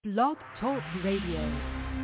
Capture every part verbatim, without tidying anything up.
Blog Talk Radio.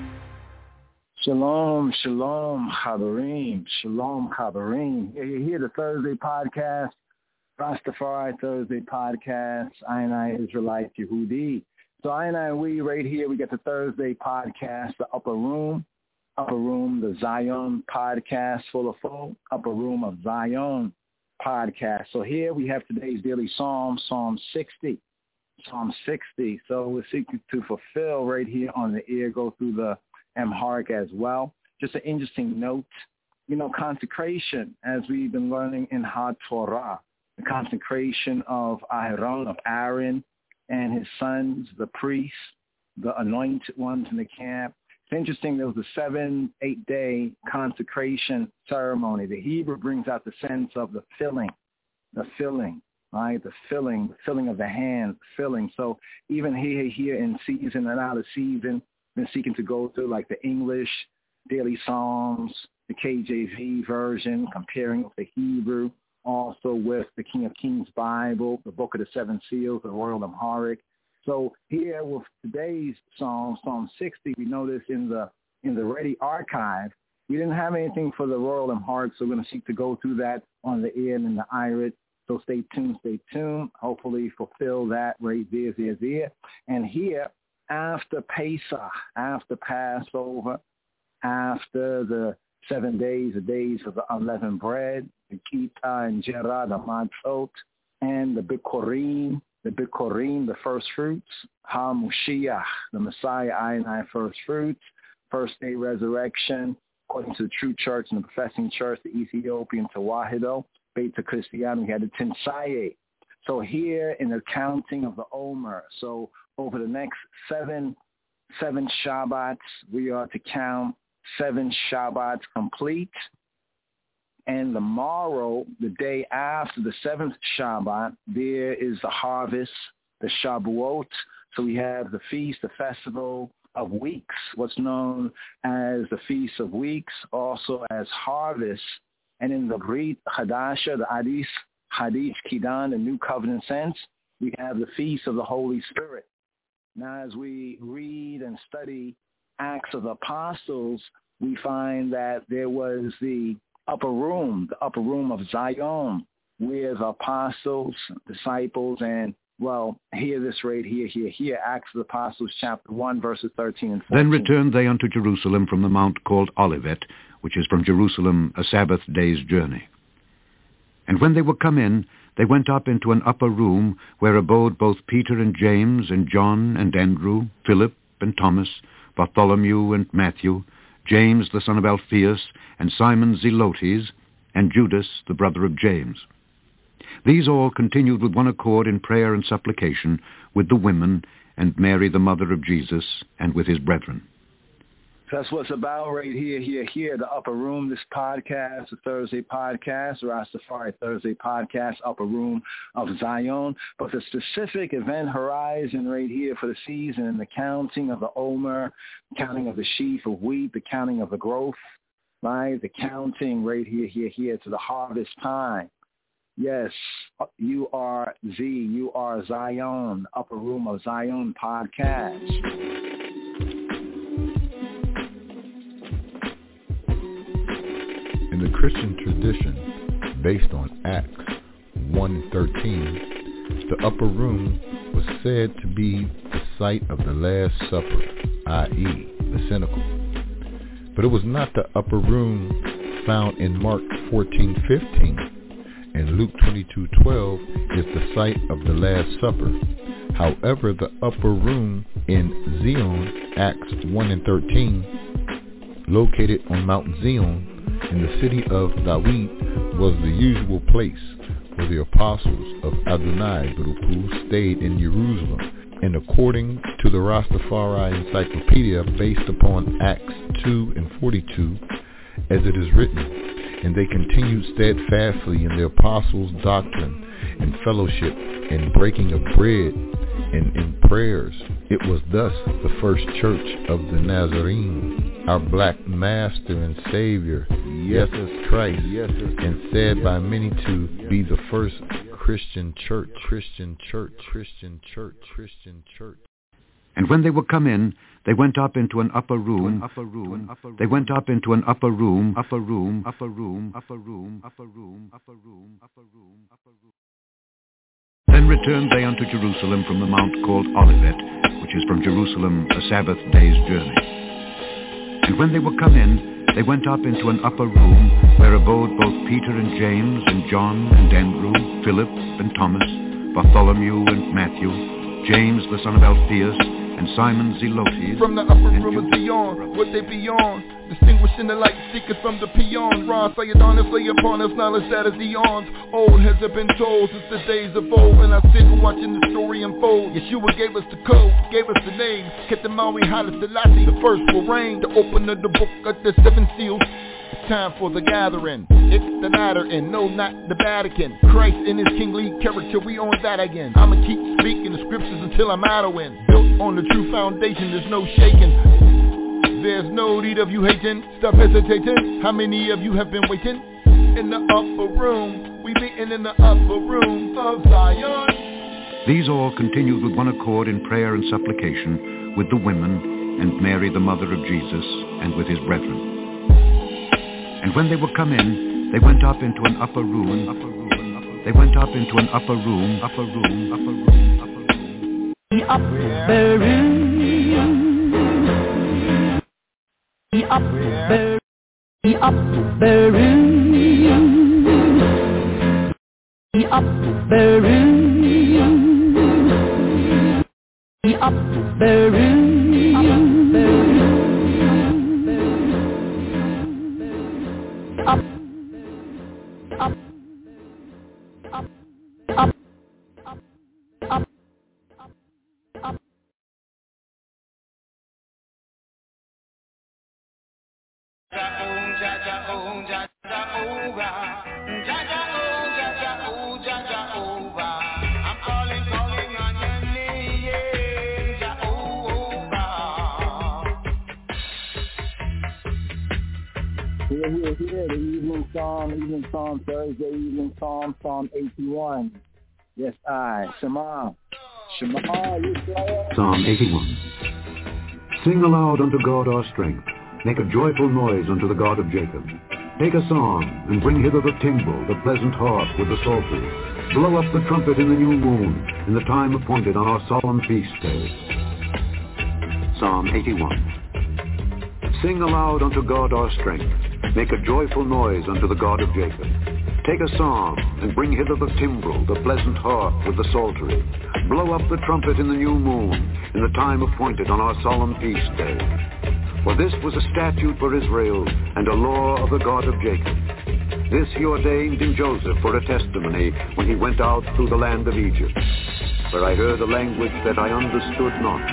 Shalom, shalom, Chaverim, shalom, Chaverim. Here, here, the Thursday podcast, Rastafari Thursday podcast, I and I Israelite Yehudi. So I and I, we right here, we get the Thursday podcast, the Upper Room, Upper Room, the Zion podcast, full of full, Upper Room of Zion podcast. So here we have today's daily Psalm, Psalm sixty. Psalm sixty. So we're seeking to fulfill right here on the ear, go through the Amharic as well. Just an interesting note, you know, consecration, as we've been learning in HaTorah, the consecration of Aharon, of Aaron, and his sons, the priests, the anointed ones in the camp. It's interesting, there was a seven, eight-day consecration ceremony. The Hebrew brings out the sense of the filling, the filling, right? The filling, the filling of the hands, filling. So even here, here in season and out of season, been seeking to go through like the English daily Psalms, the K J V version, comparing with the Hebrew, also with the King of Kings Bible, the Book of the Seven Seals, the Royal Amharic. So here with today's Psalm, Psalm sixty, we notice in the in the Ready Archive, we didn't have anything for the Royal Amharic, so we're going to seek to go through that on the air and in the I R I D. So stay tuned, stay tuned. Hopefully fulfill that right there, there, there. And here, after Pesach, after Passover, after the seven days, the days of the unleavened bread, the Kita and Jerah, the Matzot, and the Bikurim, the Bikurim, the first fruits, HaMoshiach, the Messiah, I and I first fruits, first day resurrection, according to the true church and the professing church, the Ethiopian Tewahedo, Beta Christianity, we had the Tinsaye. So here in the counting of the Omer, so over the next seven, seven Shabbats, we are to count seven Shabbats complete. And the morrow, the day after the seventh Shabbat, there is the harvest, the Shabuot. So we have the feast, the festival of weeks, what's known as the Feast of Weeks, also as harvest. And in the Brit Hadasha, the Hadith, Hadith Kidan, the New Covenant sense, we have the Feast of the Holy Spirit. Now, as we read and study Acts of the Apostles, we find that there was the upper room, the upper room of Zion, where the apostles, disciples, and, well, hear this right here, here, here, Acts of the Apostles, chapter one, verses thirteen and fourteen. Then returned they unto Jerusalem from the mount called Olivet, which is from Jerusalem a Sabbath day's journey. And when they were come in, they went up into an upper room, where abode both Peter and James and John and Andrew, Philip and Thomas, Bartholomew and Matthew, James the son of Alphaeus, and Simon Zelotes, and Judas the brother of James. These all continued with one accord in prayer and supplication with the women, and Mary the mother of Jesus, and with his brethren. That's what's about right here, here, here, the Upper Room, this podcast, the Thursday podcast, Rastafari Thursday podcast, Upper Room of Zion. But the specific event horizon right here for the season, the counting of the Omer, counting of the sheaf of wheat, the counting of the growth, right? The counting right here, here, here to the harvest time. Yes, you are Z, you are Zion, Upper Room of Zion podcast. In the Christian tradition, based on Acts one thirteen, the upper room was said to be the site of the Last Supper, that is the cenacle. But it was not the upper room found in Mark fourteen fifteen, and Luke twenty-two twelve is the site of the Last Supper. However, the upper room in Zion, Acts one and thirteen, located on Mount Zion, in the city of David, was the usual place where the apostles of Adonai Baruch stayed in Jerusalem. And according to the Rastafari Encyclopedia, based upon Acts two and forty-two, as it is written, and they continued steadfastly in the apostles' doctrine and fellowship and breaking of bread and in prayers. It was thus the first church of the Nazarene, our black master and savior, Jesus Christ, and said by many to be the first Christian church, Christian church, Christian church, Christian church. And when they were come in, they went up into an upper room, upper room, they went up into an upper room, upper room, upper room, upper room, upper room, upper room, upper room, upper room. Then returned they unto Jerusalem from the mount called Olivet, which is from Jerusalem a Sabbath day's journey. And when they were come in, they went up into an upper room, where abode both Peter and James, and John and Andrew, Philip and Thomas, Bartholomew and Matthew, James the son of Alphaeus, and Simon Zelotes. From the upper room is beyond, what they beyond, distinguishing the light seekers from the peons. Ra, say it on us, lay upon us, knowledge that is eons. Old has it been told since the days of old, and I sit watching the story unfold. Yeshua gave us the code, gave us the name, kept the Maui Haile Selassie, the first will reign, the opener the book of the seven seals. It's time for the gathering, it's the latter and no, not the Vatican. Christ in his kingly character, we on that again. I'ma keep speaking the scriptures until I'm out of wind. Built on the true foundation, there's no shaking. There's no need of you hating, stop hesitating. How many of you have been waiting? In the upper room, we meeting in the upper room of Zion. These all continued with one accord in prayer and supplication with the women and Mary the mother of Jesus and with his brethren. And when they were come in, they went up into an upper room, upper room, they went up into an upper room, upper room, upper room, upper room. The upper room. The upper, the upper room. The upper room. The upper room. Up, up, up, up, up, up, up, up. I'm calling, calling on your name, Jehovah. Here, here, here, the evening psalm, evening psalm, Thursday evening psalm, Psalm eighty-one. Yes, I, Shema, Shema, Yisrael. Psalm eighty-one. Sing aloud unto God our strength. Make a joyful noise unto the God of Jacob. Take a song, and bring hither the timbrel, the pleasant harp with the psaltery. Blow up the trumpet in the new moon, in the time appointed on our solemn feast day. Psalm eighty-one. Sing aloud unto God our strength. Make a joyful noise unto the God of Jacob. Take a psalm, and bring hither the timbrel, the pleasant harp with the psaltery. Blow up the trumpet in the new moon, in the time appointed on our solemn feast day. For this was a statute for Israel, and a law of the God of Jacob. This he ordained in Joseph for a testimony when he went out through the land of Egypt, where I heard a language that I understood not.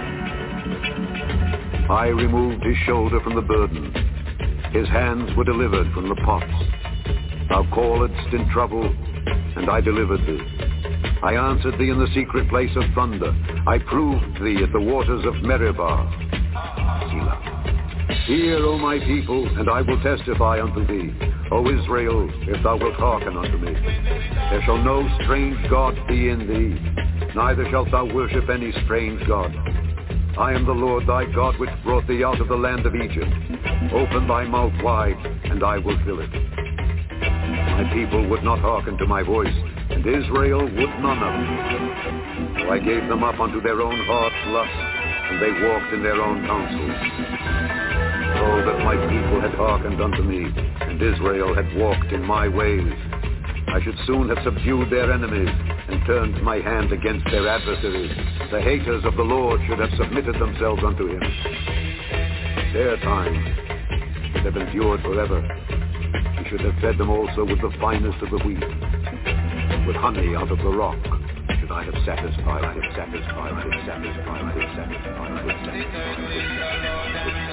I removed his shoulder from the burden. His hands were delivered from the pots. Thou calledst in trouble, and I delivered thee. I answered thee in the secret place of thunder. I proved thee at the waters of Meribah. Selah. Hear, O my people, and I will testify unto thee. O Israel, if thou wilt hearken unto me. There shall no strange God be in thee, neither shalt thou worship any strange God. I am the Lord thy God, which brought thee out of the land of Egypt. Open thy mouth wide, and I will fill it. My people would not hearken to my voice, and Israel would none of them. So I gave them up unto their own heart's lust, and they walked in their own counsels. Oh, that my people had hearkened unto me, and Israel had walked in my ways. I should soon have subdued their enemies, and turned my hand against their adversaries. The haters of the Lord should have submitted themselves unto him. Their time should have endured forever. He should have fed them also with the finest of the wheat, with honey out of the rock. Should I have satisfied, I have satisfied, I have satisfied, I have satisfied, I have satisfied.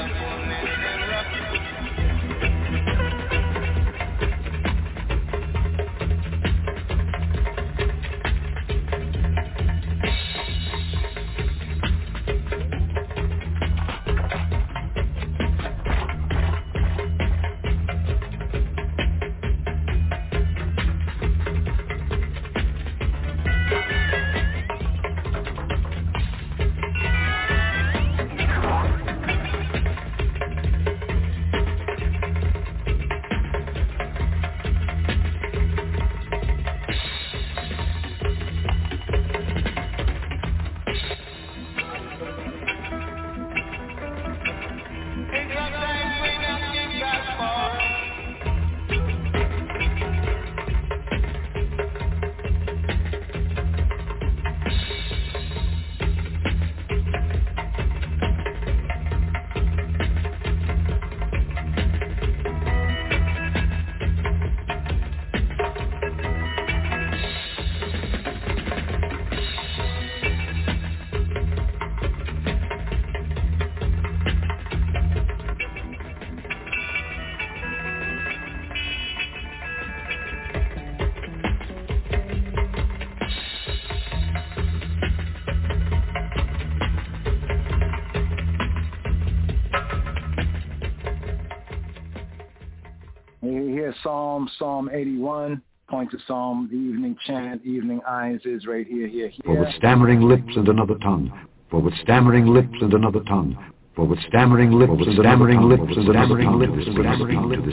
here, Psalm, Psalm eighty-one. Point to Psalm, the evening chant, evening eyes is right here, here, here. For with stammering lips and another tongue, for with stammering lips and another tongue, for with stammering lips and stammering lips and stammering lips and stammering lips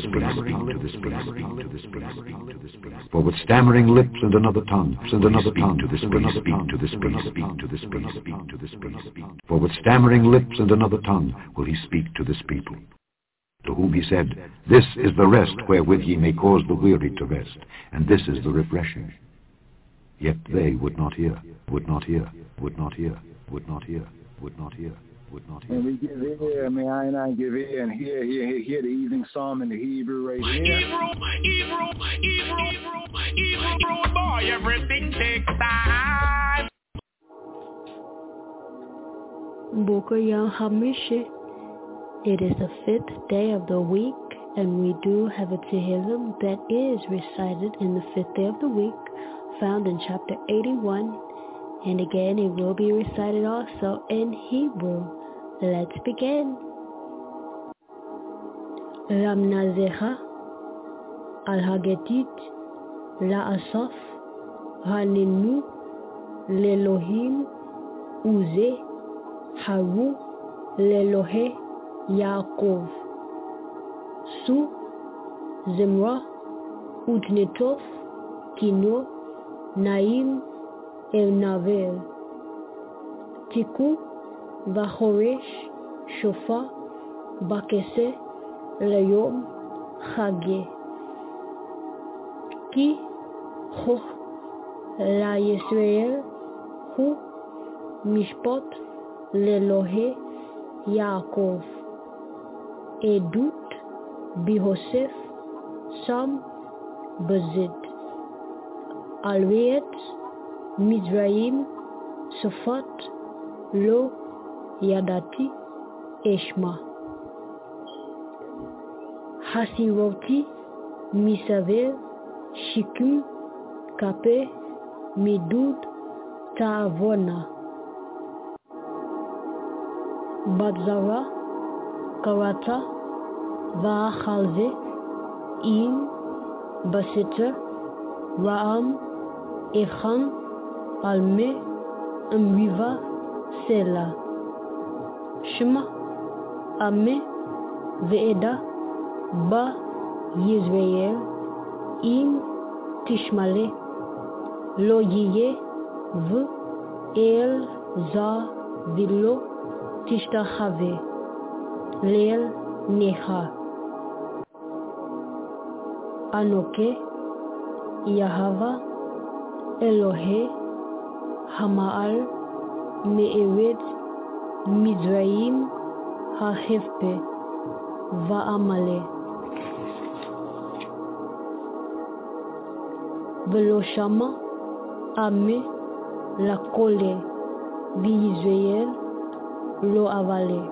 for with stammering lips and another tongue and another tongue to this speak speak to this speak speak to this speak speak to this speak speak for with stammering lips and another tongue will he speak to this people. To whom he said, this is the rest wherewith ye may cause the weary to rest, and this is the refreshing. Yet they would not hear, would not hear, would not hear, would not hear, would not hear, would not hear. And we give ear, may I and I give ear, and hear, hear, hear, hear the evening psalm in the Hebrew right here. Hebrew, Hebrew, Hebrew, Hebrew, boy, everything takes time. Boker Yom Hamishi. It is the fifth day of the week, and we do have a Tehillim that is recited in the fifth day of the week, found in chapter eighty-one, and again it will be recited also in Hebrew. Let's begin. Ramnazecha al Hagetit la Asaf Hanenu Lelohim Uze Haru Lelohe Yaakov, Su, Zimra, Utnetof, Kino, Naim, El Navel, Tiku, Vachoresh, Shofar, Bakese, Layom, Chage, Ki, Choch, La Yisrael, Hu, Mishpot, Lelohe, Yaakov. Edut, Bihosef, Sam, Bezid, Alviet, Mizraim, Sofat, Lo, Yadati, Eshma. Hasiroti, Misavel, Shikum, Kape, Midud, Taavona. Badzara, Karata, Va'achalze, Im, Basiter, Ra'am, Echan, Alme, Amriva, Sela. Shema, Ame, Ve'eda, Ba, Yisrael, Im, Tishmale, Lo Yiye, V, El, Za, Vilo, Tishtachave, Leel, Necha. Anoke, Yahava, Elohe, Hama'al, Me'ered, Mizraim, Hahefpe, Va'amale. Velo Shama, Ame, Lakole, V'Yisrael, Lo Avale.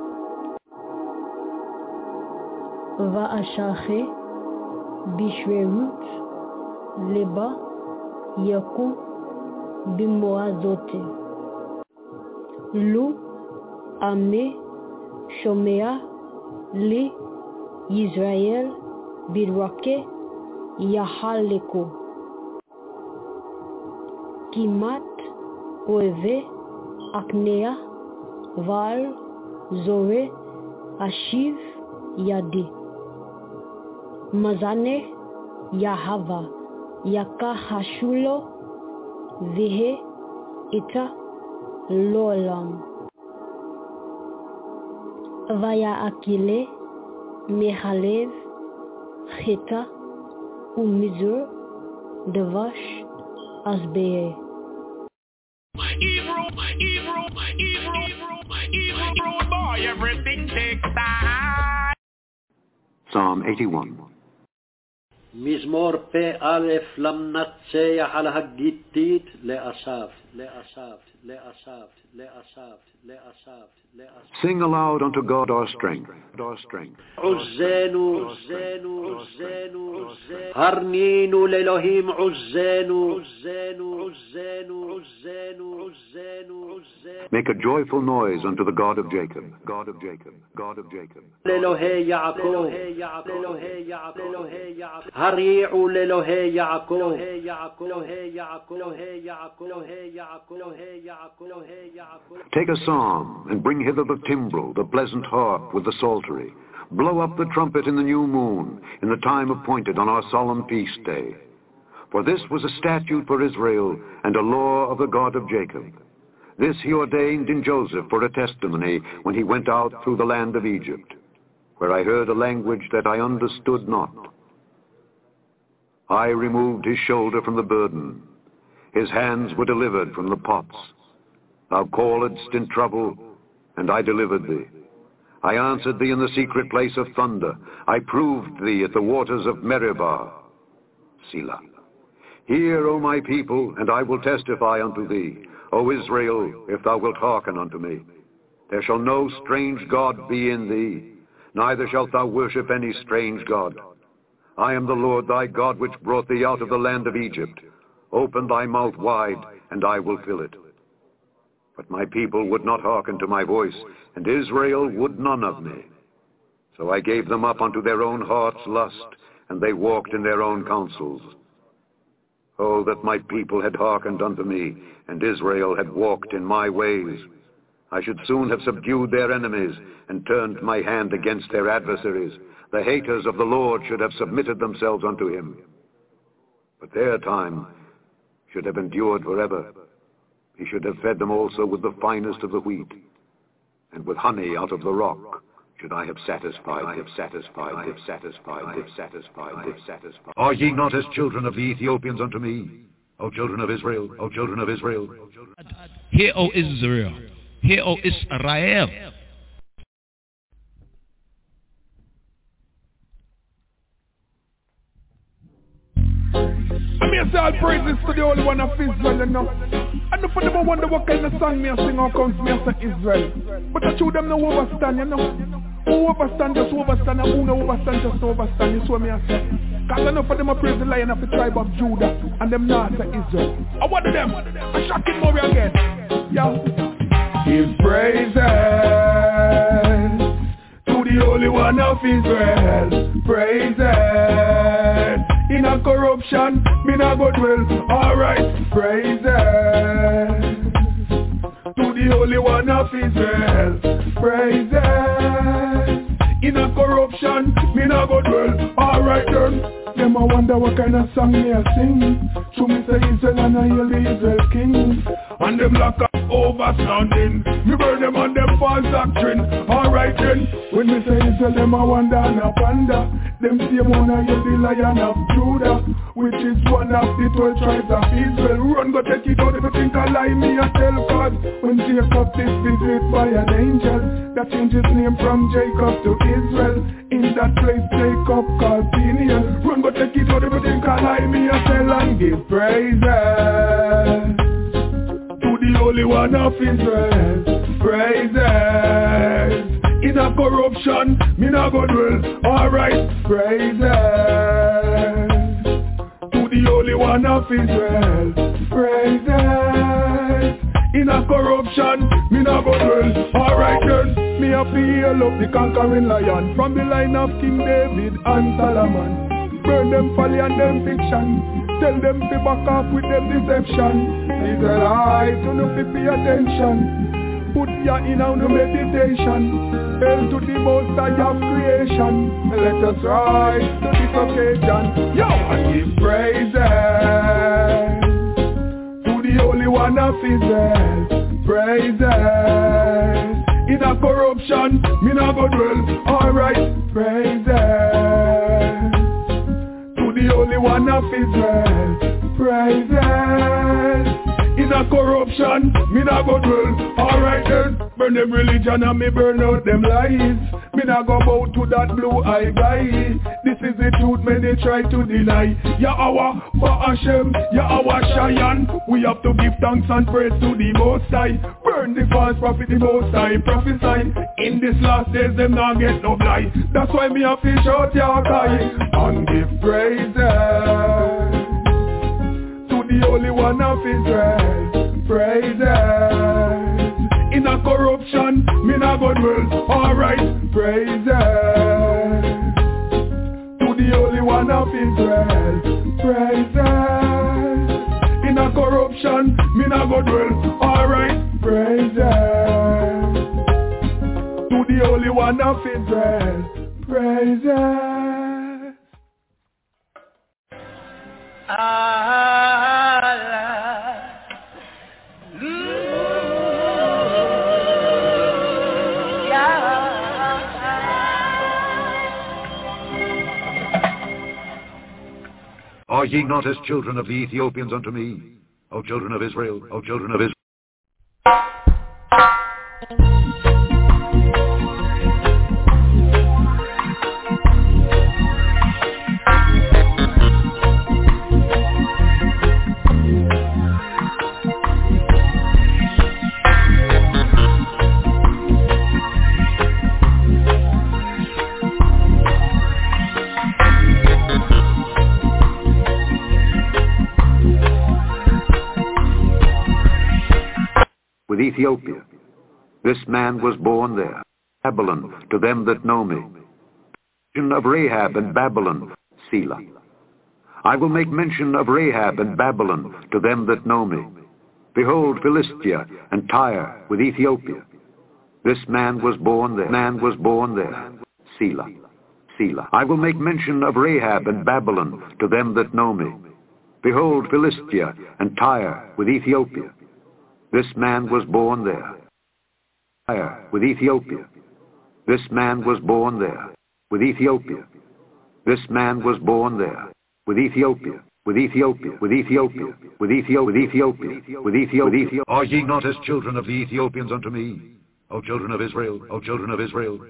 Va'ashache, Bishwerut, Leba, Yaku, Bimoazote. Lu, Ame, Shomea, Li, Yisrael, Birwake, Yahaleko. Kimat, Oeve, Aknea, Val, Zore, Ashiv, Yadi. Mazane, Yahava, Yaka Hashulo, Vihe, Ita, Lolam. Vaya Akile, Mehalev, Cheta, Umizur, Devash, Asbee. Hebrew, Hebrew, Hebrew, Hebrew, boy, everything takes time. Psalm eighty-one. מזמור פ א' למנצח על הגיתית לאסף. Sing aloud unto God our strength, our strength. عزانو هرنينو لإلهيم عزانو Make a joyful noise unto the God of Jacob, God of Jacob, God of Jacob. لإلهي يعقوب هريعو لإلهي يعقوب Take a psalm and bring hither the timbrel, the pleasant harp with the psaltery. Blow up the trumpet in the new moon, in the time appointed on our solemn feast day. For this was a statute for Israel and a law of the God of Jacob. This he ordained in Joseph for a testimony when he went out through the land of Egypt, where I heard a language that I understood not. I removed his shoulder from the burden. His hands were delivered from the pots. Thou calledst in trouble, and I delivered thee. I answered thee in the secret place of thunder. I proved thee at the waters of Meribah. Selah. Hear, O my people, and I will testify unto thee. O Israel, if thou wilt hearken unto me. There shall no strange god be in thee, neither shalt thou worship any strange god. I am the Lord thy God, which brought thee out of the land of Egypt. Open thy mouth wide, and I will fill it. But my people would not hearken to my voice, and Israel would none of me. So I gave them up unto their own heart's lust, and they walked in their own counsels. Oh, that my people had hearkened unto me, and Israel had walked in my ways. I should soon have subdued their enemies, and turned my hand against their adversaries. The haters of the Lord should have submitted themselves unto him. But their time should have endured forever. He should have fed them also with the finest of the wheat, and with honey out of the rock should I have satisfied, I have satisfied, I have satisfied, I have satisfied, I have satisfied. Are ye not as children of the Ethiopians unto me, O children of Israel, O children of Israel? Hear, O Israel, hear, O Israel. I mean, I say all praises to the Holy One of Israel, you know. I know for them I wonder what kind of song me I sing, how comes me I say Israel. But I show them no overstand, you know. Who overstand just overstand, and who no overstand just overstand, is what me I say. Cause I know for them I praise the Lion of the tribe of Judah, and them not say Israel. I wonder them, I shock it more again. Yo. Give praises to the Holy One of Israel. Praises. In a corruption, me not go dwell. Alright, praises to the Holy One of Israel. Praises. In a corruption, me not go dwell. Alright then. Them I wonder what kind of song me I sing. So me say Israel and I hear the Israel King. And them lack of overstanding. Me burn them on them false doctrine. Alright then. When me say Israel, them I wonder and I wonder. Them same one I hear the Lion of Judah, which is one of the twelve tribes of Israel. Run go take it out if you think I lie, me I tell God. When Jacob is visited by an angel that changes name from Jacob to Israel. In that place Jacob called Peniel. Run go take it out if you think I lie, me I tell and give praises to the Holy One of Israel. Praises. In a corruption, me not go dwell. Alright, praises to the Holy One of Israel. Praises. In a corruption, me not go dwell. Alright then, me have to hail up the conquering lion from the line of King David and Solomon. Burn them folly and them fiction. Tell them to back off with them deception. Little eye to no pay attention. Put ya in our meditation. Hail to the most high of creation. Let us rise to this occasion. Yo! And give praises to the Holy One of Israel. Praises. In a corruption, me not go dwell. Alright, praises to the Holy One of Israel. Praises. In a corruption, me not go dwell. Alright then. Burn them religion and me burn out them lies. Me nah go bow to that blue eye guy. This is the truth, me they try to deny. Ya our Ba'ashem, ya our Shayan. We have to give thanks and praise to the Most High. Burn the false prophet, the Most High prophesy. In this last days, them not get no blight. That's why me have to shout ya guy and give praises to the Holy One of Israel. Praises. In a corruption, me nah go dwell. Alright, praises to the Holy One of Israel. Praises. In a corruption, me nah go dwell. Alright, praises to the Holy One of Israel. Praises. Are ye not as children of the Ethiopians unto me, O children of Israel, O children of Israel? With Ethiopia, this man was born there. Babylon, to them that know me. Mention of Rahab and Babylon, Selah. I will make mention of Rahab and Babylon, to them that know me. Behold, Philistia and Tyre with Ethiopia. This man was born there. Man was born there. Selah. Selah. I will make mention of Rahab and Babylon, to them that know me. Behold, Philistia and Tyre with Ethiopia. This man was born there. Tyre with Ethiopia. This man was born there. With Ethiopia. This man was born there. With Ethiopia. With Ethiopia. With Ethiopia. With Ethiopia. With Ethiopia. With Ethiopia. Are ye not as children of the Ethiopians unto me, O children of Israel, O children of Israel?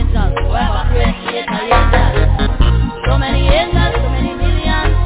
angels, whoever created the angels. So many angels, so many millions.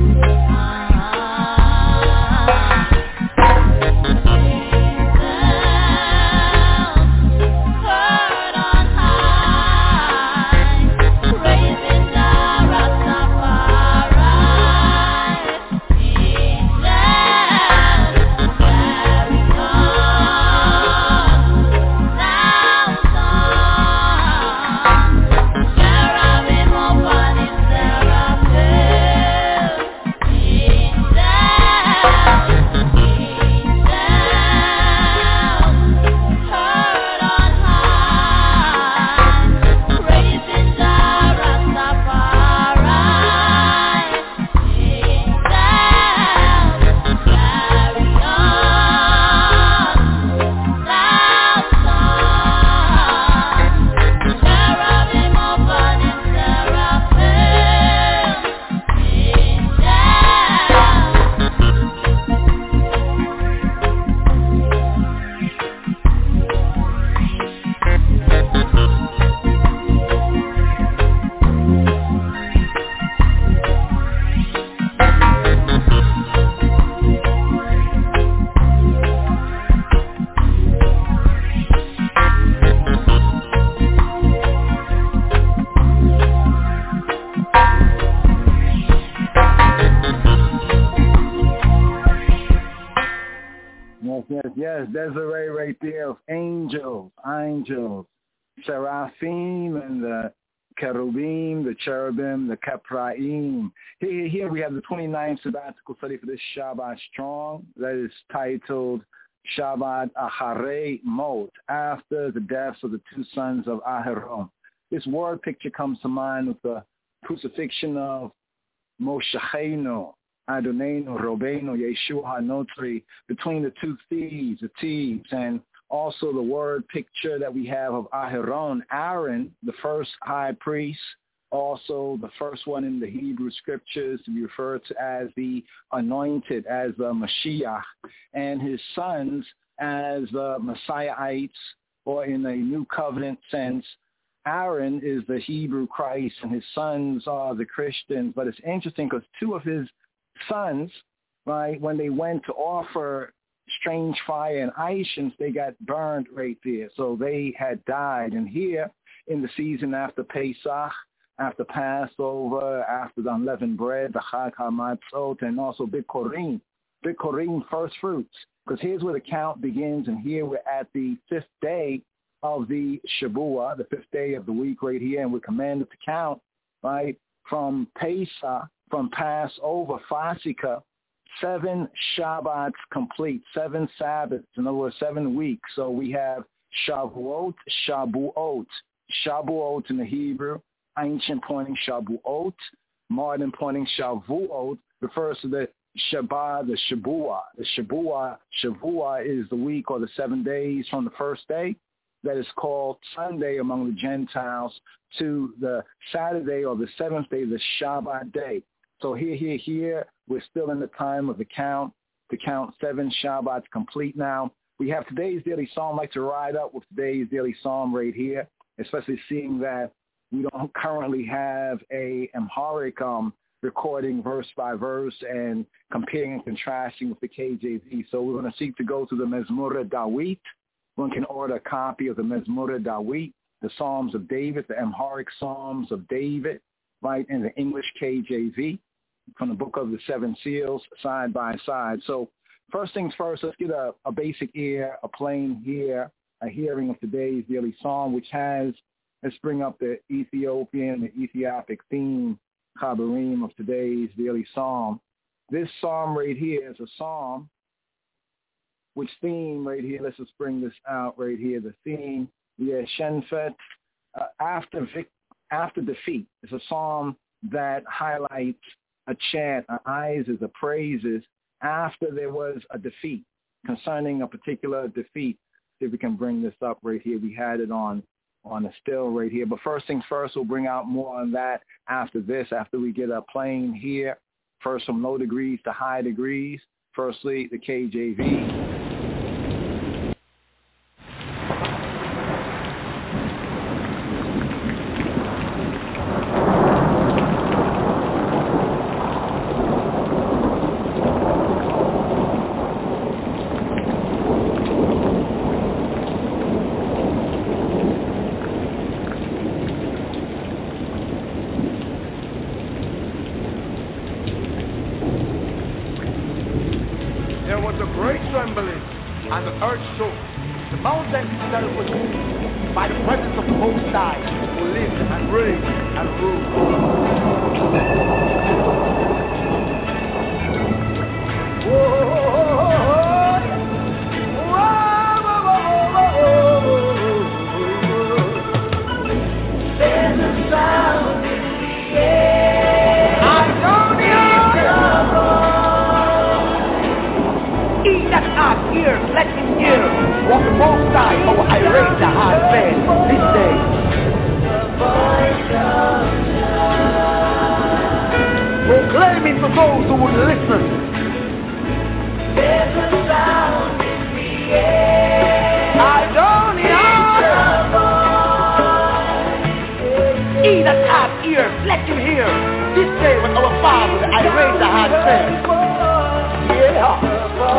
Desiree right there of angels, angels, seraphim, and the cherubim, the cherubim, the kephraim. Here, here we have the twenty-ninth sabbatical study for this Shabbat Strong that is titled Shabbat Acharei Mot, after the deaths of the two sons of Aharon. This word picture comes to mind with the crucifixion of Mosheinu, Adonenu, Robenu, Yeshua HaNotri, between the two thieves, the thieves, and also the word picture that we have of Aharon, Aaron, the first high priest, also the first one in the Hebrew scriptures to be referred to as the anointed, as the Mashiach, and his sons as the Messiahites, or in a new covenant sense, Aaron is the Hebrew Christ and his sons are the Christians. But it's interesting because two of his sons, right, when they went to offer strange fire and Ishans, they got burned right there. So they had died. And here in the season after Pesach, after Passover, after the unleavened bread, the Chag HaMatzot, and also Bikurim, Bikurim, first fruits. Because here's where the count begins, and here we're at the fifth day of the Shabua, the fifth day of the week right here, and we're commanded to count, right, from Pesach, from Passover, Fasika, seven Shabbats complete, seven Sabbaths, in other words, seven weeks. So we have Shavuot, Shabuot, Shabuot in the Hebrew, ancient pointing Shabuot, modern pointing Shavuot, refers to the Shabbat, the Shabua. The Shabua, Shavua is the week or the seven days from the first day that is called Sunday among the Gentiles to the Saturday or the seventh day, the Shabbat day. So here, here, here, we're still in the time of the count, to count seven Shabbats complete now. We have today's daily psalm. I'd like to ride up with today's daily psalm right here, especially seeing that we don't currently have a Amharic um, recording verse by verse and comparing and contrasting with the K J V. So we're going to seek to go to the Mezmurah Dawit. One can order a copy of the Mezmurah Dawit, the Psalms of David, the Amharic Psalms of David, right, and the English K J V from the Book of the Seven Seals, side by side. So first things first, let's get a, a basic ear, a plain ear, a hearing of today's daily psalm, which has, let's bring up the Ethiopian, the Ethiopic theme, Chabarim, of today's daily psalm. This psalm right here is a psalm which theme right here, let's just bring this out right here, the theme, yeah, Shenfet, uh, after vic- after defeat. It's a psalm that highlights a chant, a aises, a praises, after there was a defeat, concerning a particular defeat. See if we can bring this up right here. We had it on, on a still right here. But first things first, we'll bring out more on that after this, after we get a plane here. First from low degrees to high degrees. Firstly, the K J V. great trembling, and the earth shook. The mountain itself was moved by the presence of the Most High, who lives and reigns and rules. There's a sound in the air. I don't know. He that hath ears, let him hear what the Most High, our irate has said this day. Proclaiming to those who would listen. There's a sound in the air. I don't know. He that hath ears, let him hear this day what our Father, the irate has said. Yeah.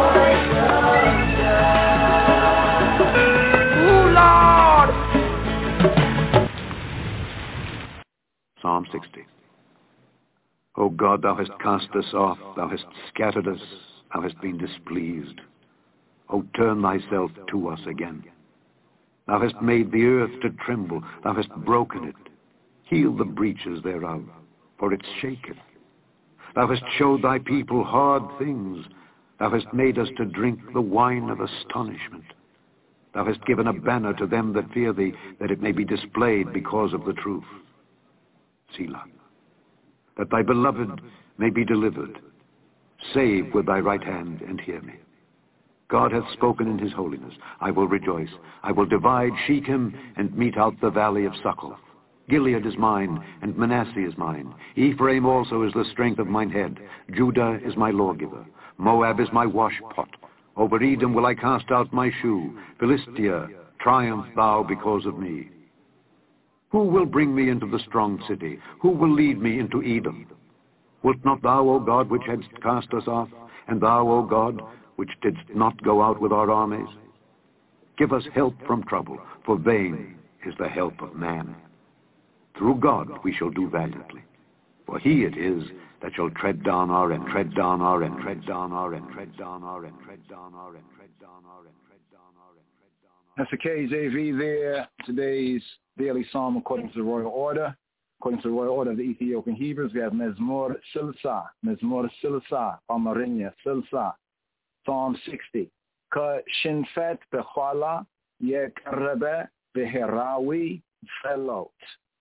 Psalm sixty. O God, thou hast cast us off, thou hast scattered us, thou hast been displeased. O turn thyself to us again. Thou hast made the earth to tremble, thou hast broken it. Heal the breaches thereof, for it shaketh. Thou hast showed thy people hard things, thou hast made us to drink the wine of astonishment. Thou hast given a banner to them that fear thee, that it may be displayed because of the truth. Selah. That thy beloved may be delivered. Save with thy right hand and hear me. God hath spoken in his holiness. I will rejoice. I will divide Shechem and mete out the valley of Succoth. Gilead is mine, and Manasseh is mine. Ephraim also is the strength of mine head. Judah is my lawgiver. Moab is my washpot. Over Edom will I cast out my shoe. Philistia, triumph thou because of me. Who will bring me into the strong city? Who will lead me into Edom? Wilt not thou, O God, which hadst cast us off, and thou, O God, which didst not go out with our armies? Give us help from trouble, for vain is the help of man. Through God we shall do valiantly, for he it is that shall tread down our and tread down our and tread down our and tread down our and tread down our and tread down our and tread down our and tread down our. That's the K J V there. Today's daily psalm according to the royal order. According to the royal order of the Ethiopian Hebrews, we have Mezmor Silsa, Mezmor Silsa, Palmarinya Silsa, Psalm sixty. Ka shinfet bechala yekarebe beherawi felot.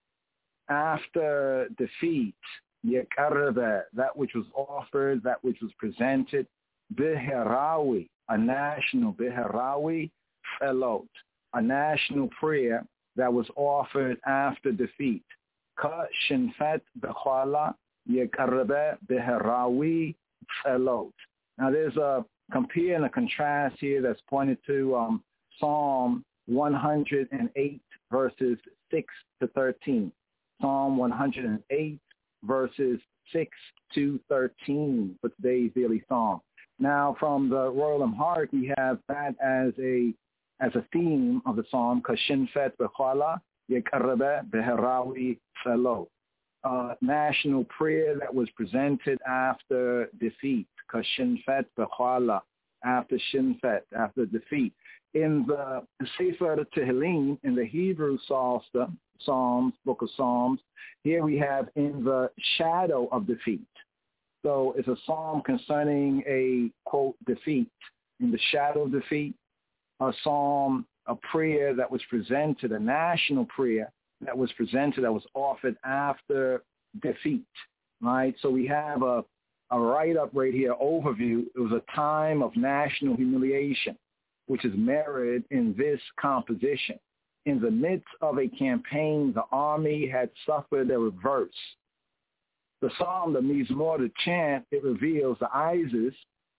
After defeat, yekarebe, that which was offered, that which was presented, beherawi, a national beherawi felot, a national prayer that was offered after defeat. Ka shinfet bechala yekarebe beherawi felot. Now there's a compare and a contrast here that's pointed to um, Psalm one hundred eight, verses six to thirteen. Psalm one hundred eight, verses six to thirteen for today's daily psalm. Now, from the Royal Amharic, we have that as a as a theme of the psalm, Kashinfet Bechala Yekarebe Beherawi Fellow. Uh, national prayer that was presented after defeat, Kashinfet Bechala, after Shinfet, after defeat. In the Sefer Tehillim, in the Hebrew Psalter, Psalms, Book of Psalms, here we have in the shadow of defeat. So it's a psalm concerning a, quote, defeat. In the shadow of defeat, a psalm, a prayer that was presented, a national prayer that was presented, that was offered after defeat, right? So we have a, a write-up right here, overview. It was a time of national humiliation, which is mirrored in this composition. In the midst of a campaign, the army had suffered a reverse. The psalm, the Mizmor, the chant, it reveals the Isis,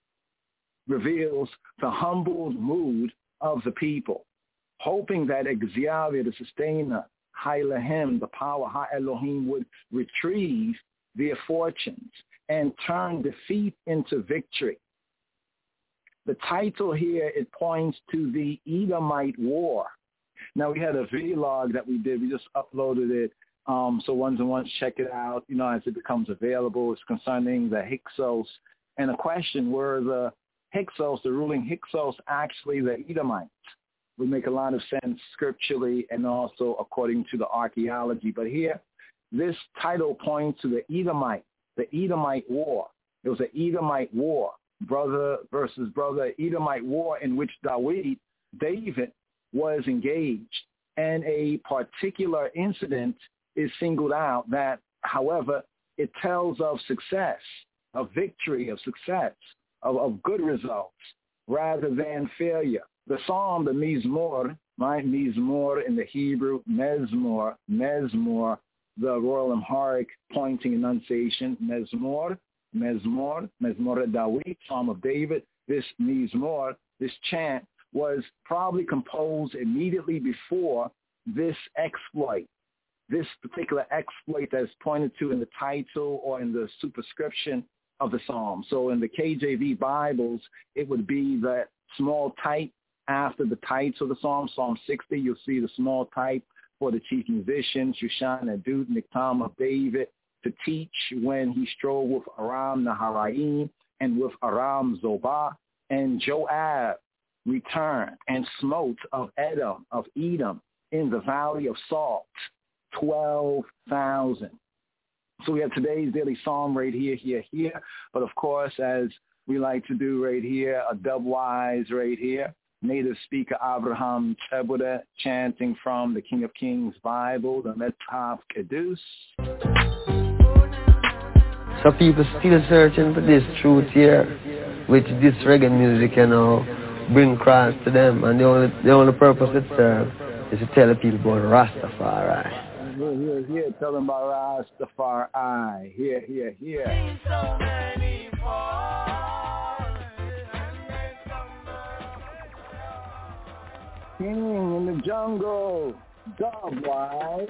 reveals the humbled mood of the people, hoping that Exyavia, the sustainer, Hailahem, the power, Ha Elohim, would retrieve their fortunes and turn defeat into victory. The title here, it points to the Edomite War. Now, we had a vlog that we did. We just uploaded it. Um, so ones and ones, check it out, you know, as it becomes available. It's concerning the Hyksos. And the question, were the Hyksos, the ruling Hyksos, actually the Edomites. Would make a lot of sense scripturally and also according to the archaeology. But here, this title points to the Edomite, the Edomite War. It was an Edomite war, brother versus brother, Edomite war in which David, David was engaged. And a particular incident is singled out that, however, it tells of success, of victory, of success, of, of good results, rather than failure. The psalm, the Mizmor, right? Mizmor in the Hebrew, Mezmor, Mezmor, the Royal Amharic pointing enunciation, Mezmor, Mezmor, Mezmor David, Psalm of David. This Mizmor, this chant, was probably composed immediately before this exploit, this particular exploit that is pointed to in the title or in the superscription of the psalm. So in the K J V Bibles, it would be that small type after the title of the psalm, Psalm sixty. You'll see the small type for the chief musician, Shushan Adut, Niktam of David, to teach when he strove with Aram Naharaim and with Aram Zobah. And Joab returned and smote of Edom, of Edom, in the valley of Salt, twelve thousand. So we have today's daily psalm right here, here, here. But of course, as we like to do right here, a dubwise right here. Native speaker Abraham Chebuda chanting from the King of Kings Bible, the Metaf Kedus. So people still searching for this truth here, which this reggae music, you know, bring Christ to them. And the only, the only purpose it serves is to tell the people about Rastafari. Here, here, here, tell them about Rastafari. Here, here, here. So many King in the jungle, dubwise.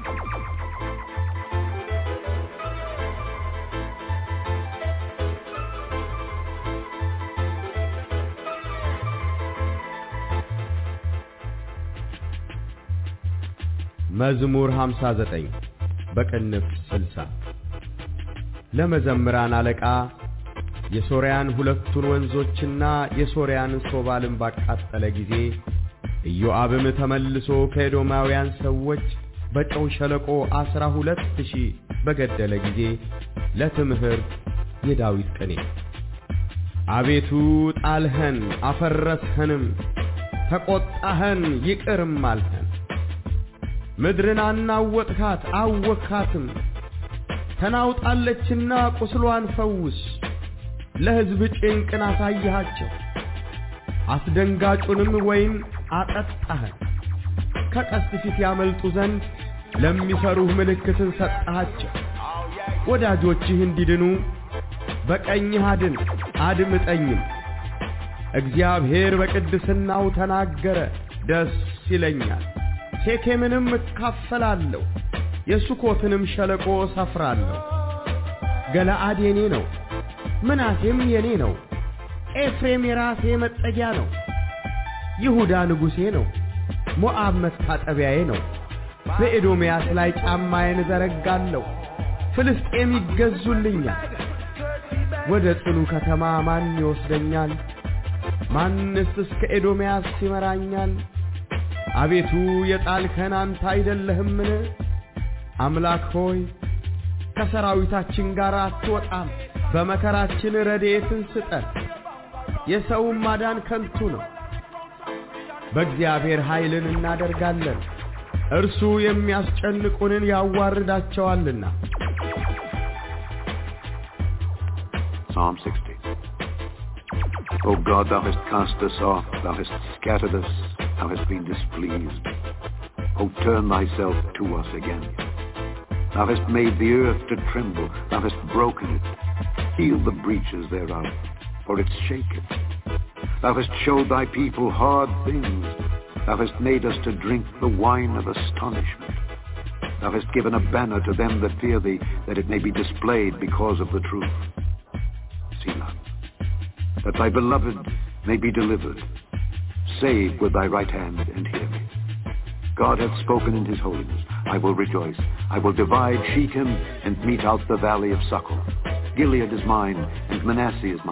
መዝሙር ሃምሳ ዘጠኝ በቅንፍ ስልሳ ለመዘምራን አለቃ የሶርያን ሁለቱን ወንዞችና የሶርያን ሶባልን ባቃጠለ ጊዜ ኢዮአብም ተመልሶ ከኤዶማውያን ሰዎች በጨው ሸለቆ አስራ ሁለት ሺህ በገደለ ጊዜ ለትምህርት የዳዊት ቅኔ። አቤቱ ጣልኸን አፈረስኸንም፣ ተቆጣኸን ይቅርም አልኸን። ምድርን አናወጥካት አወካትም፣ ተናውጣለችና ቁስሏን ፈውስ። ለሕዝብ ጭንቅን አሳየሃቸው፣ አስደንጋጩንም ወይን አጠጣኸን። ከቀስት ፊት ያመልጡ ዘንድ ለሚፈሩህ ምልክትን ሰጠሃቸው። ወዳጆችህ እንዲድኑ በቀኝህ አድን አድምጠኝም። እግዚአብሔር በቅድስናው ተናገረ፣ ደስ ይለኛል። ሴኬምንም እካፈላለሁ፣ የሱኮትንም ሸለቆ ሰፍራለሁ። ገለዓድ የኔ ነው፣ ምናሴም የኔ ነው። ኤፍሬም የራሴ መጠጊያ ነው። ይሁዳ ንጉሴ ነው፣ ሞዓብ መታጠቢያዬ ነው። በኤዶምያስ ላይ ጫማዬን ዘረጋለሁ፣ ፍልስጤም ይገዙልኛል። ወደ ጽኑ ከተማ ማን ይወስደኛል? ማንስ እስከ ኤዶምያስ ይመራኛል? አቤቱ የጣልከን አንተ አይደለህምን? አምላክ ሆይ ከሰራዊታችን ጋር አትወጣም። በመከራችን ረድኤትን ስጠን። የሰው ማዳን ከንቱ ነው፣ በእግዚአብሔር ኃይልን እናደርጋለን። እርሱ የሚያስጨንቁንን ያዋርዳቸዋልና። Psalm sixty. O God, thou hast cast us off, thou hast scattered us, thou hast been displeased. O turn thyself to us again. Thou hast made the earth to tremble, thou hast broken it. Heal the breaches thereof, for it shaketh. Thou hast showed thy people hard things. Thou hast made us to drink the wine of astonishment. Thou hast given a banner to them that fear thee, that it may be displayed because of the truth. Selah. That thy beloved may be delivered. Save with thy right hand and hear me. God hath spoken in his holiness. I will rejoice. I will divide Shechem and mete out the valley of Succoth. Gilead is mine, and Manasseh is mine.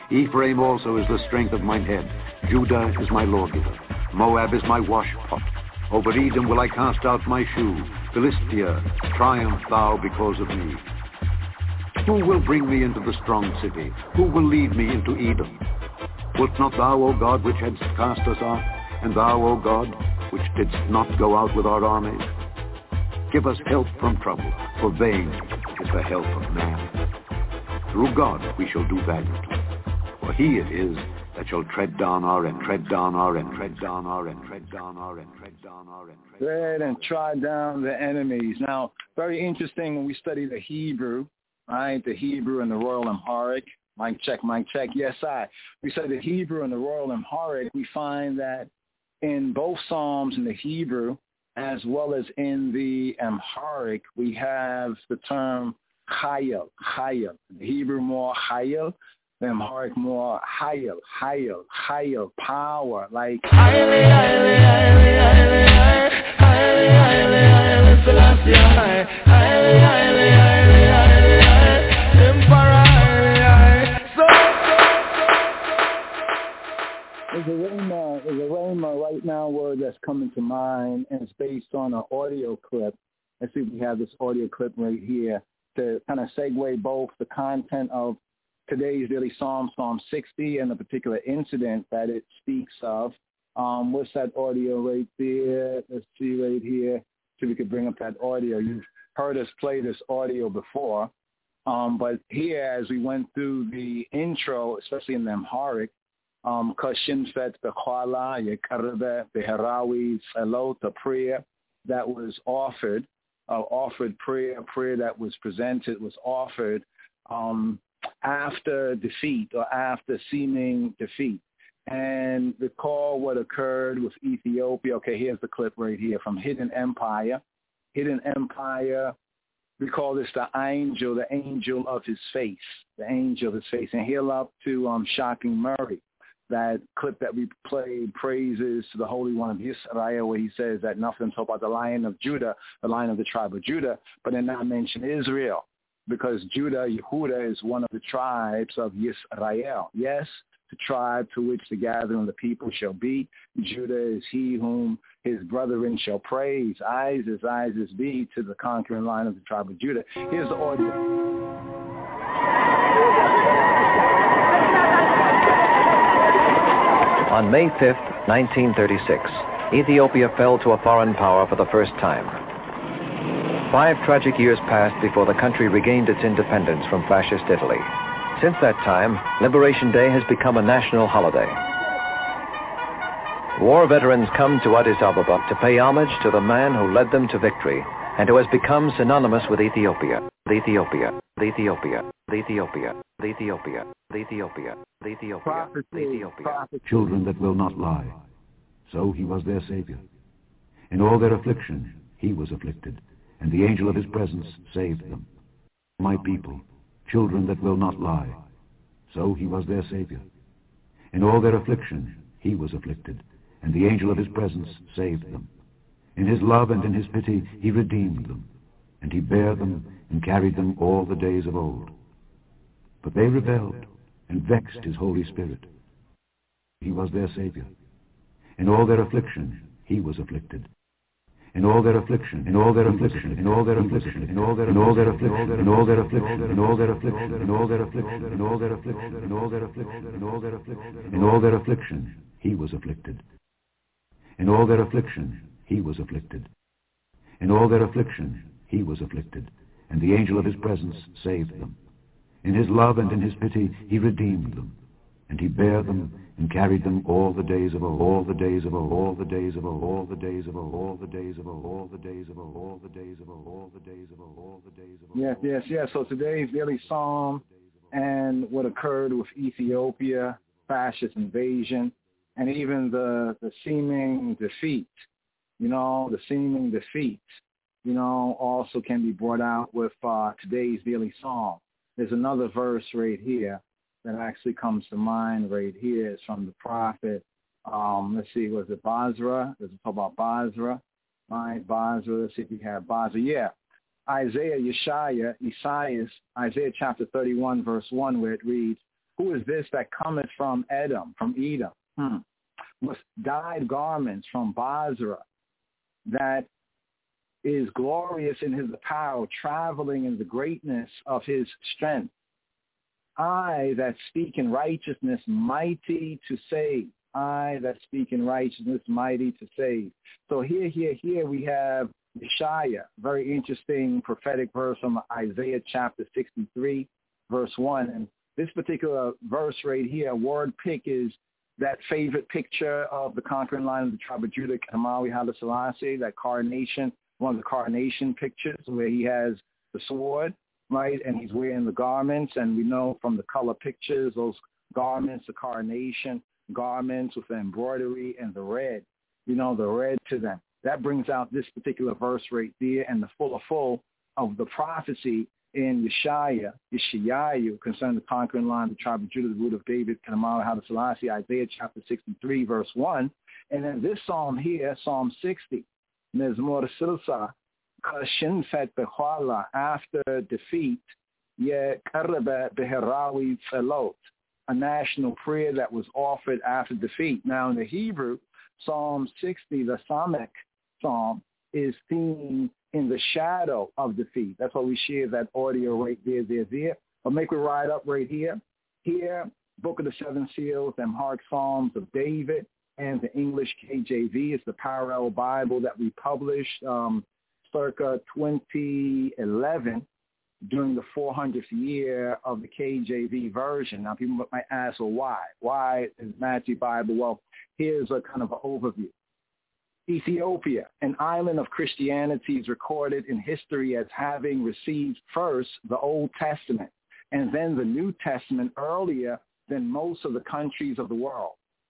Ephraim also is the strength of mine head. Judah is my lawgiver. Moab is my washpot. Over Edom will I cast out my shoe. Philistia, triumph thou because of me. Who will bring me into the strong city? Who will lead me into Edom? Wilt not thou, O God, which hadst cast us off, and thou, O God, which didst not go out with our armies? Give us help from trouble, for vain is the help of man. Through God we shall do valiantly, for he it is that shall tread down our and tread down our and tread down our and tread down our and tread down our and tread tread and trod down the enemies. Now, very interesting when we study the Hebrew, right? The Hebrew and the Royal Amharic. Mic check, mic check. Yes, I. We study the Hebrew and the Royal Amharic. We find that in both Psalms in the Hebrew as well as in the Amharic, we have the term chayil, chayil. The Hebrew more chayil. The Amharic more hayel, hayel, hayel, power, like hayel, hayel, hayel, hayel, hayel, hayel, Selassie, hayel, hayel, hayel, hayel, Emperor, hayel. So there's a rhema, there's a rhema right now word that's coming to mind, and it's based on an audio clip. Let's see if we have this audio clip right here to kind of segue both the content of today's daily Psalm, Psalm sixty, and the particular incident that it speaks of. Um, what's that audio right there? Let's see right here. So we could bring up that audio. You've heard us play this audio before. Um, but here, as we went through the intro, especially in the Amharic, um, Kashinfet Bechwala, Yekarbe, Beharawi, Salot, a prayer that was offered, uh, offered prayer, a prayer that was presented, was offered, um, after defeat or after seeming defeat. And recall what occurred with Ethiopia. Okay, here's the clip right here from Hidden Empire. Hidden Empire, we call this the angel, the angel of his face, the angel of his face. And here up to um, Shocking Murray, that clip that we played, praises to the Holy One of Israel, where he says that nothing talk about the Lion of Judah, the Lion of the tribe of Judah, but then not mention Israel. Because Judah, Yehuda, is one of the tribes of Yisrael. Yes, the tribe to which the gathering of the people shall be. Judah is he whom his brethren shall praise. Eyes as eyes as be to the conquering line of the tribe of Judah. Here's the audio. On May fifth, nineteen thirty-six, Ethiopia fell to a foreign power for the first time. Five tragic years passed before the country regained its independence from fascist Italy. Since that time, Liberation Day has become a national holiday. War veterans come to Addis Ababa to pay homage to the man who led them to victory and who has become synonymous with Ethiopia. Ethiopia, Ethiopia, Ethiopia, Ethiopia, Ethiopia, Ethiopia, Ethiopia. Children that will not lie. So he was their Savior. In all their affliction, he was afflicted, and the angel of his presence saved them. My people, children that will not lie. So he was their Savior. In all their affliction, he was afflicted, and the angel of his presence saved them. In his love and in his pity, he redeemed them, and he bare them and carried them all the days of old. But they rebelled and vexed his Holy Spirit. He was their Savior. In all their affliction, he was afflicted. In all their affliction, in all their affliction, in all their affliction, in all their in all their affliction, in all their affliction, in all their affliction, in all their affliction, in all their affliction, in all their affliction, in all their affliction, in all their affliction, he was afflicted. In all their affliction, he was afflicted. In all their affliction, he was afflicted, and the angel of his presence saved them. In his love and in his pity, he redeemed them, and he bare them and carried them all the days of old, all the days of old, all the days of old, all the days of old, all the days of old, all the days of old, all the days of old, all the days of old, all the days of old. Yes, yes, yes. So today's daily psalm and what occurred with Ethiopia, fascist invasion, and even the, the seeming defeat, you know, the seeming defeat, you know, also can be brought out with uh, today's daily psalm. There's another verse right here that actually comes to mind right here. It's from the prophet. Um, let's see, was it Basra? Does it talk about Basra? All right, Basra. Let's see if we have Basra. Yeah. Isaiah, Yeshaya, Isaiah, Isaiah chapter thirty-one, verse one, where it reads, Who is this that cometh from Edom, from Edom, hmm. with dyed garments from Basra, that is glorious in his apparel, traveling in the greatness of his strength? I that speak in righteousness, mighty to save. I that speak in righteousness, mighty to save. So here, here, here we have Yeshaya, very interesting prophetic verse from Isaiah chapter sixty-three, verse one. And this particular verse right here, word pick, is that favorite picture of the conquering line of the tribe of Judah, Kamawi Haile Selassie, that coronation, one of the coronation pictures where he has the sword, right, and he's wearing the garments. And we know from the color pictures, those garments, the coronation garments with the embroidery and the red, you know, the red to them. That brings out this particular verse right there, and the full of full of the prophecy in Yeshaya, Yeshayahu, concerning the conquering line of the tribe of Judah, the root of David, Kamawi Haile Selassie, Isaiah chapter sixty-three, verse one. And then this psalm here, Psalm sixty, Mezmor Silsa, Kashinfet Behwala, after defeat, Ye Karabet Beherawi Felot, a national prayer that was offered after defeat. Now in the Hebrew, Psalm sixty, the Samek Psalm, is seen in the shadow of defeat. That's why we share that audio right there, there, there. But make it right up right here. Here, Book of the Seven Seals, Amharic Psalms of David, and the English K J V is the parallel Bible that we published um, circa twenty eleven during the four hundredth year of the K J V version. Now, people might ask, well, why? Why is Matthew Bible? Well, here's a kind of an overview. Ethiopia, an island of Christianity, is recorded in history as having received first the Old Testament and then the New Testament earlier than most of the countries of the world.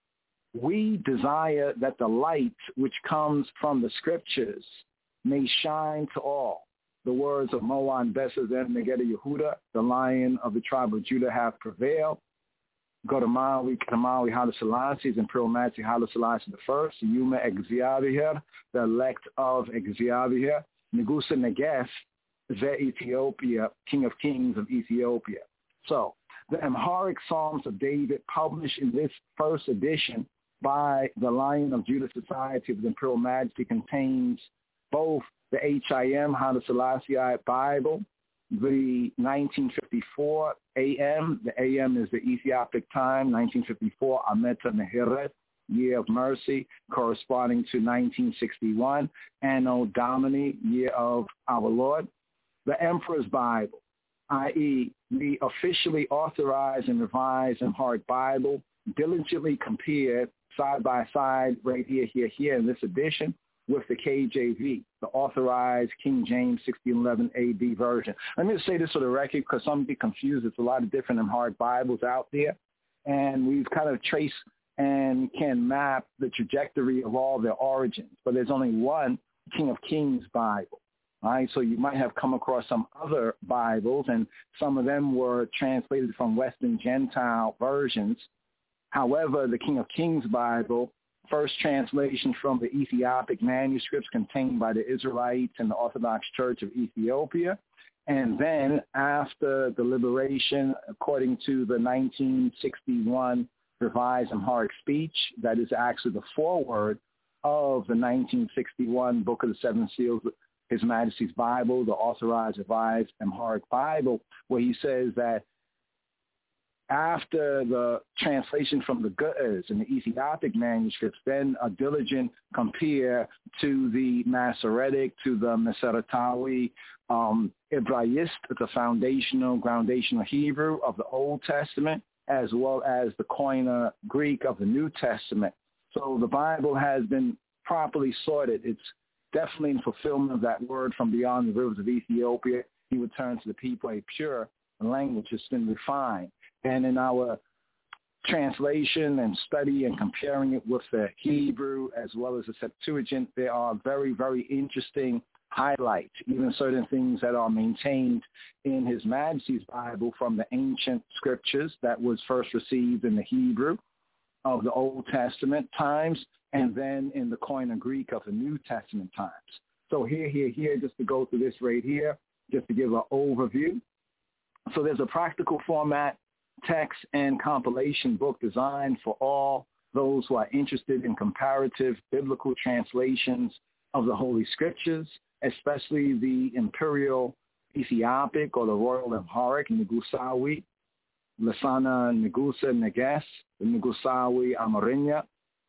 We desire that the light which comes from the scriptures may shine to all. The words of Moan Besazem Negeda Yehuda, the Lion of the tribe of Judah, have prevailed. Godamawi, Kamawi, Haile Selassie, Imperial Majesty Haile Selassie the First, Yuma Exaviher, the elect of Exaviher, Negusa Neges, the Ethiopia, King of Kings of Ethiopia. So the Amharic Psalms of David, published in this first edition by the Lion of Judah Society of the Imperial Majesty, contains both the H I M, Haile Selassie Bible, the nineteen fifty-four A M, the A M is the Ethiopic time, nineteen fifty-four, Ameta Meheret, Year of Mercy, corresponding to nineteen sixty-one, Anno Domini, Year of Our Lord. The Emperor's Bible, that is the officially authorized and revised Amharic Bible, diligently compared side by side right here, here, here in this edition, with the K J V, the authorized King James sixteen eleven A D version. Let me just say this for the record because some get confused. There's a lot of different Amharic Bibles out there, and we've kind of traced and can map the trajectory of all their origins. But there's only one King of Kings Bible. All right, so you might have come across some other Bibles, and some of them were translated from Western Gentile versions. However, the King of Kings Bible, first translation from the Ethiopic manuscripts contained by the Israelites and the Orthodox Church of Ethiopia. And then after the liberation, according to the nineteen sixty-one Revised Amharic Speech, that is actually the foreword of the nineteen sixty-one Book of the Seven Seals, His Majesty's Bible, the authorized Revised Amharic Bible, where he says that after the translation from the Ge'ez and the Ethiopic manuscripts, then a diligent compare to the Masoretic, to the Masoretawi, um, Ibraist, the foundational, groundational Hebrew of the Old Testament, as well as the Koine Greek of the New Testament. So the Bible has been properly sorted. It's definitely in fulfillment of that word from beyond the rivers of Ethiopia. He returns to the people a pure language has been refined. And in our translation and study and comparing it with the Hebrew as well as the Septuagint, there are very, very interesting highlights, even certain things that are maintained in His Majesty's Bible from the ancient scriptures that was first received in the Hebrew of the Old Testament times, and then in the Koine Greek of the New Testament times. So here, here, here, just to go through this right here, just to give an overview. So there's a practical format text and compilation book designed for all those who are interested in comparative biblical translations of the Holy Scriptures, especially the Imperial Ethiopic or the Royal Amharic Nugusawi, Lasana Negusa Neges, the Nugusawi Amarinya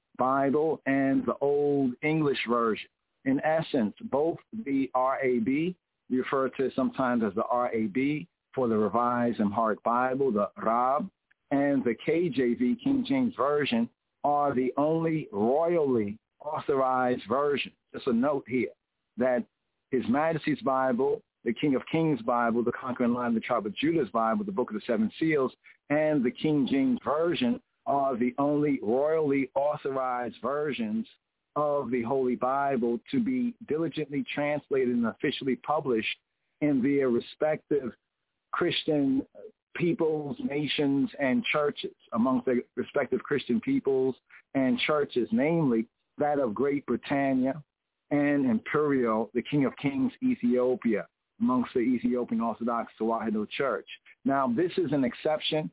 Bible, and the Old English Version. In essence, both the R A B, referred to sometimes as the R A B for the Revised Amharic Bible, the Rab, and the K J V, King James Version, are the only royally authorized versions. Just a note here that His Majesty's Bible, the King of Kings Bible, the Conquering Lion of the Tribe of Judah's Bible, the Book of the Seven Seals, and the King James Version are the only royally authorized versions of the Holy Bible to be diligently translated and officially published in their respective Christian peoples, nations, and churches, amongst the respective Christian peoples and churches, namely that of Great Britannia and Imperial, the King of Kings, Ethiopia, amongst the Ethiopian Orthodox Tewahedo Church. Now, this is an exception,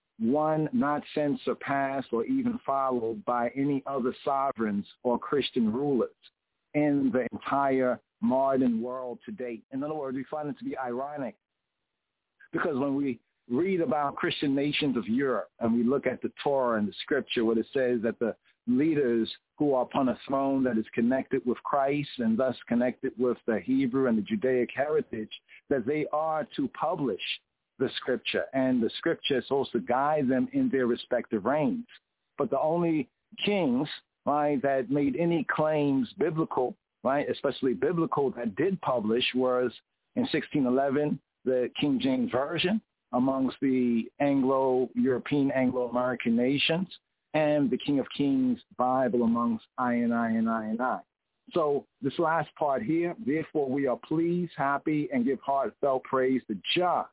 one not since surpassed or even followed by any other sovereigns or Christian rulers in the entire modern world to date. In other words, we find it to be ironic because when we read about Christian nations of Europe and we look at the Torah and the scripture where it says that the leaders who are upon a throne that is connected with Christ and thus connected with the Hebrew and the Judaic heritage, that they are to publish the scripture, and the scripture is supposed to guide them in their respective reigns. But the only kings, right, that made any claims biblical, right, especially biblical, that did publish was in sixteen eleven, the King James Version amongst the Anglo-European, Anglo-American nations, and the King of Kings Bible amongst I and I and I and I. So this last part here, therefore we are pleased, happy, and give heartfelt praise to Jah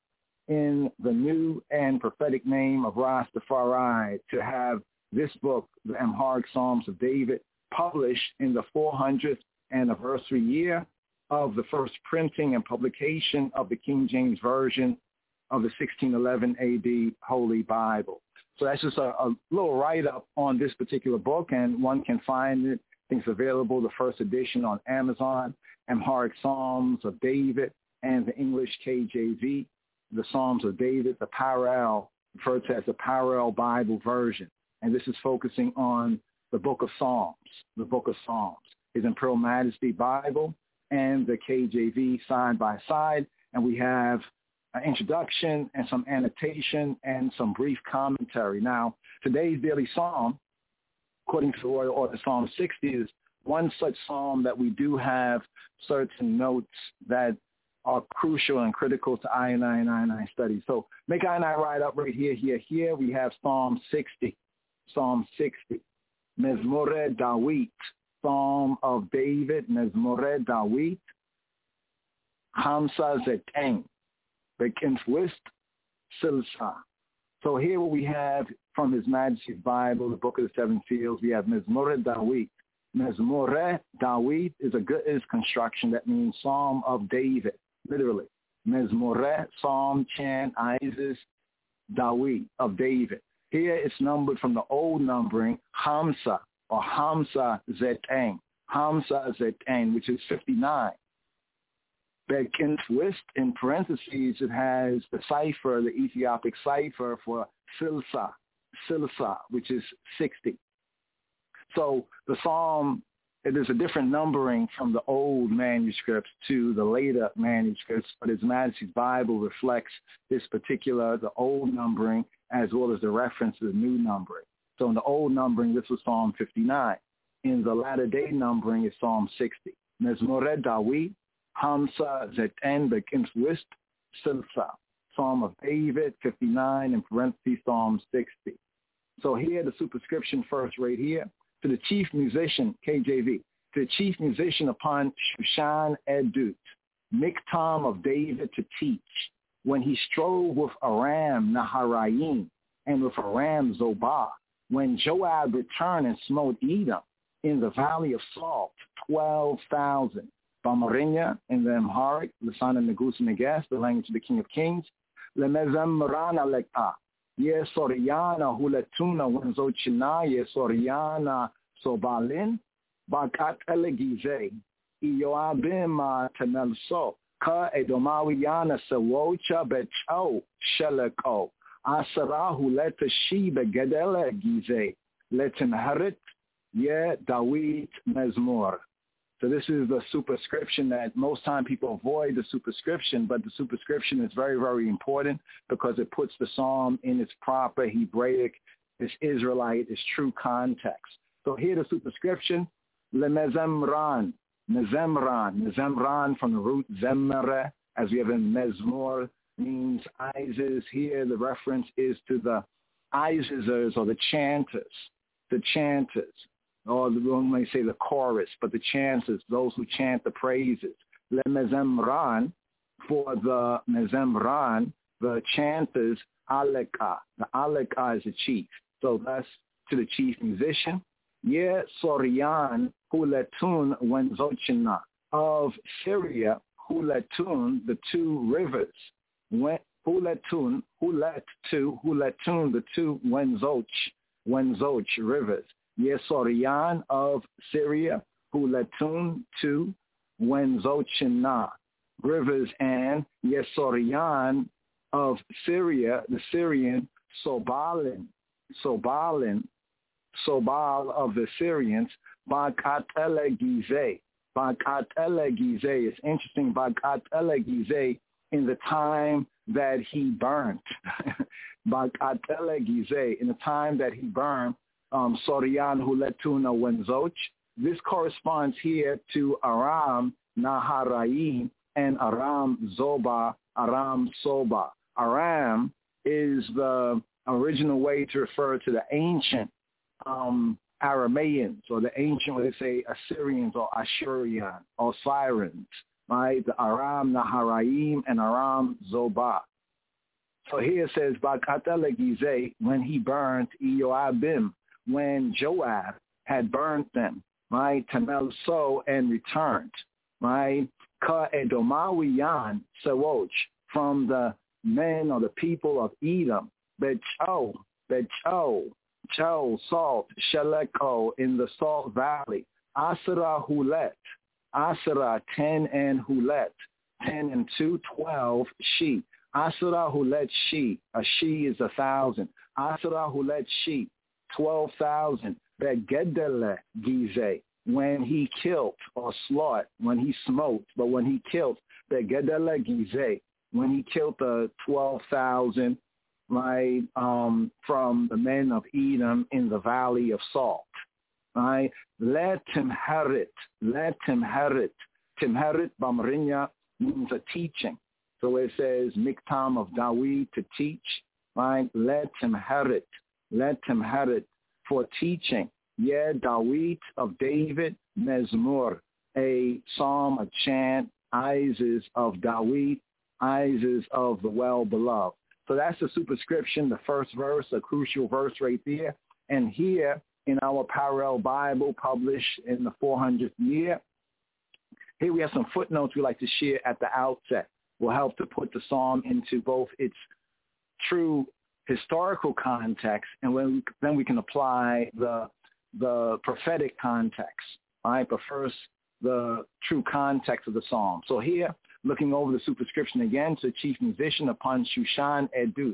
in the new and prophetic name of Rastafari to have this book, the Amharic Psalms of David, published in the four hundredth anniversary year of the first printing and publication of the King James Version of the sixteen eleven A D Holy Bible. So that's just a, a little write-up on this particular book, and one can find it. I think it's available, the first edition, on Amazon, Amharic Psalms of David, and the English K J V, the Psalms of David, the parallel, referred to as the parallel Bible version. And this is focusing on the book of Psalms, the book of Psalms, His Imperial Majesty Bible and the K J V side by side. And we have an introduction and some annotation and some brief commentary. Now, today's daily psalm, according to the Royal Order, Psalm sixty, is one such psalm that we do have certain notes that are crucial and critical to I and I and I and I study. So make I and I right up right here, here, here. We have Psalm sixty, Psalm sixty, Mezmore Dawit, Psalm of David, Mezmore Dawit, Hamsa Zeteng, Bekinfwist Silsa. So here what we have from His Majesty's Bible, the Book of the Seven Seals, we have Mezmore Dawit. Mezmore Dawit is a good is construction that means Psalm of David, literally. Mezmore, Psalm, chant, Isis, Dawit, of David. Here it's numbered from the old numbering, Hamsa, or Hamsa Zeteng, Hamsa Zeteng, which is fifty-nine. Bekinfwist, in parentheses, it has the cipher, the Ethiopic cipher for Silsa, Silsa, which is sixty. So the psalm, it is a different numbering from the old manuscripts to the later manuscripts, but His Majesty's Bible reflects this particular, the old numbering, as well as the reference to the new numbering. So in the old numbering, this was Psalm fifty-nine. In the latter day numbering, it's Psalm sixty. Mezmore Dawit, Hamsa Zeteng Bekinfwist Silsa. Psalm of David, fifty-nine, in parentheses, Psalm sixty. So here, the superscription first right here. To the chief musician, K J V, to the chief musician upon Shushan Edut, Miktam of David to teach, when he strove with Aram Naharayim and with Aram Zobah, when Joab returned and smote Edom in the valley of Salt, twelve thousand. Bamarinya in the Amharic, Lasana Negus Neges, the language of the King of Kings, Lemezemran Alekah, Ye Soriana Huletuna Wenzochina Ye Soriana Sobalin Bakat Elegize Ioabim Tenelso Ka Edomawiyana Sawocha Bechau Sheleko Asara Huleta Shiba Gedele Gize Letin Harit Ye Dawit Mezmor. So this is the superscription that most time people avoid the superscription, but the superscription is very, very important because it puts the psalm in its proper Hebraic, its Israelite, its true context. So here the superscription, Lemezemran, Mezemran, Mezemran from the root Zemere, as we have in Mezmor, means Isis. Here the reference is to the Isisers or the chanters, the chanters. Or when we say the chorus, but the chanters, those who chant the praises. Le mezemran, for the mezemran, the chanters, aleka. The aleka is the chief. So that's to the chief musician. Ye Sorian huletun wenzochina. Of Syria, huletun, the two rivers. Huletun, hulet two, huletun, the two wenzoch, wenzoch rivers. Yesorian of Syria, Huletun to Wenzochina, rivers, and Yesorian of Syria, the Syrian, Sobalin, Sobalin, Sobal of the Syrians, Bakat Gize. Bakat Gize. It's interesting, Bakat Gize, in the time that he burnt. Bakat Gize, in the time that he burned, Um, Sorian Huletuna Wenzoch. This corresponds here to Aram Naharaim and Aram Zoba, Aram Soba. Aram is the original way to refer to the ancient um, Aramaeans, or the ancient, what they say, Assyrians or Ashurian or Sirens, right? The Aram Naharaim and Aram Zoba. So here it says, Bakatele Gize, when he burnt Ioabim, when Joab had burnt them, right, Tamel so and returned, right, Ka Edomawiyan Sawoch, from the men or the people of Edom, Becho, Becho, Cho, salt, Sheleko, in the salt valley, Asera Hulet, Asera, ten and Hulet, ten and two, twelve sheep, Asera Hulet sheep, a she is a thousand, Asera Hulet sheep, twelve thousand, Begedele Gize, when he killed or slaughtered, when he smote, but when he killed, Begedele Gize, when he killed the twelve thousand, right, um, from the men of Edom in the valley of salt, right? Let him herit, let him herit. Timherit Bamrinya means a teaching. So it says, Miktam of Dawid, to teach, right? Let him herit. Let him have it for teaching. Yeah, Dawit of David, Mezmur, a psalm, a chant, Isis of Dawit, Isis of the well-beloved. So that's the superscription, the first verse, a crucial verse right there. And here in our parallel Bible published in the four hundredth year, here we have some footnotes we like to share at the outset. Will help to put the psalm into both its true historical context, and when we, then we can apply the the prophetic context, right? But first, the true context of the psalm. So here, looking over the superscription again, to chief musician upon Shushan Edut.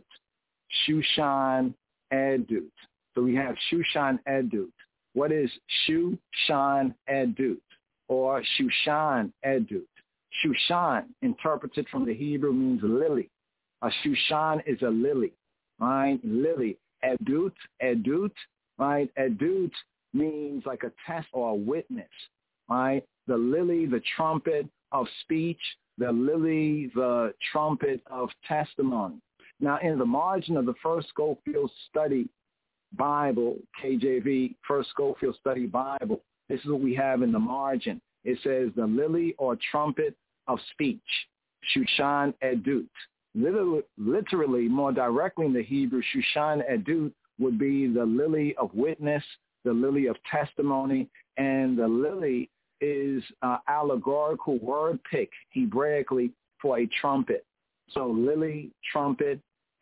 Shushan Edut. So we have Shushan Edut. What is Shushan Edut or Shushan Edut? Shushan, interpreted from the Hebrew, means lily. A Shushan is a lily. Right, lily, edut, edut, right? Edut means like a test or a witness, right? The lily, the trumpet of speech, the lily, the trumpet of testimony. Now, in the margin of the First Schofield Study Bible, K J V, First Schofield Study Bible, this is what we have in the margin. It says the lily or trumpet of speech, Shushan Edut. Literally, literally, more directly in the Hebrew, Shushan Edut would be the lily of witness, the lily of testimony, and the lily is uh, allegorical word pick, Hebraically, for a trumpet. So lily, trumpet,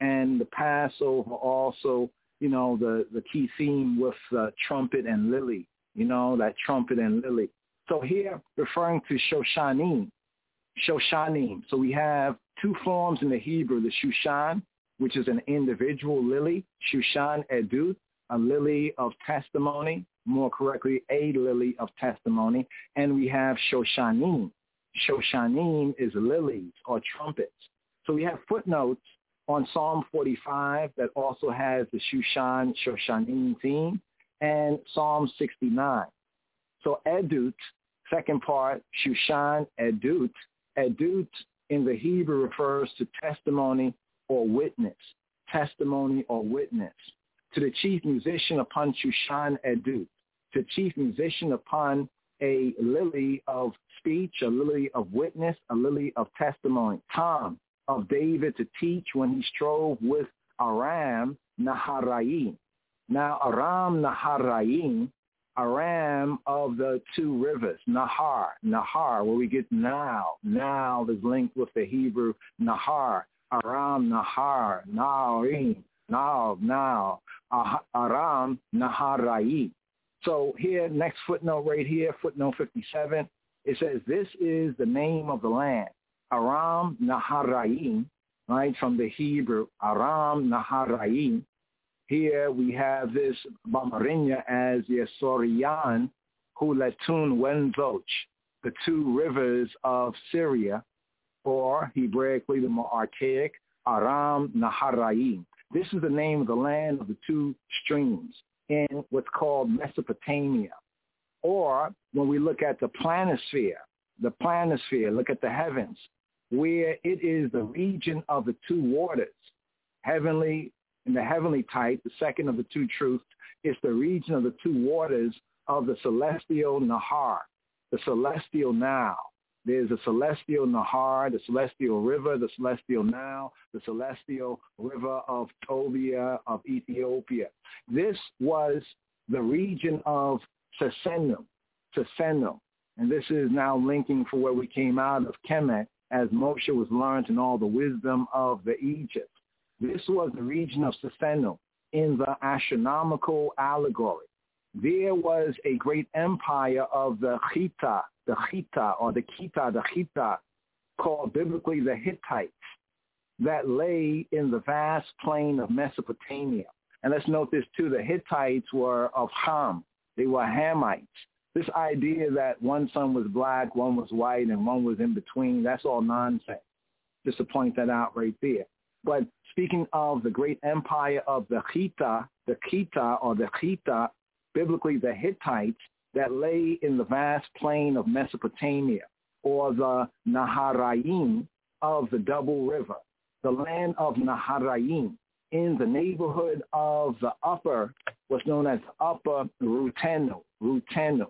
and the Passover also, you know, the, the key theme with uh, trumpet and lily, you know, that trumpet and lily. So here, referring to Shoshanim, Shoshanim. So we have two forms in the Hebrew, the Shushan, which is an individual lily, Shushan Edut, a lily of testimony, more correctly, a lily of testimony. And we have Shoshanim. Shoshanim is lilies or trumpets. So we have footnotes on Psalm forty-five that also has the Shushan, Shoshanim theme, and Psalm sixty-nine. So Edut, second part, Shushan, Edut. Edut in the Hebrew refers to testimony or witness, testimony or witness. To the chief musician upon Shushan Edut, to chief musician upon a lily of speech, a lily of witness, a lily of testimony. Tom of David to teach when he strove with Aram Naharaim. Now Aram Naharaim, Aram of the two rivers, Nahar, Nahar, where we get now. Now is linked with the Hebrew Nahar, Aram Nahar, Naharim, now, now, Aram Naharaim. So here, next footnote right here, footnote fifty-seven, it says, this is the name of the land, Aram Naharaim, right, from the Hebrew, Aram Naharaim. Here we have this Bamarinya as Yesorian, Huletun Wenzoch, the two rivers of Syria, or Hebraically the more archaic, Aram Naharaim. This is the name of the land of the two streams in what's called Mesopotamia. Or when we look at the planisphere, the planisphere, look at the heavens, where it is the region of the two waters, heavenly, in the heavenly type, the second of the two truths, is the region of the two waters of the celestial Nahar, the celestial Nile. There's a celestial Nahar, the celestial river, the celestial Nile, the celestial river of Tobia, of Ethiopia. This was the region of Sesenum, Sesenum. And this is now linking for where we came out of Kemet as Moshe was learned in all the wisdom of the Egypt. This was the region of Sesenum in the astronomical allegory. There was a great empire of the Chita, the Chita, or the Kita, the Chita, called biblically the Hittites, that lay in the vast plain of Mesopotamia. And let's note this too, the Hittites were of Ham. They were Hamites. This idea that one son was black, one was white, and one was in between, that's all nonsense. Just to point that out right there. But speaking of the great empire of the Chita, the Kita, or the Chita, biblically the Hittites, that lay in the vast plain of Mesopotamia, or the Naharaim of the double river, the land of Naharaim in the neighborhood of the upper, what's known as upper Rutenu, Rutenu.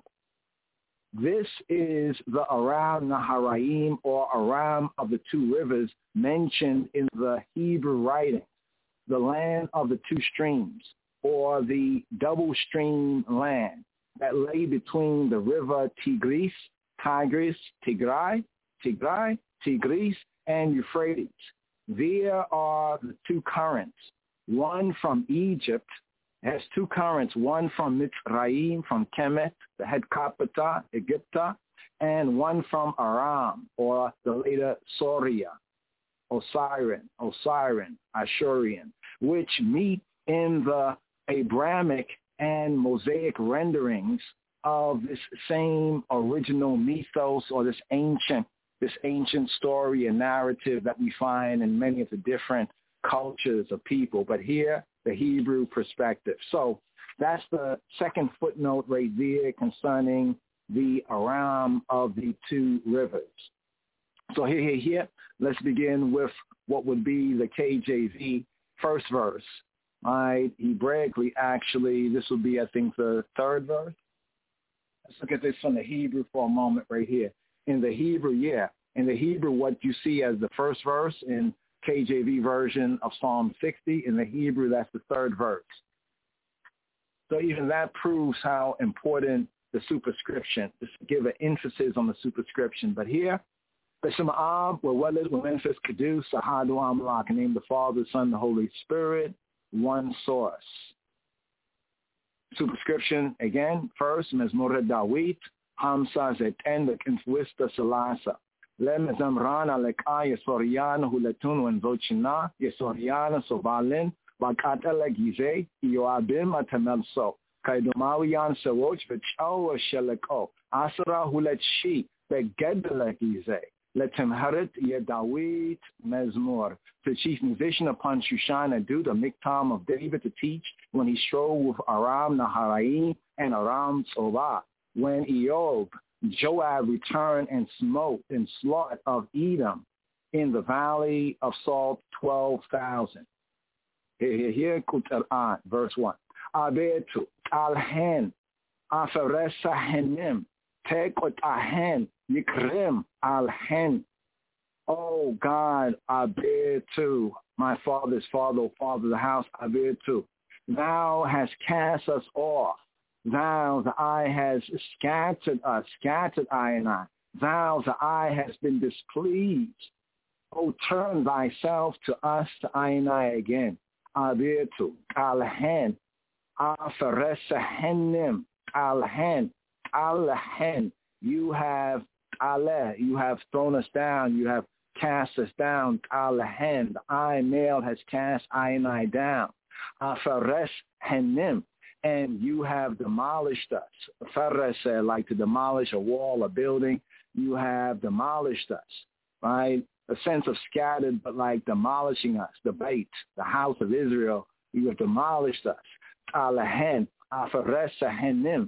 This is the Aram Naharaim, or Aram of the two rivers mentioned in the Hebrew writings, the land of the two streams, or the double stream land that lay between the river Tigris, Tigris, Tigray, Tigray, Tigris, and Euphrates. There are the two currents, one from Egypt, has two currents, one from Mitzrayim, from Kemet, the head capital, Egypta, and one from Aram, or the later Soria, Osirin, Osirin, Ashurian, which meet in the Abrahamic and Mosaic renderings of this same original mythos, or this ancient, this ancient story and narrative that we find in many of the different cultures of people. But here, the Hebrew perspective. So that's the second footnote right there concerning the Aram of the two rivers. So here, here, here, let's begin with what would be the K J V first verse. Right, Hebraically, actually, this will be, I think, the third verse. Let's look at this from the Hebrew for a moment right here. In the Hebrew, yeah. In the Hebrew, what you see as the first verse in K J V version of Psalm sixty, in the Hebrew, that's the third verse. So even that proves how important the superscription is, to give an emphasis on the superscription. But here, B'Shem Ab, Weweled, Wememphes, Kedus, Sahadu Amalak, name the Father, Son, the Holy Spirit, one source. Superscription, again, first, Mezmor Dawit, Hamsa Zeten, the Kinfwista Salasa. Lem Zamrana Leka, Yesoriana, Huletun, Wenvochina, Yesoriana, Sovalin, Bakatala Gize, Yoabim, Atamelso, Kaidomawian Sawoch, Vichawa Sheleko, Asara Huletshi, Begedela Gize. Let him harit Yedawit Mezmor, the chief musician upon Shushan do the Miktam of David to teach when he strove with Aram Naharaim and Aram Tzobah. When Eob, Joab returned and smote and slaughtered of Edom in the valley of Salt twelve thousand. Here, here, here, Kutar'an, verse one. Abetu, Alhen, Afaresa Henim, Tekot Ahen, Yikrim al-Hen. Oh God, Abetu, my father's father, O father of the house, Abetu. Thou hast cast us off. Thou, the eye, has scattered us, scattered I and I. Thou, the eye, has been displeased. Oh, turn thyself to us, to I and I again. Abetu, al-Hen, afaresahenim, al-Hen, al-Hen. You have Ale, you have thrown us down, you have cast us down, Al-Hen, the I male has cast I and I down, Afares Henim, and you have demolished us. Fares, uh, like to demolish a wall, a building, you have demolished us, right? A sense of scattered, but like demolishing us, the Beit, the house of Israel, you have demolished us, Al-Hen, Afares Henim,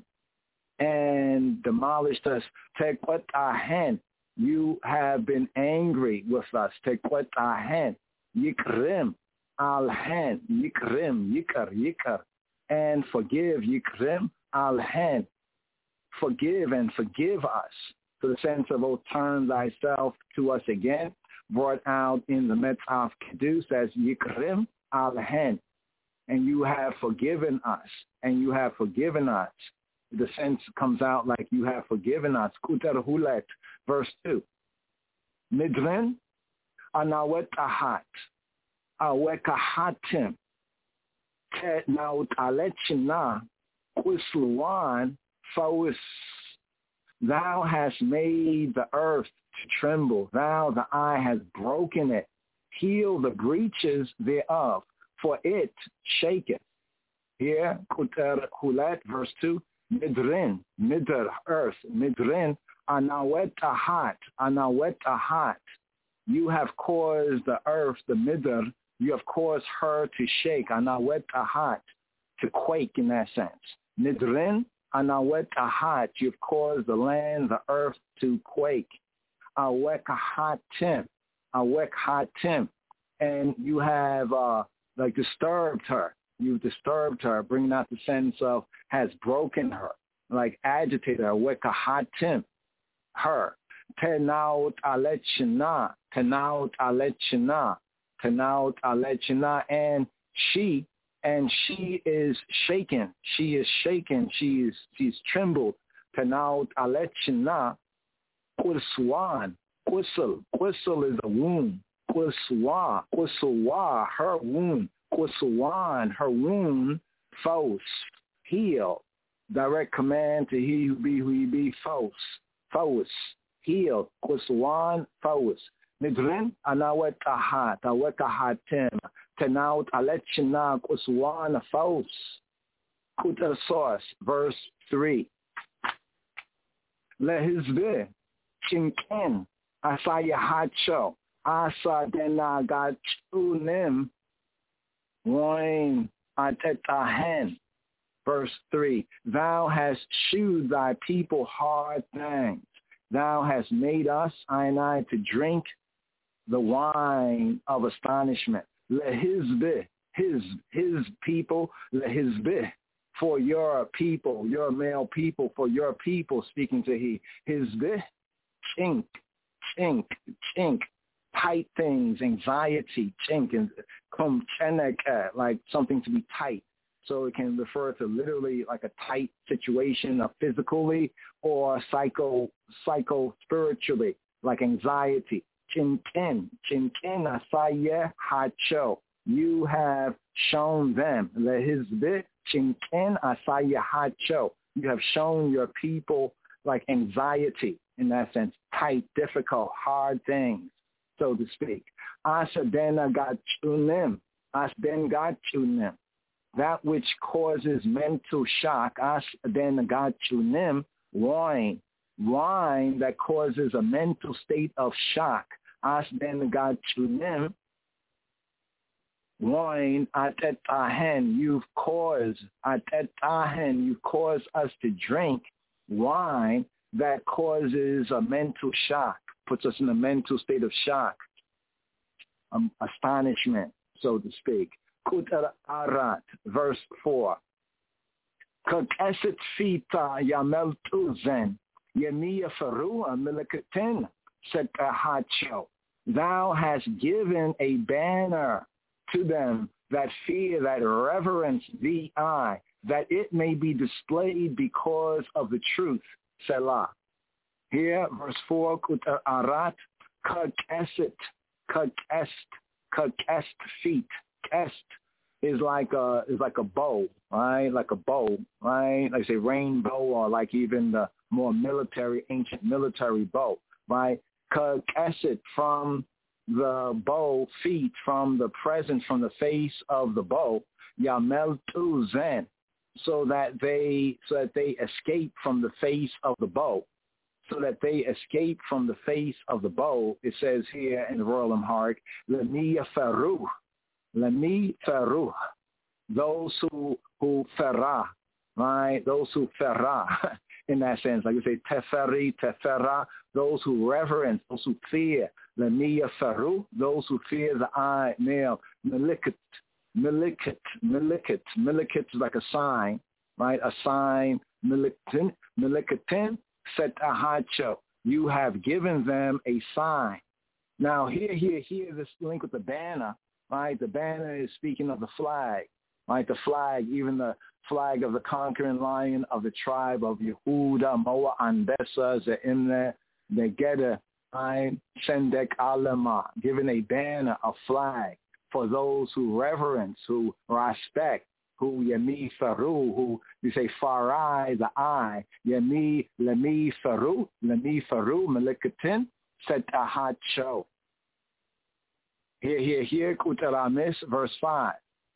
and demolished us. Tekwet ahen, you have been angry with us. Tekwet ahen, yikrim alhen, yikrim, yikar, yikar, and forgive, yikrim alhen, forgive and forgive us. To the sense of, oh, turn thyself to us again, brought out in the Metzaf Kedus as yikrim alhen, and you have forgiven us, and you have forgiven us. The sense comes out like you have forgiven us. Kutar Hulet, verse two. Midrin, anawet ahat, awekahatim, te naut alechina, kusluan, fawis. Thou hast made the earth to tremble. Thou, the eye, has broken it. Heal the breaches thereof, for it shaketh. Here, Kutar Hulet, verse two. Midrin, midr, earth, midrin, anawet ahat, anawet ahat. You have caused the earth, the midr, you have caused her to shake, anawet ahat, to quake in that sense. Midrin, anawet ahat, you've caused the land, the earth to quake. Awek ahatim, awek hatim, and you have uh, like disturbed her. You've disturbed her, bringing out the sense of has broken her, like agitated her, wekahatim, her. Tenaut alechina, tenaut alechina, tenaut alechina, and she, and she is shaken. She is shaken. She is, she's trembled. Tenaut alechina, quiswan, quisl, quisl is a wound. Quiswa, quiswa, her wound. Quiswan, her wound, fos, heal. Direct command to he who be who he be, fos, fos, heal. Quiswan, fos. Midrin, anawet ahat, awek ahatim, tenaut alechina, quiswan, fos. Kuta source, verse three. Lehizbe, chinken, asayahacho, asa denagachunim, Loin atetahen, verse three. Thou hast shewed thy people hard things. Thou hast made us, I and I, to drink the wine of astonishment. Lehizbeh, his his people, lehizbeh, for your people, your male people, for your people, speaking to he. Hizbeh, chink, chink, chink. Tight things, anxiety, chink, and come like something to be tight. So it can refer to literally like a tight situation, uh, physically or psycho, psycho spiritually, like anxiety. Chinkin, chinkin asaya hacho. You have shown them. Lehizbit, chinkin asaya hacho. You have shown your people like anxiety, in that sense, tight, difficult, hard things, so to speak. Asadena gachunim, asden gachunim. That which causes mental shock, asden gachunim, wine. Wine that causes a mental state of shock, asden gachunim. Wine, atet tahen, you've caused, atet tahen, you've caused us to drink wine that causes a mental shock, puts us in a mental state of shock, um, astonishment, so to speak. Kutar Arat, verse four. Kakeset fita yamel tuzen, yemiya farua milikatin, setahacho. Thou hast given a banner to them that fear, that reverence thee I, that it may be displayed because of the truth. Selah. Here, verse four, Kutar Arat, Kakeset, Kakest, Kakest feet. Kest is like a is like a bow, right? Like a bow, right? Like say rainbow, or like even the more military, ancient military bow, right? Kakeset, from the bow, feet, from the presence, from the face of the bow, Yamel Tuzen, so that they so that they escape from the face of the bow. So that they escape from the face of the bow, it says here in the Royal Amharic, Lemiya Faruh, Lemi Faruh, those who who ferah, right? Those who ferah, in that sense, like we say teferi, tefera, those who reverence, those who fear. Lemiya Faruh, those who fear the eye, male, Melikat, Melikat, Melikat, Melikat is like a sign, right? A sign, Melikin, Melikatin. Set ahacho, you have given them a sign. Now here, here, here, this link with the banner, right? The banner is speaking of the flag, right? The flag, even the flag of the conquering lion of the tribe of Yehuda, Moa, Andessa, Zeimne, Negeda, right? Sendek Alema, given a banner, a flag for those who reverence, who respect, who Yemi Faru, who you say Farai, the eye, Yemi Lemi Faru, Lemi Faru, Melikatin, Setahacho. Here, here, here, Kutaramis, verse five.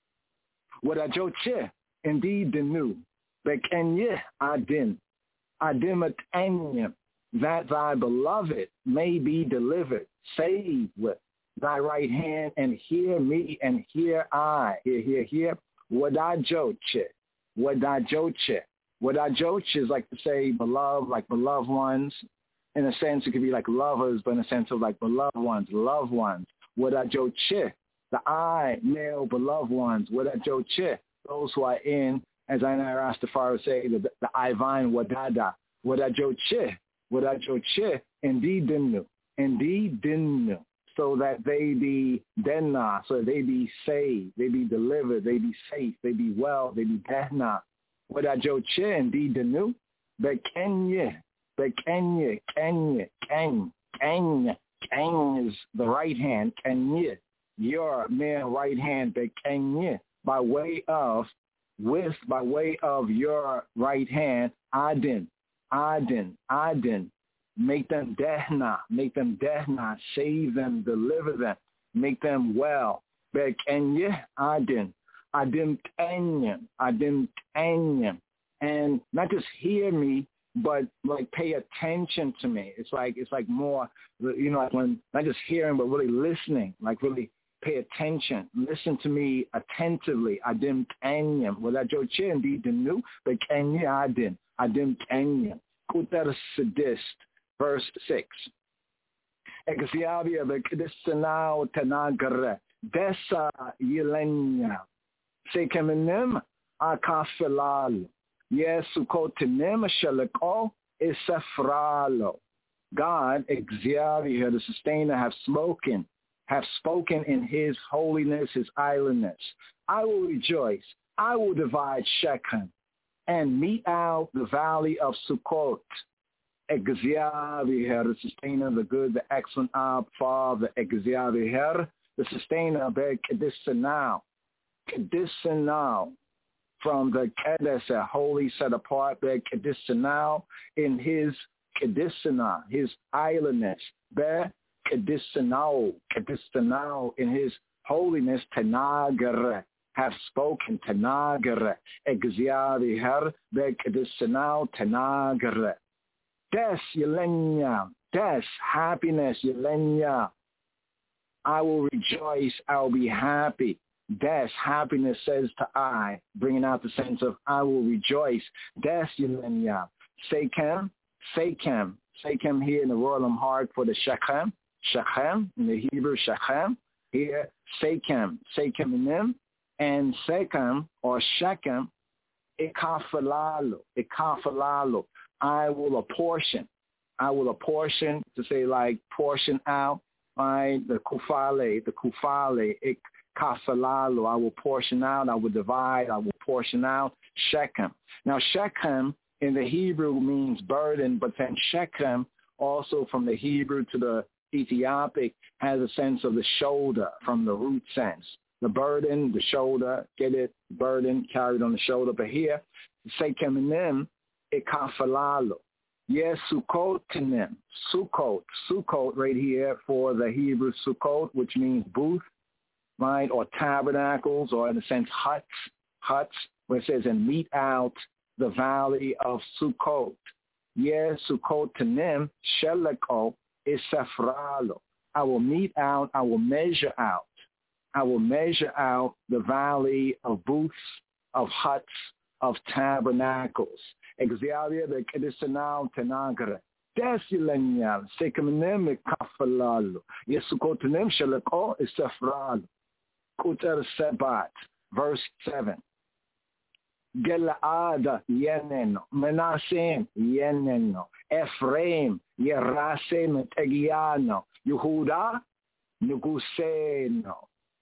Wadajoche, indeed the new, Bekenye Adin, Adimat Enyim, that thy beloved may be delivered, saved with thy right hand, and hear me, and hear I. Here, here, here. Wadajoche, Wadajoche. Wadajoche is like to say beloved, like beloved ones. In a sense, it could be like lovers, but in a sense of like beloved ones, loved ones. Wadajoche, the I, male beloved ones. Wadajoche, those who are in, as I know Rastafari say, the, the Ivine Wadada. Wadajoche, Wadajoche, indeed dinu, indeed dinu. So that they be denna, so that they be saved, they be delivered, they be safe, they be well, they be denna. Wadajoche, indeed denu, bekenye, bekenye, kenye, ken, ken, ken is the right hand, kenye, your male right hand, bekenye, by way of, with, by way of your right hand, adin, adin, adin. Make them dehna, make them dehna, save them, deliver them, make them well. Bekenye adin, adim tenyem, adim tenyem. And not just hear me, but like pay attention to me. It's like it's like more, you know, like when not just hearing, but really listening, like really pay attention. Listen to me attentively. Adim tenyem. Well, that joche indeed the new, bekenye adin, adim tenyem. Kutar sadist. Verse six. Exabia bekdistanao tanagare desa yelenya sekeminem akafilal yesukotenem shalako isefralo. God, Exabia, the sustainer, have spoken, have spoken in his holiness, his islandness. I will rejoice. I will divide Shechem and mete out the valley of Sukkot. Exaviher, the sustainer, the good, the excellent Ab, Father, Exaviher, the sustainer, Be Kedissanau, Kedissanau, from the Kedes, a holy set apart, Be Kedissanau, in his Kedissana, his islandness, Be Kedissanau, Kedissanau, in his holiness, Tanagare, have spoken, Tanagare, Exaviher, Be Kedissanau, Tanagare. Des, Yelenya, Des, happiness, Yelenya. I will rejoice, I'll be happy. Des, happiness says to I, bringing out the sense of I will rejoice. Des, Yelenya. Sekem, Sekem, Sekem here in the royal heart for the Shechem, Shechem, in the Hebrew Shechem. Here, Sekem, Sekem in them, and Sekem, or Shechem, Ikafalalu, Ikafalalu. I will apportion. I will apportion, to say like portion out, right? The kufale, the kufale, ik kafalalu. I will portion out. I will divide. I will portion out. Shechem. Now Shechem in the Hebrew means burden, but then Shechem also from the Hebrew to the Ethiopic has a sense of the shoulder from the root sense. The burden, the shoulder, get it? Burden carried on the shoulder. But here, Shechem in them, Ikafalalu. Yes, Sukkot Tanim. Sukkot. Sukkot right here for the Hebrew Sukkot, which means booth, right? Or tabernacles, or in a sense huts. Huts, where it says, and meet out the valley of Sukkot. Yes, Sukkot Tanim. Sheleko Isefralo. I will meet out, I will measure out. I will measure out the valley of booths, of huts, of tabernacles. Exalia the Kedissanau Tanagara. Desilenial, Sekamenem Kafalalu. Yesukotanem Shalako Isafral. Kuter Sebat, verse seven. Gelaad Yeneno, Menasem Yeneno, Ephraim Yerase Metegiano, Yehuda Neguseno.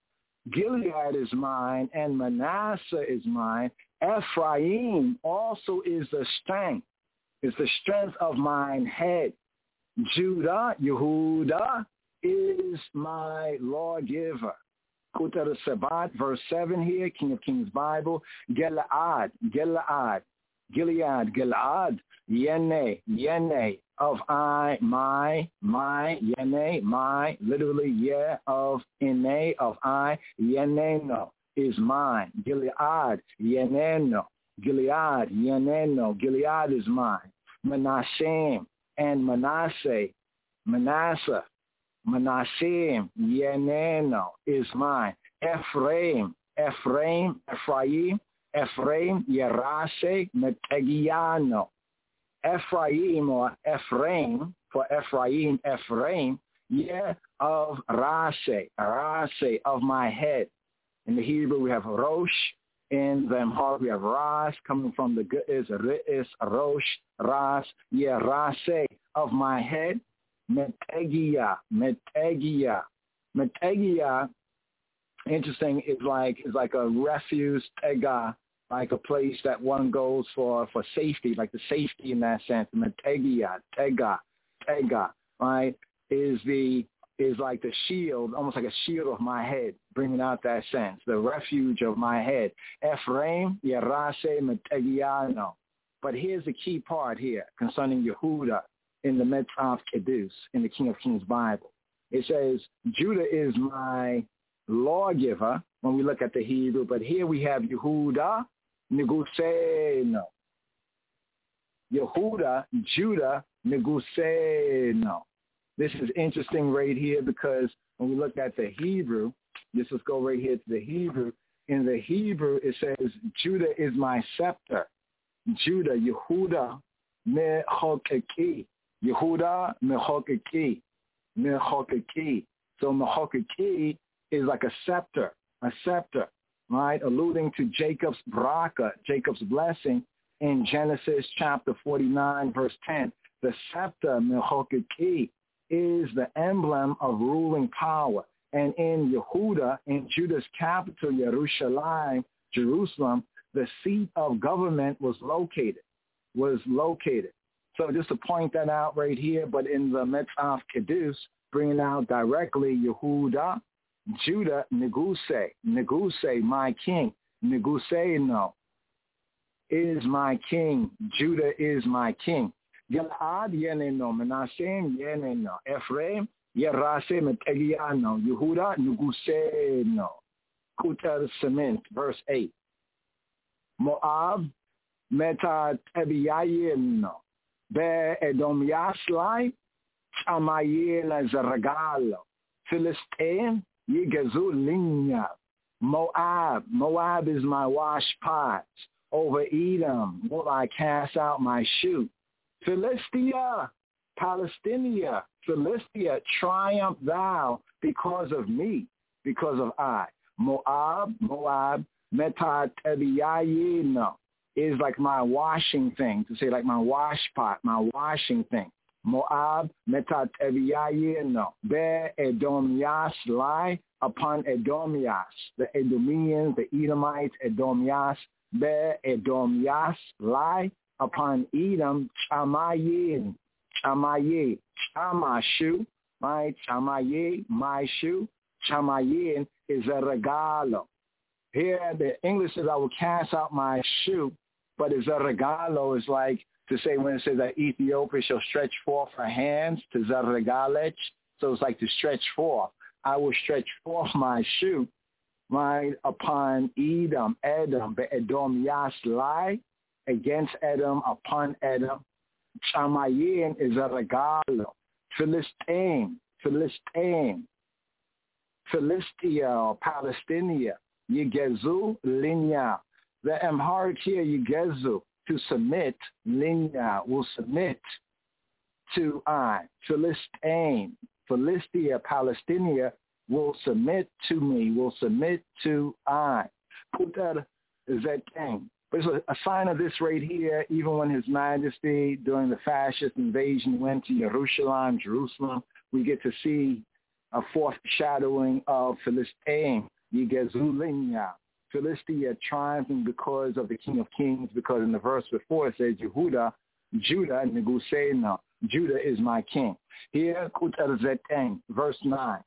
Gilead is mine and Manasseh is mine. Ephraim also is the strength, is the strength of mine head. Judah, Yehuda, is my lawgiver. Kutar Sabat, verse seven here, King of Kings Bible. Gilead, Gilead, Gilead, Gilead, Yene, Yene, of I, my, my, Yene, my, literally, yeah, of Ine, of I, Yeneno, is mine. Gilead, Yeneno, Gilead, Yeneno, Gilead is mine. Menashem and Manasseh, Manasseh, Menashem, Yeneno is mine. Ephraim, Ephraim, Ephraim, Ephraim, Yerase, Metegiano. Ephraim or Ephraim, for Ephraim, Ephraim, yeah, of Rase, Rase, of my head. In the Hebrew, we have Rosh. In the Amharic, we have Ras, coming from the Ge'ez, Re'ez, Rosh, Ras, yeah, Rase, of my head. Metegia, Metegia. Metegia, interesting, is like is like a refuse, Tega, like a place that one goes for, for safety, like the safety in that sense. Metegia, Tega, Tega, right, is the is like the shield, almost like a shield of my head, bringing out that sense, the refuge of my head. Ephraim, Yerase, Metegiano. But here's the key part here concerning Yehuda in the Metrav Kedus, in the King of Kings Bible. It says, Judah is my lawgiver when we look at the Hebrew, but here we have Yehuda, Neguseno. Yehuda, Judah, Neguseno. This is interesting right here because when we look at the Hebrew, let's just go right here to the Hebrew. In the Hebrew, it says, Judah is my scepter. Judah, Yehuda, Mehokeki. Yehuda, Mehokeki. Mehokeki. So Mehokeki is like a scepter, a scepter, right? Alluding to Jacob's braka, Jacob's blessing in Genesis chapter forty-nine, verse ten. The scepter, Mehokeki, is the emblem of ruling power. And in Yehuda, in Judah's capital, Yerushalayim, Jerusalem, the seat of government was located, was located. So just to point that out right here, but in the Metzaf Kedus, bringing out directly Yehuda, Judah, Neguse, Neguse, my king, Neguse, no, is my king, Judah is my king. Gilad, Yeneno, Menashem, Yeneno, Ephraim, Yerase, Metegiano, Yehuda, Neguse, no. Kutar Cement, verse eight. Moab, Meta Tebiayeno, Be Edom Yaslai, Chamayel Zaragalo, Philistine, Yigazu Linya, Moab, Moab is my wash pots. Over Edom will I cast out my shoe. Philistia, Palestinia, Philistia, triumph thou because of me, because of I. Moab, Moab, Meta Tebiyayino is like my washing thing, to say like my wash pot, my washing thing. Moab, Meta Tebiyayino, Be Edomias lie upon Edomias, the Edomians, the Edomites, Edomias, Be Edomias lie upon Edom, Chamayin, Chamaye, Chamashu, my Chamaye, my shoe, Chamayin is a regalo. Here the English says I will cast out my shoe, but is a regalo is like to say when it says that Ethiopia shall stretch forth her hands to Zaregalech, so it's like to stretch forth. I will stretch forth my shoe, my upon Edom, Edom, the Edom Yas lie against Edom, upon Edom. Chamayin is a regalo. Philistine, Philistine, Philistia or Palestinia, Yigezu, Linya. The Amharic here, Yigezu, to submit, Linya, will submit to I. Philistine, Philistia, Palestinia, will submit to me, will submit to I. Put that is that thing. But it's a, a sign of this right here, even when His Majesty, during the fascist invasion, went to Jerusalem, Jerusalem, we get to see a foreshadowing of Philistine, Yigezulinya, Philistia triumphing because of the King of Kings, because in the verse before it says, Yehuda, Judah, Negusena, Judah is my king. Here, Kutar Zeteng, verse nine.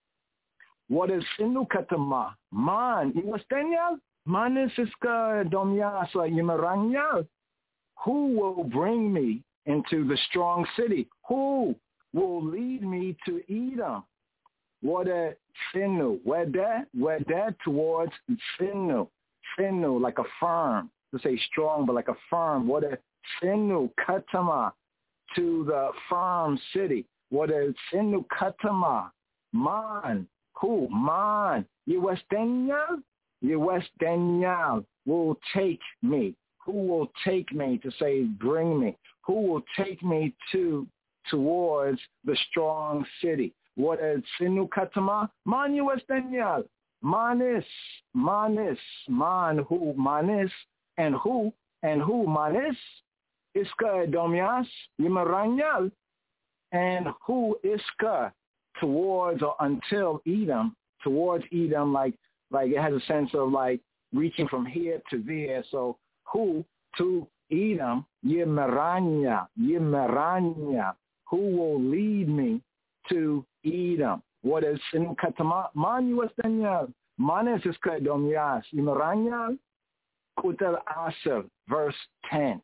What is Sinu Katama? Man, Iwastenya? Manisiska Domyasa Yimaranya? Who will bring me into the strong city? Who will lead me to Edom? What a Sinu. Where that? Where that towards Sinu. Sinu, like a firm. To say strong, but like a firm. What a Sinu Katama. To the firm city. What a Sinu Katama. Man. Who? Man. Yewestenya? Yewestenya will take me. Who will take me, to say bring me? Who will take me to towards the strong city? What is Sinu Katama? Man Yewestenya. Manis. Manis. Man who? Manis. And who? And who? Manis. Iska Domias. Yimaranyal. And who Iska? Towards or until Edom, towards Edom, like like it has a sense of like reaching from here to there. So who to Edom, Yimaranya, Yimaranya, who will lead me to Edom? What is in Katama? Man Yuastanya, Manes is Kadomias, Yimaranya, Kutal Aser, verse ten.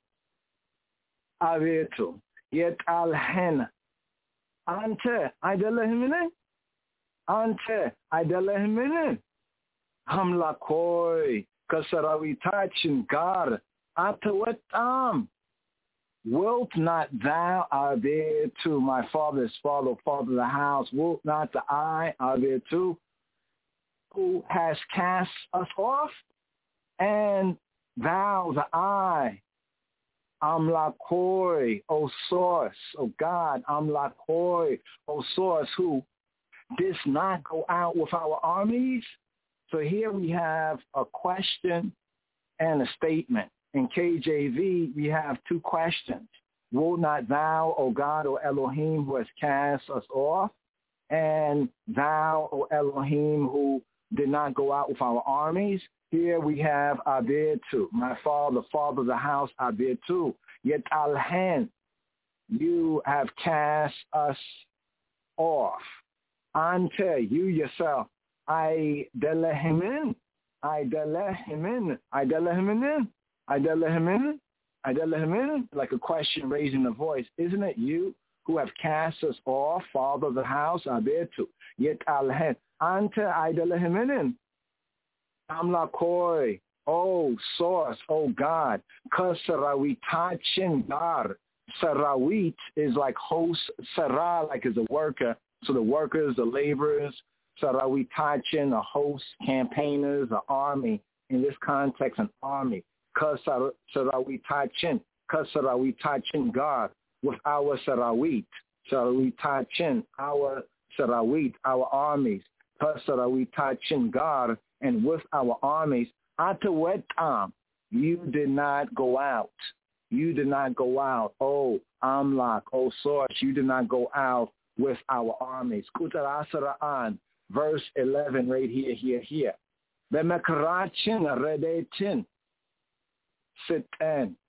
Avetu, yet al hen. Ante Idelahimine, Ante Idelahimine, Hamla Koi, Kasarawitachin Gar, Atawetam. Wilt not thou are there too, my father's father, father of the house, wilt not the I are there too, who has cast us off? And thou, the I, Amlakoi, O source, O God, Amlakoi, O source, who did not go out with our armies. So here we have a question and a statement. In K J V, we have two questions. Will not thou, O God, O Elohim, who has cast us off? And thou, O Elohim, who did not go out with our armies? Here we have Abetu, my father, father of the house, Abetu. Yet Alhan, you have cast us off. Ante, you yourself, I delehimin, I delehimin, I delehimin, I delehimin, I delehimin, like a question raising a voice. Isn't it you who have cast us off, father of the house? Abetu, yet alhen, ante I delehimin, amlakoi, oh source, oh God, kasarawitachin gar. Sarawit is like host, Sarah like is a worker. So the workers, the laborers, Sarawitachin, a host, campaigners, an army. In this context, an army. Sarawitachin, Sarawitachin God, with our Sarawit. Sarawitachin, our Sarawit, our armies. Sarawitachin God, and with our armies. Atawetam, you did not go out. You did not go out. Oh, Amlak, oh source, you did not go out with our armies. Kutarasara'an, verse eleven, right here, here, here. Bemekarachin redetin, sitan.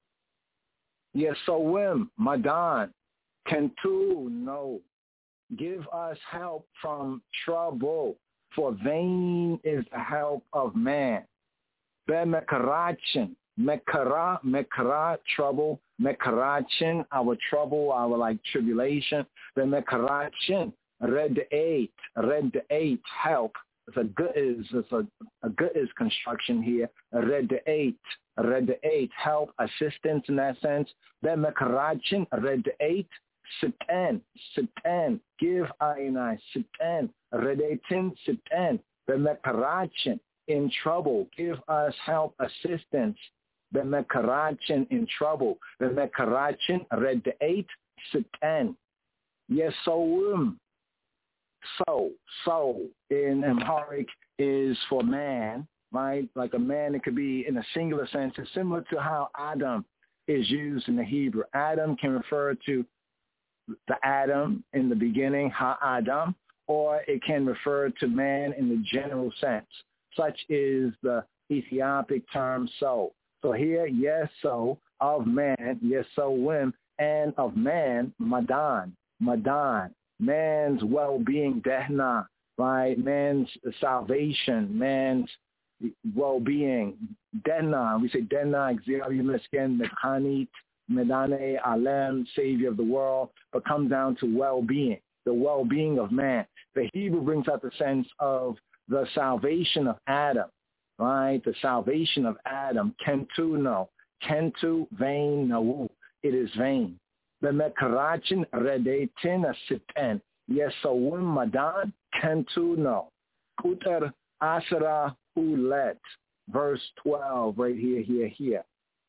Yesowim, Madan, Kentu, no. Give us help from trouble, for vain is the help of man. Bemekarachin. Mekara, Mekara, trouble, Mekarachin, our trouble, our like tribulation. The Mekarachin, red eight, red eight, help. It's a good is, it's a, a good is construction here. Red eight, red eight, help, assistance in that sense. Then Mekarachin, red eight, Satan, Satan, give Ainai, Satan, red eighteen, Satan. The Mekarachin, in trouble, give us help, assistance. The Mekarachin in trouble. The Mekarachin read the eight, Satan. Yes, so, so, so in Amharic is for man, right? Like a man, it could be in a singular sense. It's similar to how Adam is used in the Hebrew. Adam can refer to the Adam in the beginning, Ha-Adam, or it can refer to man in the general sense. Such is the Ethiopic term so. So here, yes, so, of man, yes, so, wim, and of man, madan, madan, man's well-being, dehna, right? Man's salvation, man's well-being, dehna. We say dehna, Xavier Miskin, Mechanit, Medane, Alem, Savior of the world, but comes down to well-being, the well-being of man. The Hebrew brings out the sense of the salvation of Adam. Right, the salvation of Adam, kentu no, kentu vain no, it is vain. The mekarachin redetin asiten, yesowim madan kentu no, kuter asara ulet, verse twelve, right here, here, here.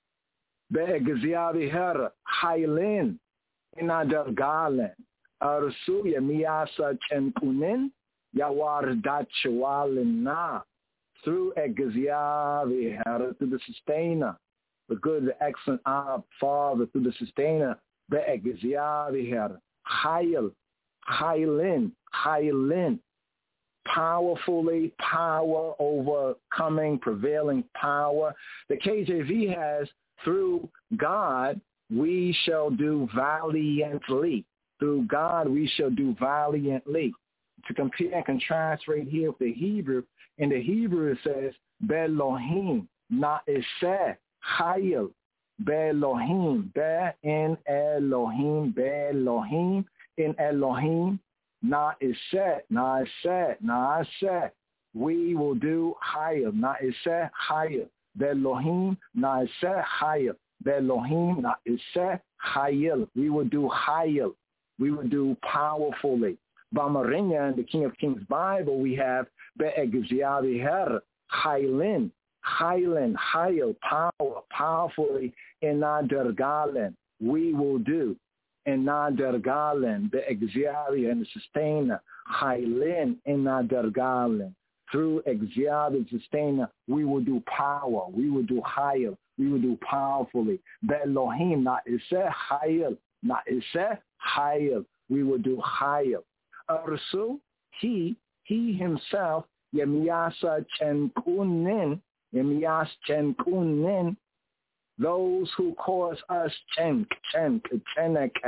Be'egziavi her hailin inadar galen arsu yamiasa chenkunin yawar dachwalin na. Through Egziavi, through the sustainer, the good, the excellent Ab, Father, through the sustainer, the Egziavi, Hayil, Hailin, Hailin, powerfully, power, overcoming, prevailing power. The K J V has, through God, we shall do valiantly. Through God, we shall do valiantly. To compare and contrast right here with the Hebrew, in the Hebrew it says, Belohim, na'iseh, hayil, Belohim, be in Elohim, Belohim, in Elohim, na'iseh, na'iseh, na'iseh. We will do hayil, na'iseh, hayil, Belohim, na'iseh, hayil, Belohim, na'iseh, hayil. We will do hayil. We will do powerfully. Bamarinya in the King of Kings Bible, we have Be'egziavi her, Hailin, Hailin, Hail, power, powerfully, Inadergalen, we will do, Inadergalen, Be'egziavi and the sustainer, Hailin, Inadergalen, through Egziavi, the sustainer, we will do power, we will do Hail, we will do powerfully, Be'elohim, Na'iseh, Hail, Na'iseh, Hail, we will do Hail. Ursu, he, he himself, Yemiasa Chenkunin, Yemias Chenkunin, those who cause us Chen, Chen, Cheneke,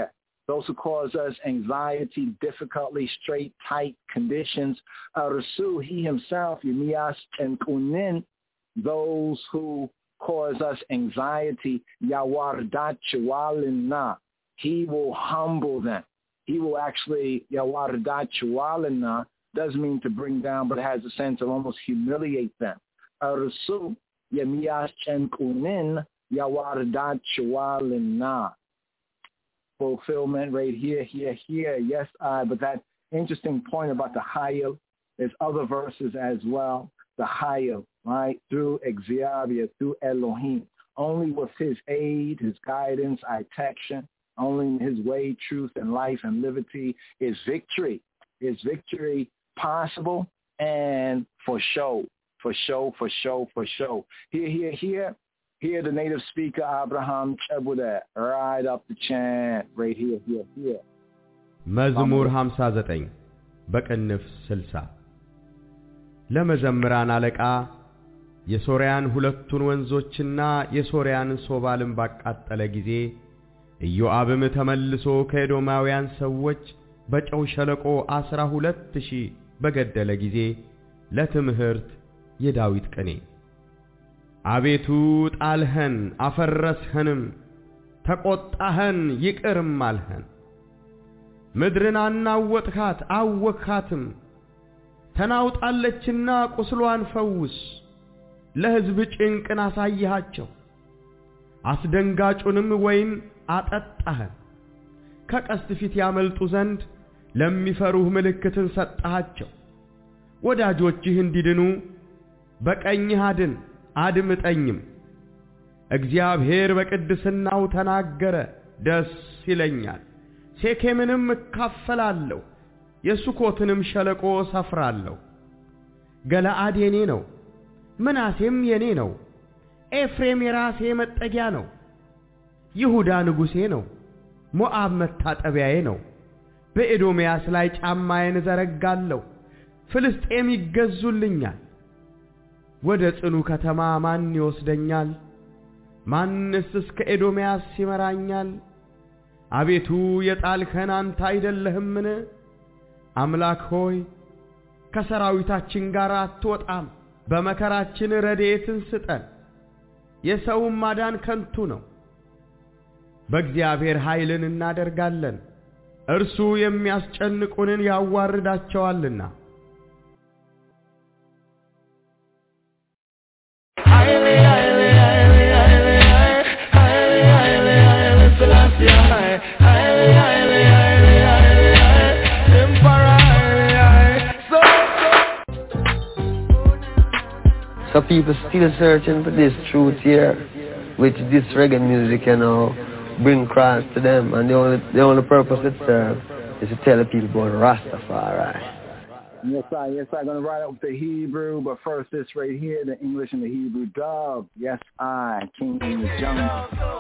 those who cause us anxiety, difficulty, straight, tight conditions. Arasu, he himself, Yemias and Kunin, those who cause us anxiety, Yawardat Chawalina, he will humble them. He will actually, Yawardat Chawalina, doesn't mean to bring down, but it has a sense of almost humiliate them. Arasu, Yemias and Kunin, Yawardat Chawalina. Fulfillment right here, here, here. Yes, I. But that interesting point about the Hayel, there's other verses as well. The Hayel, right? Through Exavia, through Elohim. Only with his aid, his guidance, protection, only in his way, truth, and life and liberty is victory. Is victory possible? And for show, for show, for show, for show. Here, here, here. Here, the native speaker, Abraham Chebudet, right up the chant, right here, here, here. መዝሙር ሃምሳ ዘጠኝ በቅንፍ ስልሳ ለመዘምራን አለቃ የሶርያን ሁለቱን ወንዞችና የሶርያን ሶባልን ባቃጠለ ጊዜ ኢዮአብም ተመልሶ ከኤዶማውያን ሰዎች በጨው ሸለቆ አስራ ሁለት ሺህ በገደለ ጊዜ ለትምህርት የዳዊት ቅኔ አቤቱ ጣልኸን አፈረስኸንም ተቆጣኸን ይቅርም አልኸን ምድርን አናወጥካት አወካትም ተናውጣለችና ቁስሏን ፈውስ ለሕዝብ ጭንቅን አሳይሃቸው አስደንጋጩንም ወይን አጠጣኸን ከቀስት ፊት ያመልጡ ዘንድ ለሚፈሩህ ምልክትን ሰጣሃቸው ወዳጆችህ እንዲድኑ በቀኝህ አድን አድምጠኝም እግዚአብሔር በቅድስናው ተናገረ ደስ ይለኛል ሴኬምንም እካፈላለሁ የሱኮትንም ሸለቆ ሰፍራለሁ ገለዓድ የኔ ነው ምናሴም የኔ ነው ኤፍሬም የራሴ መጠጊያ ነው ይሁዳ ንጉሴ ነው ሞዓብ መታጠቢያዬ ነው በኤዶምያስ ላይ ጫማዬን ዘረጋለሁ ፍልስጤም ይገዙልኛል ወደ ጽኑ ከተማ ማን ይወስደኛል ማንስ እስከ ኤዶምያስ ይመራኛል አቤቱ የጣልከን አንተ አይደለህምን አምላክ ሆይ ከሰራዊታችን ጋር አትወጣም በመከራችን ረድኤትን ስጠን የሰው ማዳን ከንቱ ነው በእግዚአብሔር ኃይልን እናደርጋለን እርሱ የሚያስጨንቁንን ያዋርዳቸዋልና So people still searching for this truth here, which this reggae music, you know, bring across to them, and the only the only purpose it serves is to tell the people about Rastafari. Yes, I, yes, I'm going to write up with the Hebrew, but first this right here, the English and the Hebrew dub. Yes, I, King in the Jungle.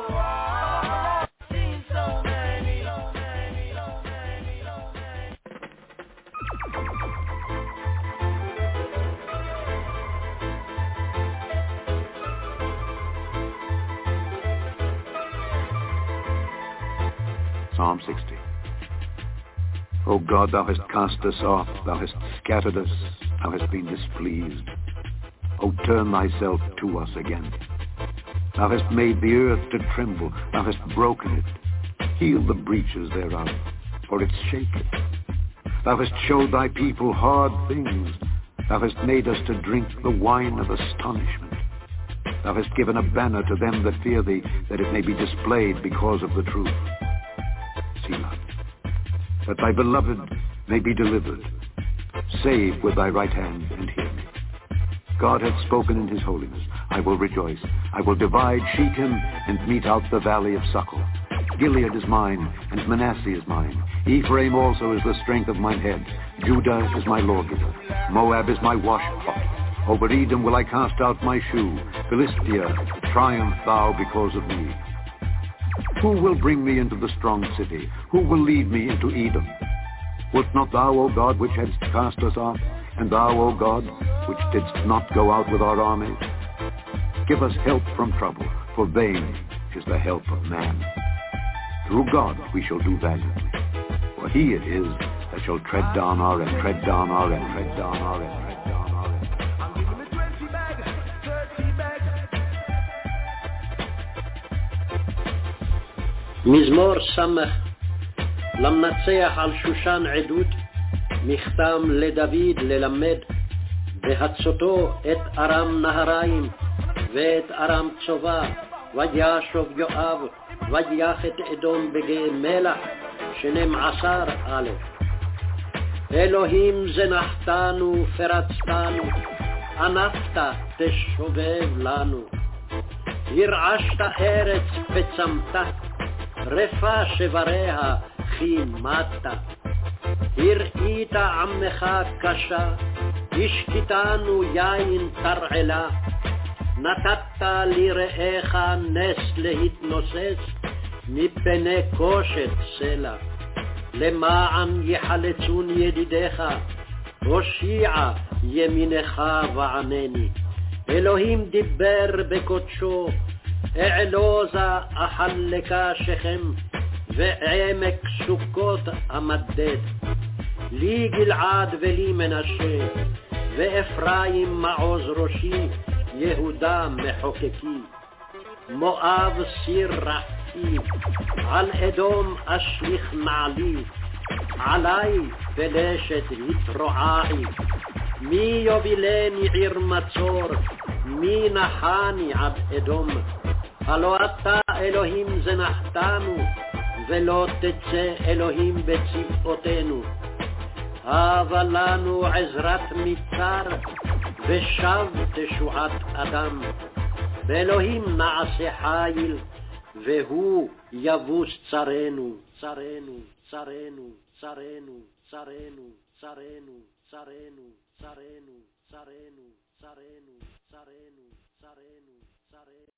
Psalm sixty. O God, thou hast cast us off, thou hast scattered us, thou hast been displeased. O turn thyself to us again. Thou hast made the earth to tremble, thou hast broken it. Heal the breaches thereof, for it shaketh. Thou hast showed thy people hard things. Thou hast made us to drink the wine of astonishment. Thou hast given a banner to them that fear thee, that it may be displayed because of the truth. Selah. That thy beloved may be delivered. Save with thy right hand and hear me. God hath spoken in his holiness. I will rejoice. I will divide Shechem and mete out the valley of Succoth. Gilead is mine, and Manasseh is mine. Ephraim also is the strength of mine head. Judah is my lawgiver. Moab is my washpot. Over Edom will I cast out my shoe. Philistia, triumph thou because of me. Who will bring me into the strong city? Who will lead me into Edom? Wilt not thou, O God, which hadst cast us off, and thou, O God, which didst not go out with our armies? Give us help from trouble, for vain is the help of man. Through God we shall do valiantly. For he it is that shall tread down our end, tread down our end, tread down our end, tread down our end. מזמור סמך למנצח על שושן עדות, מכתם לדוד ללמד, בהצותו את ארם נהריים ואת ארם צובה, וישוב יואב ויח את אדום בגיא מלח, שנים עשר א'. אלוהים זנחתנו פרצתנו, ענפת תשובב לנו. הרעשת ארץ וצמת, רפה שבריה חימת. הראית עמך קשה, השקיטנו יין תרעלה. נתת לרעך נס להתנוסס, מפני קושת סלע. למען יחלצון ידידיך, הושיע ימינך וענני. אלוהים דיבר בקודשו, אעלוזה אחלקה שכם, ועמק סוכות המדד. לי גלעד ולי מנשה, ואפרים מעוז ראשי, יהודה מחוקקי. מואב סיר רחצי, על אדום אשליך נעלי, עלי פלשת התרועעי. מי יובילני עיר מצור, מי נחני עד אדום. הלא אתה אלוהים זנחתנו, ולא תצא אלוהים בצבאותינו. הבה לנו עזרת מצר, ושב תשועת אדם. באלוהים נעשה חיל, והוא יבוס צרנו, צרנו, צרנו, צרנו, צרנו, צרנו, צרנו, צרנו, צרנו, צרנו, צרנו, צרנו, צרנו.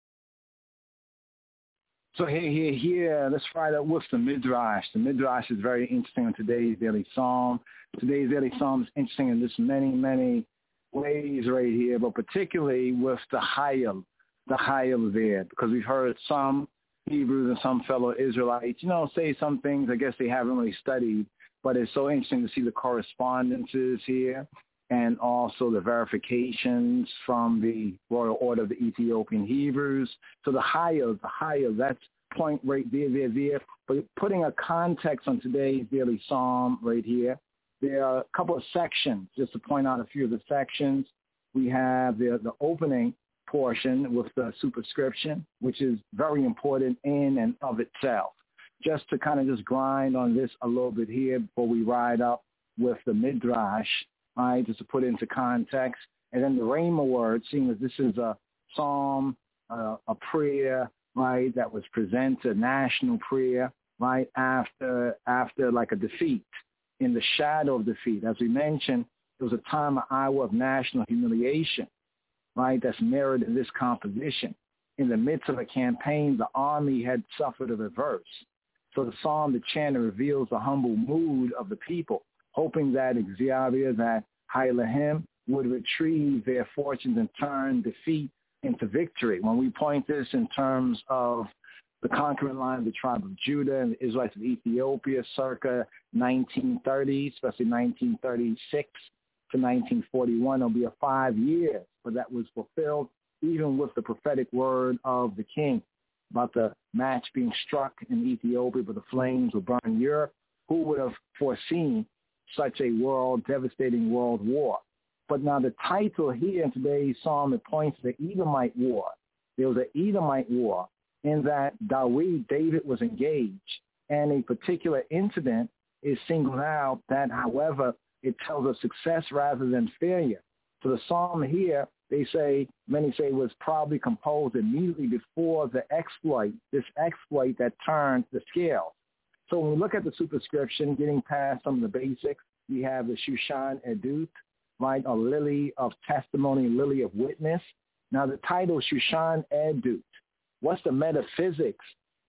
So here, here, here, let's start up with the Midrash. The Midrash is very interesting in today's daily psalm. Today's daily psalm is interesting in this many, many ways right here, but particularly with the Hayel, the Hayel there, because we've heard some Hebrews and some fellow Israelites, you know, say some things I guess they haven't really studied, but it's so interesting to see the correspondences here and also the verifications from the Royal Order of the Ethiopian Hebrews. So the Hayel, the Hayel, that's point right there, there, there. But putting a context on today's daily psalm right here, there are a couple of sections, just to point out a few of the sections. We have the, the opening portion with the superscription, which is very important in and of itself. Just to kind of just grind on this a little bit here before we ride up with the Midrash, all right, just to put it into context. And then the Rhema word, seeing that this is a psalm, uh, a prayer, right, that was presented, a national prayer, right, after after like a defeat, in the shadow of defeat. As we mentioned, it was a time, an hour of national humiliation, right, that's mirrored in this composition. In the midst of a campaign, the army had suffered a reverse. So the psalm, the chanter, reveals the humble mood of the people, hoping that Xavier, that Hailahim, would retrieve their fortunes and turn defeat into victory. When we point this in terms of the conquering line of the tribe of Judah and the Israelites of Ethiopia circa nineteen thirty, especially nineteen thirty-six to nineteen forty-one, it'll be a five years, but that was fulfilled even with the prophetic word of the king about the match being struck in Ethiopia, but the flames will burn Europe. Who would have foreseen such a world, devastating world war? But now the title here in today's psalm, it points to the Edomite war. There was an Edomite war in that David, David was engaged, and a particular incident is singled out that, however, it tells of success rather than failure. So the psalm here, they say, many say, was probably composed immediately before the exploit, this exploit that turned the scale. So when we look at the superscription, getting past some of the basics, we have the Shushan Edut, right, a lily of testimony, lily of witness. Now the title Shushan Edut. What's the metaphysics?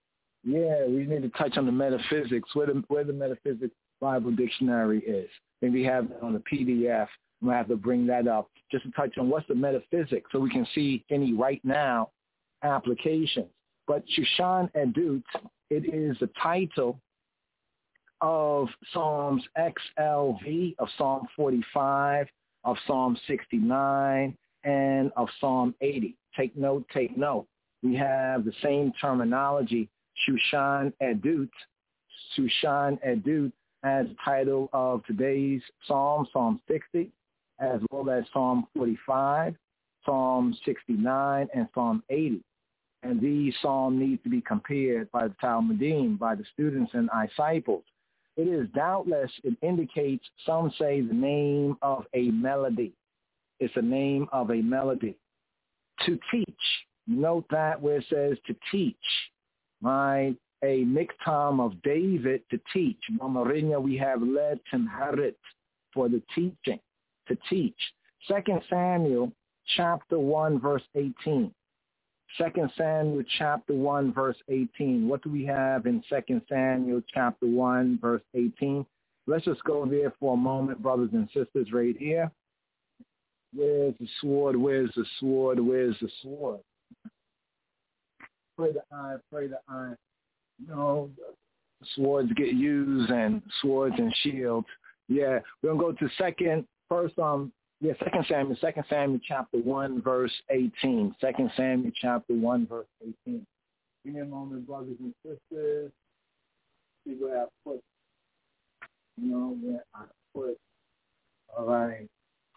Yeah, we need to touch on the metaphysics, where the, where the metaphysics Bible dictionary is. And we have it on the P D F. I'm going to have to bring that up just to touch on what's the metaphysics so we can see any right now applications. But Shushan Edut It is the title of Psalms X L V, of Psalm forty-five, of Psalm sixty-nine, and of Psalm eighty. Take note, take note. We have the same terminology, Shushan Edut, Shushan Edut, as the title of today's Psalm, Psalm sixty, as well as Psalm forty-five, Psalm sixty-nine, and Psalm eighty. And these psalms need to be compared by the Talmudim, by the students and disciples. It is doubtless, it indicates, some say, the name of a melody. It's a name of a melody. To teach. Note that where it says to teach, right? A miktam of David to teach. Mamarinya, we have led Timharit for the teaching, to teach. Second Samuel chapter one, verse eighteen. Second Samuel chapter one, verse eighteen. What do we have in Second Samuel chapter one, verse eighteen? Let's just go there for a moment, brothers and sisters, right here. Where's the sword? Where's the sword? Where's the sword? Pray the eye, pray the eye. You know, swords get used, and swords and shields. Yeah, we're going to go to second, first, um, yeah, Second Samuel, Second Samuel chapter one, verse eighteen. Second Samuel chapter one, verse eighteen. Give me a moment, brothers and sisters. See where I put, you know, where I put. All right.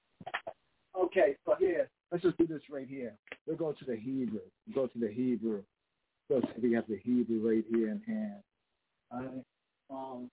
Okay, so here, let's just do this right here. We'll go to the Hebrew. We'll go to the Hebrew. So we have the Hebrew right here in hand. All right. Um,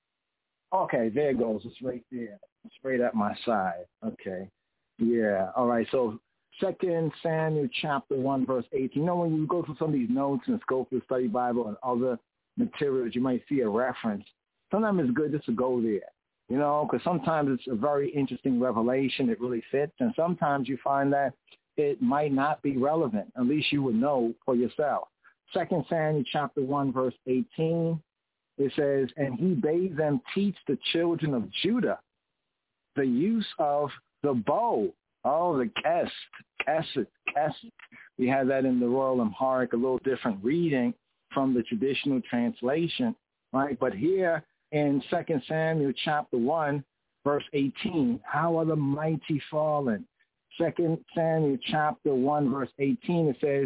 okay, there it goes. It's right there. It's right at my side. Okay. Yeah. All right. So Second Samuel chapter one, verse eighteen. You know, when you go through some of these notes and go through the study Bible and other materials, you might see a reference. Sometimes it's good just to go there, you know, because sometimes it's a very interesting revelation. It really fits. And sometimes you find that it might not be relevant. At least you would know for yourself. Second Samuel chapter one, verse eighteen, it says, and he bade them teach the children of Judah the use of the bow. Oh, the kest, kesset, kesset. We have that in the Royal Amharic, a little different reading from the traditional translation, right? But here in Second Samuel chapter one, verse eighteen, how are the mighty fallen? Second Samuel chapter one, verse eighteen, it says,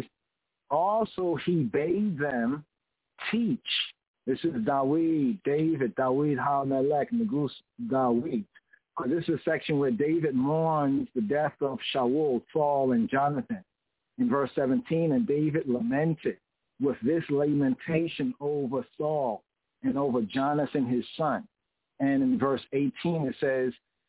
also he bade them teach. This is Dawid, David, Dawid HaMelech, Negus Dawid. This is a section where David mourns the death of Shaul, Saul, and Jonathan. In verse seventeen, and David lamented with this lamentation over Saul and over Jonathan his son. And in verse eighteen, it says,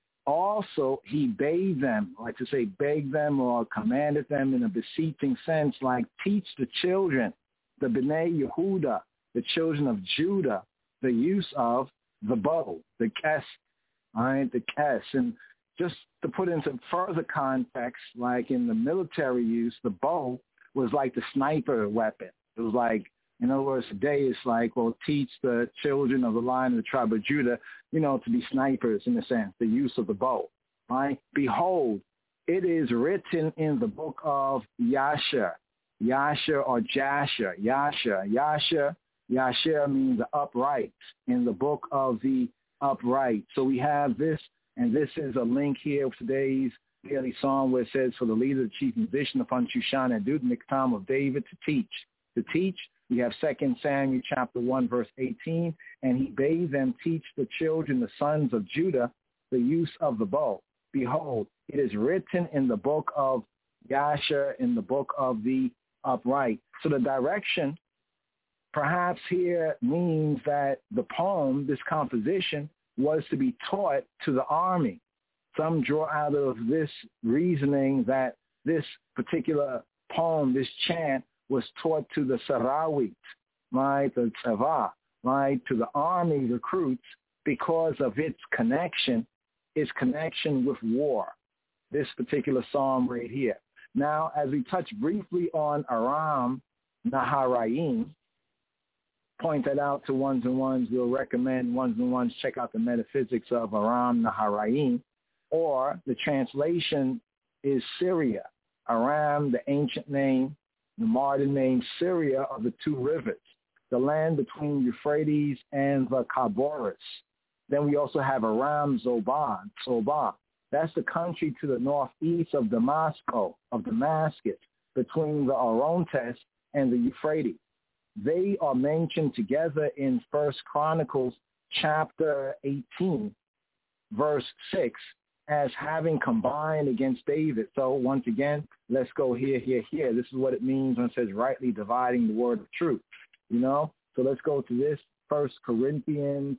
also he bade them, like to say begged them or commanded them in a beseeching sense, like teach the children, the Bnei Yehuda, the children of Judah, the use of the bow, the kes, all right, the kes. And just to put into further context, like in the military use, the bow was like the sniper weapon. It was like, in other words, today it's like, well, teach the children of the line of the tribe of Judah, you know, to be snipers in a sense, the use of the bow. Right? Behold, it is written in the book of Yasher, Yasher or Jasher, Yasher, Yasher, Yasher means the upright, in the book of the upright. So we have this, and this is a link here of today's daily psalm where it says, for the leader, the chief musician upon Shushan and Dud, Miktam of David, to teach. To teach, we have Second Samuel chapter one, verse eighteen, and he bade them teach the children, the sons of Judah, the use of the bow. Behold, it is written in the book of Yasher, in the book of the upright. So the direction perhaps here means that the poem, this composition, was to be taught to the army. Some draw out of this reasoning that this particular poem, this chant, was taught to the Sarawit, right, the Tzava, right, to the army recruits because of its connection, its connection with war, this particular psalm right here. Now, as we touch briefly on Aram Naharaim, point that out to ones and ones, we'll recommend ones and ones check out the metaphysics of Aram Naharaim, or the translation is Syria. Aram, the ancient name, the modern name Syria, are the two rivers. the land between Euphrates and the Kaboris. Then we also have Aram Zobah, Zobah. That's the country to the northeast of Damascus, of Damascus, between the Orontes and the Euphrates. They are mentioned together in First Chronicles chapter eighteen, verse six, as having combined against David. So once again, let's go here, here, here. This is what it means when it says rightly dividing the word of truth. You know? So let's go to this, First Corinthians,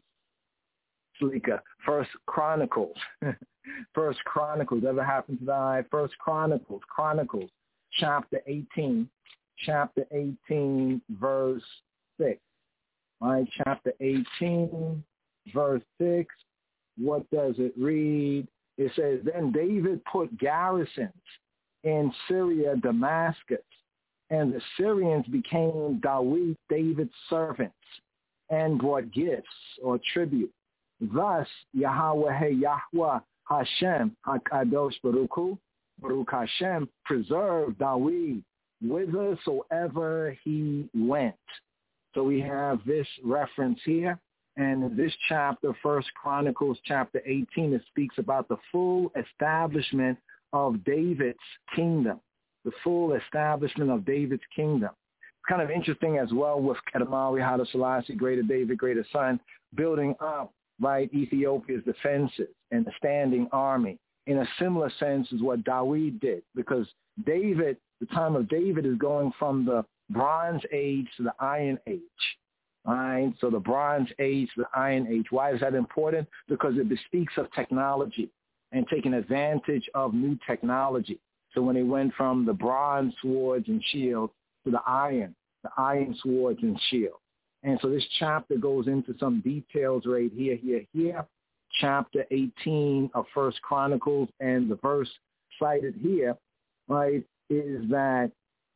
Slika, First Chronicles. First Chronicles, ever happened to thy? First Chronicles, Chronicles, chapter eighteen, chapter eighteen, verse six. All right, chapter eighteen, verse six. What does it read? It says, then David put garrisons in Syria, Damascus, and the Syrians became Dawid, David's servants, and brought gifts or tribute. Thus, Yahweh Yahweh Hashem HaKadosh Baruch Hu, Baruch Hashem, preserved Dawid whithersoever he went. So we have this reference here. And in this chapter, First Chronicles chapter eighteen, it speaks about the full establishment of David's kingdom, the full establishment of David's kingdom. It's kind of interesting as well with Kedemawi Haile Selassie, greater David, greater son, building up, right, Ethiopia's defenses and the standing army in a similar sense as what Dawid did, because David, the time of David is going from the Bronze Age to the Iron Age. All right, so the Bronze Age, the Iron Age. Why is that important? Because it bespeaks of technology and taking advantage of new technology. So when they went from the bronze swords and shields to the iron, the iron swords and shields. And so this chapter goes into some details right here, here, here. Chapter eighteen of First Chronicles, and the verse cited here, right, is that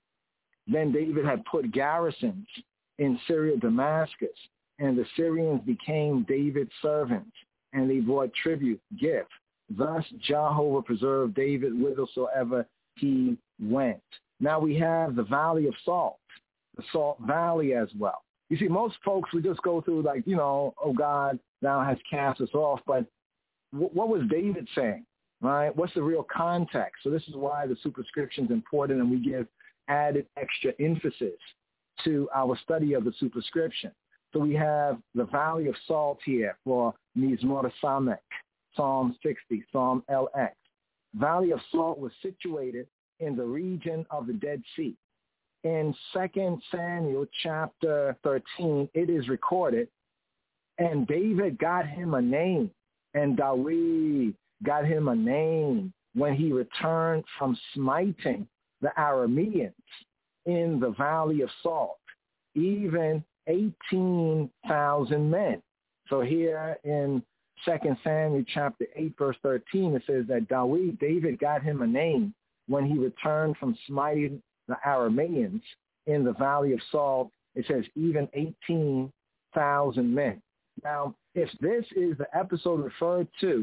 then David had put garrisons in Syria, Damascus, and the Syrians became David's servants, and they brought tribute, gift. Thus Jehovah preserved David whithersoever he went. Now we have the Valley of Salt, the Salt Valley as well. You see, most folks would just go through like, you know, oh God, thou hast cast us off, but w- what was David saying, right? What's the real context? So this is why the superscription is important, and we give added extra emphasis to our study of the superscription. So we have the Valley of Salt here for Mizmor Samek, Psalm sixty, Psalm L X. Valley of Salt was situated in the region of the Dead Sea. In Second Samuel chapter thirteen, it is recorded, and David got him a name, and Dawid got him a name when he returned from smiting the Arameans in the Valley of Salt, even eighteen thousand men. So here in Second Samuel chapter eight, verse thirteen, it says that Dawid, David got him a name when he returned from smiting the Arameans in the Valley of Salt. It says even eighteen thousand men. Now, if this is the episode referred to,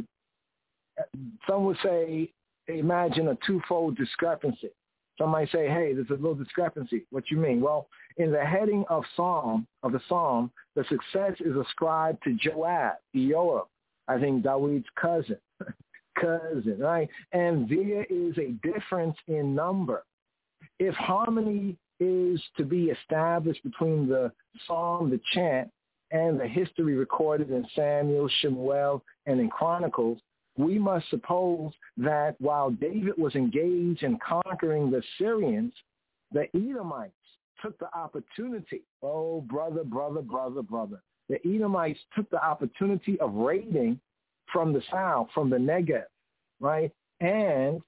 some would say, imagine a twofold discrepancy. Some might say, hey, there's a little discrepancy. What you mean? Well, in the heading of Psalm, of the Psalm, the success is ascribed to Joab, Joab, I think Dawid's cousin, cousin, right? And there is a difference in number. If harmony is to be established between the Psalm, the chant, and the history recorded in Samuel, Shemuel, and in Chronicles, we must suppose that while David was engaged in conquering the Syrians, the Edomites took the opportunity. Oh, brother, brother, brother, brother. The Edomites took the opportunity of raiding from the south, from the Negev, right, and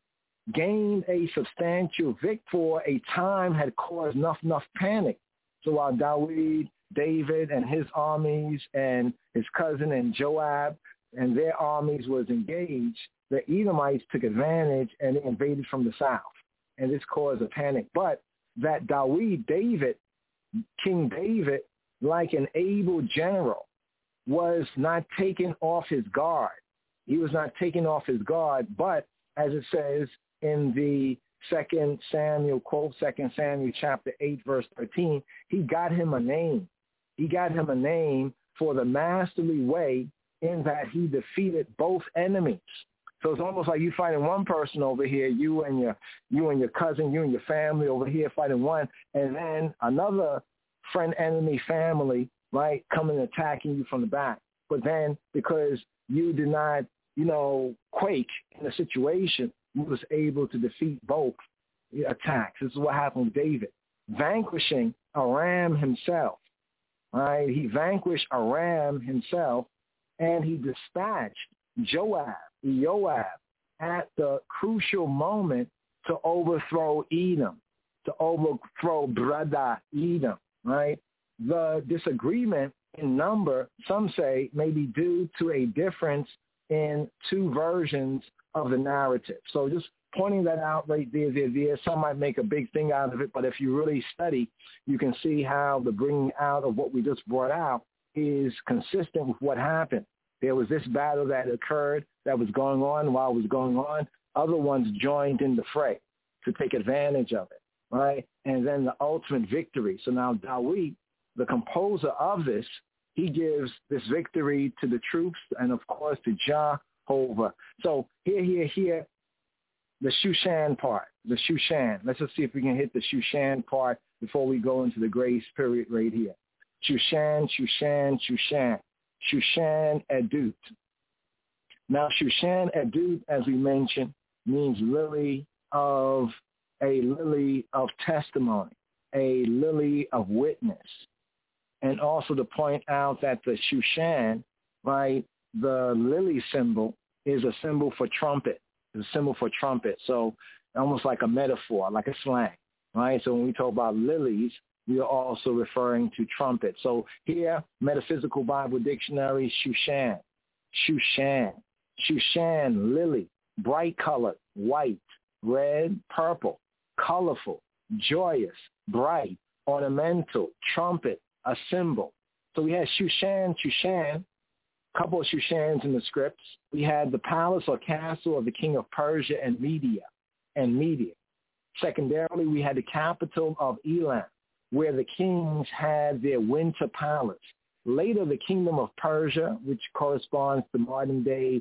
gained a substantial victory. For a time had caused enough, enough panic. So while Dawid, David, and his armies and his cousin and Joab and their armies was engaged, the Edomites took advantage and they invaded from the south. And this caused a panic. But that Dawid, David, King David, like an able general, was not taken off his guard. He was not taken off his guard, but as it says in the Second Samuel, quote, Second Samuel chapter eight, verse thirteen, he got him a name. He got him a name for the masterly way in that he defeated both enemies. So it's almost like you fighting one person over here, you and your you and your cousin, you and your family over here fighting one, and then another friend, enemy, family, right, coming and attacking you from the back. But then because you did not, you know, quake in the situation, you was able to defeat both attacks. This is what happened with David, vanquishing Aram himself. Right, he vanquished Aram himself, and he dispatched Joab, Joab, at the crucial moment to overthrow Edom, to overthrow Brother Edom, right? The disagreement in number, some say, may be due to a difference in two versions of the narrative. So just pointing that out right there, there, there. Some might make a big thing out of it, but if you really study, you can see how the bringing out of what we just brought out is consistent with what happened. There was this battle that occurred that was going on while it was going on. Other ones joined in the fray to take advantage of it, right? And then the ultimate victory. So now Dawit, the composer of this, he gives this victory to the troops and, of course, to Jehovah. So here, here, here, the Shushan part, the Shushan. Let's just see if we can hit the Shushan part before we go into the grace period right here. Shushan, Shushan, Shushan. Shushan Edut. Now, Shushan Edut, as we mentioned, means lily of, a lily of testimony, a lily of witness. And also to point out that the Shushan, right, the lily symbol is a symbol for trumpet. It's a symbol for trumpet. So almost like a metaphor, like a slang, right? So when we talk about lilies, we are also referring to trumpet. So here, Metaphysical Bible Dictionary, Shushan, Shushan, Shushan, lily, bright colored, white, red, purple, colorful, joyous, bright, ornamental, trumpet, a symbol. So we had Shushan, Shushan, a couple of Shushans in the scripts. We had the palace or castle of the king of Persia and Media, and Media. Secondarily, we had the capital of Elam, where the kings had their winter palace. Later, the kingdom of Persia, which corresponds to modern-day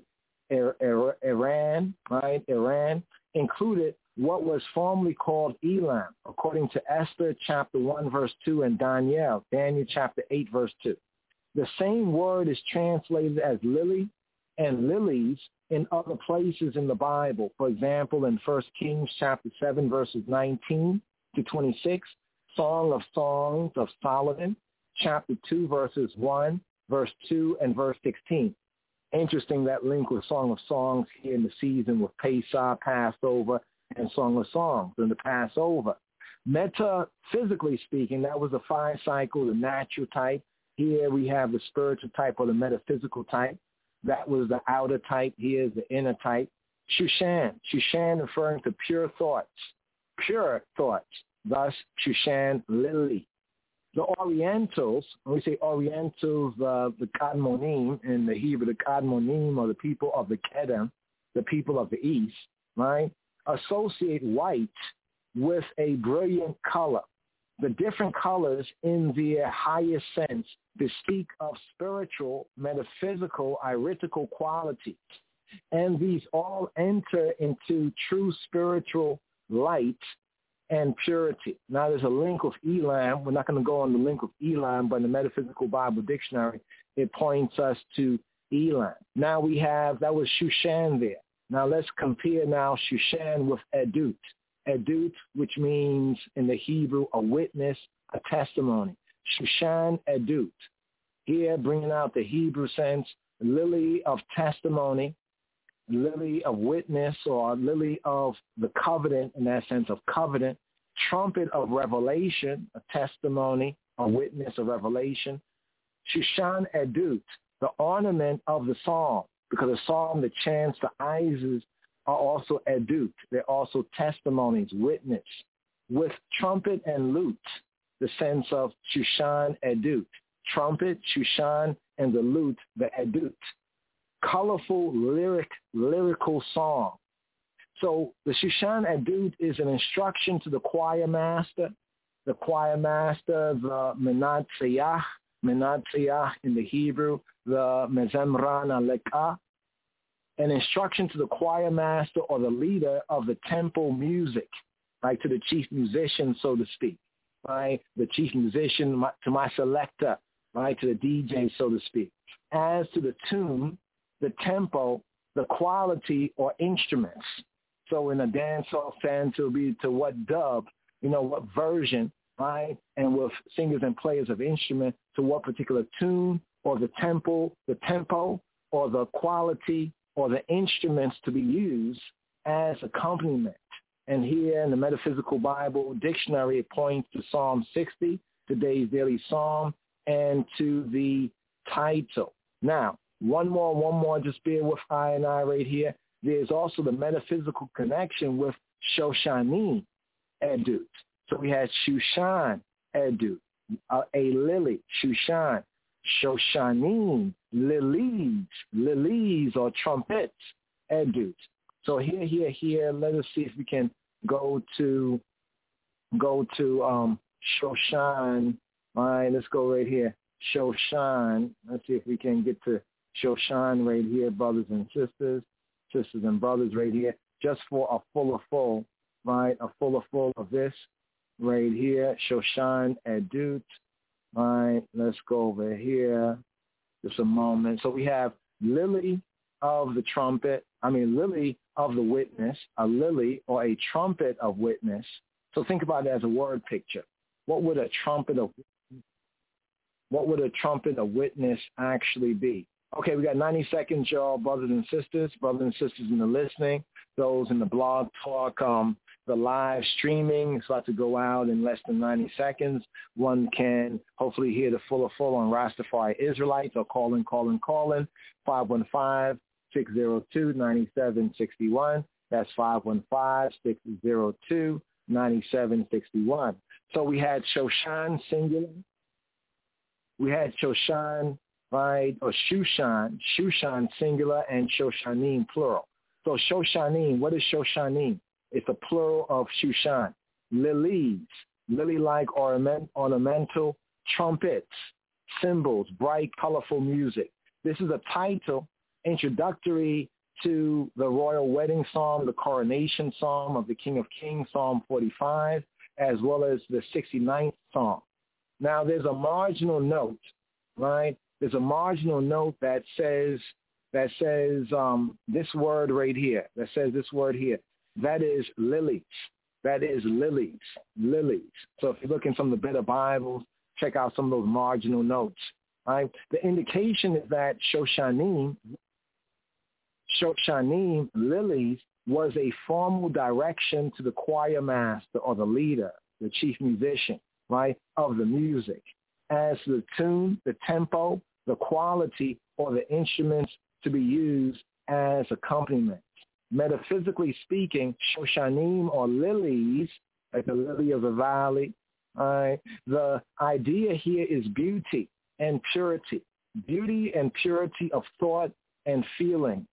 Iran, right, Iran, included what was formerly called Elam, according to Esther chapter one, verse two, and Daniel, Daniel chapter eight, verse two. The same word is translated as lily and lilies in other places in the Bible. For example, in First Kings chapter seven, verses nineteen to twenty-six, Song of Songs of Solomon, chapter two, verses one, verse two, and verse sixteen. Interesting that link with Song of Songs here in the season with Pesach, Passover, and Song of Songs in the Passover. Metaphysically speaking, that was the five cycle, the natural type. Here we have the spiritual type or the metaphysical type. That was the outer type. Here is the inner type. Shushan, Shushan referring to pure thoughts, pure thoughts. Thus, Shushan, lily. The Orientals, when we say Orientals, uh, the Kadmonim, in the Hebrew, the Kadmonim, or the people of the Kedem, the people of the East, right, associate white with a brilliant color. The different colors in their highest sense to speak of spiritual, metaphysical, iritical qualities. And these all enter into true spiritual light and purity. Now, there's a link with Elam. We're not going to go on the link with Elam, but in the Metaphysical Bible Dictionary, it points us to Elam. Now we have, that was Shushan there. Now let's compare now Shushan with Edut. Edut, which means in the Hebrew, a witness, a testimony. Shushan Edut. Here, bringing out the Hebrew sense, lily of testimony, lily of witness, or lily of the covenant, in that sense of covenant, trumpet of revelation, a testimony, a witness, a revelation. Shushan Edut, the ornament of the psalm, because the psalm, the chants, the ises are also edut. They're also testimonies, witness, with trumpet and lute, the sense of Shushan Edut. Trumpet, Shushan, and the lute, the edut. Colorful lyric, lyrical song. So the Shushan Edut is an instruction to the choir master, the choir master, the Menat Seyah, Menat Seyah in the Hebrew, the Mezemran Alekah, an instruction to the choir master or the leader of the temple music, right, to the chief musician, so to speak, right, the chief musician to my selector, right, to the D J, so to speak. As to the tune, the tempo, the quality or instruments. So in a dancehall sense, it will be to what dub, you know, what version, right, and with singers and players of instrument, to what particular tune or the tempo, the tempo or the quality or the instruments to be used as accompaniment. And here in the Metaphysical Bible Dictionary, it points to Psalm sixty, today's daily psalm, and to the title. Now, one more, one more, just bear with I and I right here. There's also the metaphysical connection with Shoshanim Edut. So we had Shushan Edut, uh, a lily, Shushan, Shoshanim, lilies, lilies or trumpets, Edut. So here, here, here, let us see if we can go to, go to um, Shoshan. All right, let's go right here. Shoshan. Let's see if we can get to Shoshan right here, brothers and sisters, sisters and brothers right here, just for a fuller full, right, a fuller full of this right here, Shoshan Edut. All right, let's go over here just a moment. So we have lily of the trumpet, I mean lily of the witness, a lily or a trumpet of witness. So think about it as a word picture. What would a trumpet of what would a trumpet of witness actually be? Okay, we got ninety seconds, y'all, brothers and sisters, brothers and sisters in the listening, those in the blog talk, um, the live streaming. It's about to go out in less than ninety seconds. One can hopefully hear the full of full on Rastafari Israelites or call in, call in, call in, five one five, six zero two, nine seven six one. That's five one five, six zero two, nine seven six one. So we had Shoshan singular. We had Shoshan, right, or Shushan, Shushan singular, and Shoshanim plural. So Shoshanim, what is Shoshanim? It's a plural of Shushan. Lilies, lily-like ornament, ornamental trumpets, cymbals, bright, colorful music. This is a title introductory to the royal wedding psalm, the coronation psalm of the King of Kings, Psalm forty-five, as well as the sixty-ninth psalm. Now, there's a marginal note, right? There's a marginal note that says that says um, this word right here. That says this word here. That is lilies. That is lilies. Lilies. So if you look in some of the better Bibles, check out some of those marginal notes. Right? The indication is that Shoshanim, Shoshanim, lilies, was a formal direction to the choir master or the leader, the chief musician, right, of the music, as the tune, the tempo, the quality, or the instruments to be used as accompaniment. Metaphysically speaking, Shoshanim or lilies, like the lily of the valley, right, the idea here is beauty and purity, beauty and purity of thought and feeling.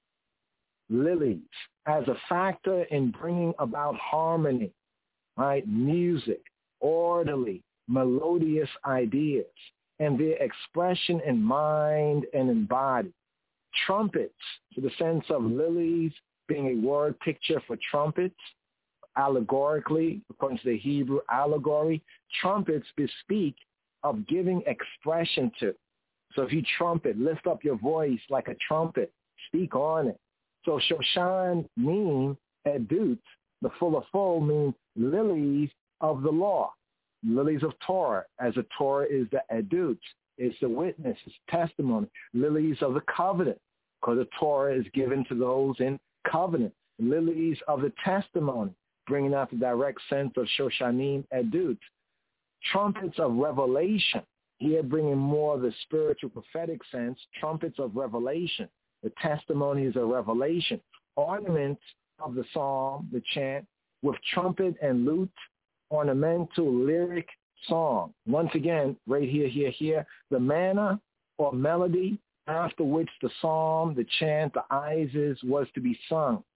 Lilies as a factor in bringing about harmony, right, music, orderly, melodious ideas, and their expression in mind and in body. Trumpets, to the sense of lilies being a word picture for trumpets, allegorically, according to the Hebrew allegory, trumpets bespeak of giving expression to. So if you trumpet, lift up your voice like a trumpet, speak on it. So Shoshan mean Edut, the full of full mean lilies of the law, lilies of Torah, as the Torah is the Edut, it's the witness, it's testimony, lilies of the covenant, because the Torah is given to those in covenant, lilies of the testimony, bringing out the direct sense of Shoshanim Edut, trumpets of revelation, here bringing more of the spiritual prophetic sense, trumpets of revelation, the testimonies of revelation, ornaments of the psalm, the chant, with trumpet and lute, ornamental lyric song. Once again, right here, here, here, the manner or melody after which the psalm, the chant, the isis was to be sung.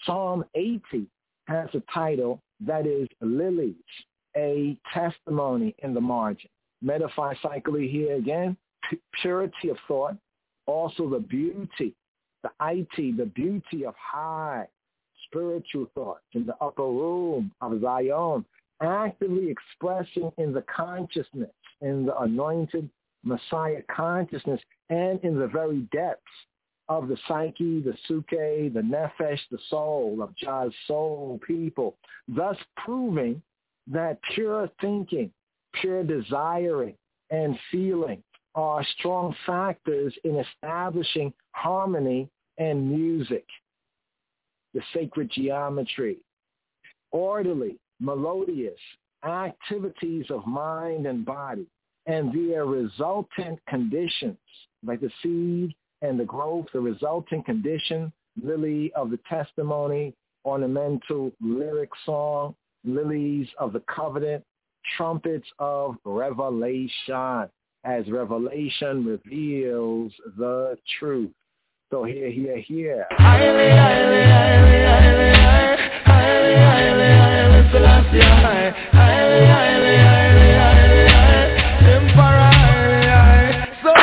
Psalm eighty has a title that is Lilies, a testimony in the margin. Metaphysically here again, purity of thought, also the beauty, the it, the beauty of high spiritual thoughts in the upper room of Zion, actively expressing in the consciousness, in the anointed Messiah consciousness, and in the very depths of the psyche, the suke, the nefesh, the soul of Jah's soul people, thus proving that pure thinking, pure desiring, and feeling are strong factors in establishing harmony and music, the sacred geometry, orderly, melodious activities of mind and body, and their resultant conditions, like the seed and the growth, the resulting condition, lily of the testimony, ornamental lyric song, lilies of the covenant, trumpets of revelation, as revelation reveals the truth. So here, here, here. Highly, highly, highly, highly, highly, highly, highly, Selassie, high, highly, highly, highly, highly, high, Emperor, highly, high. So,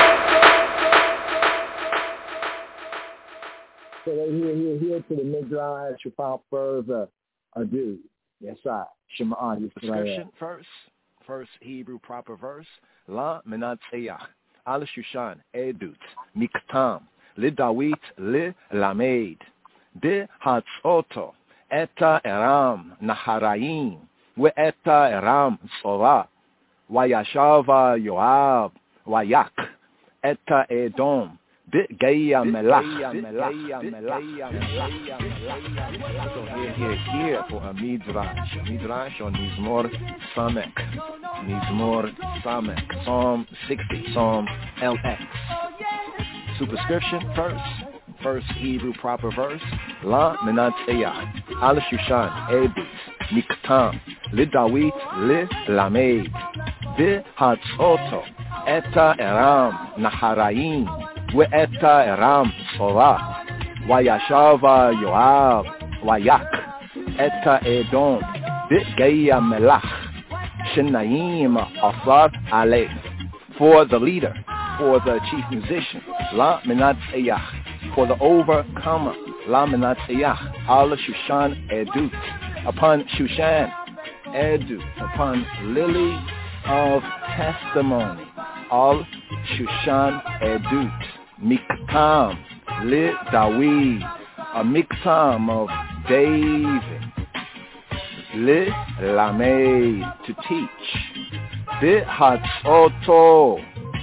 so they here, here, here to the Midrash without further ado. Yes, I. Shema Description first, first Hebrew proper verse. La Menatzeach, Al Shushan, Edut, Miktam, Le Dawit, Le Lamed, De Hatzoto, Eta Eram, Naharaim, We Eta Eram, Sova, Wayashava Yoab, Wayak, Eta Edom, De Geya Melach, So here, here, here for a Midrash, Midrash on Mizmor Samek, Mizmor Samek, Psalm sixty, Psalm L X. Superscription first, first Hebrew proper verse, La Menatzeach, Al Shushan, Edut, Miktam, Le Dawit, Le Lamed, De Hatzoto, Eta Eram, Naharaim, We Eta Eram, Sova, Wayashava Yoab, Wayak, Eta Edom, De Geya Melach, Shenaim Asad Alef, for the leader, for the chief musician, La Menatzeach, for the overcomer, La Menatzeach, Al Shushan Edut, upon Shushan Edut, upon lily of testimony, Al Shushan Edut, Miktam, Le Dawid, a Miktam of David, Le Lamed, to teach, De Hatzoto,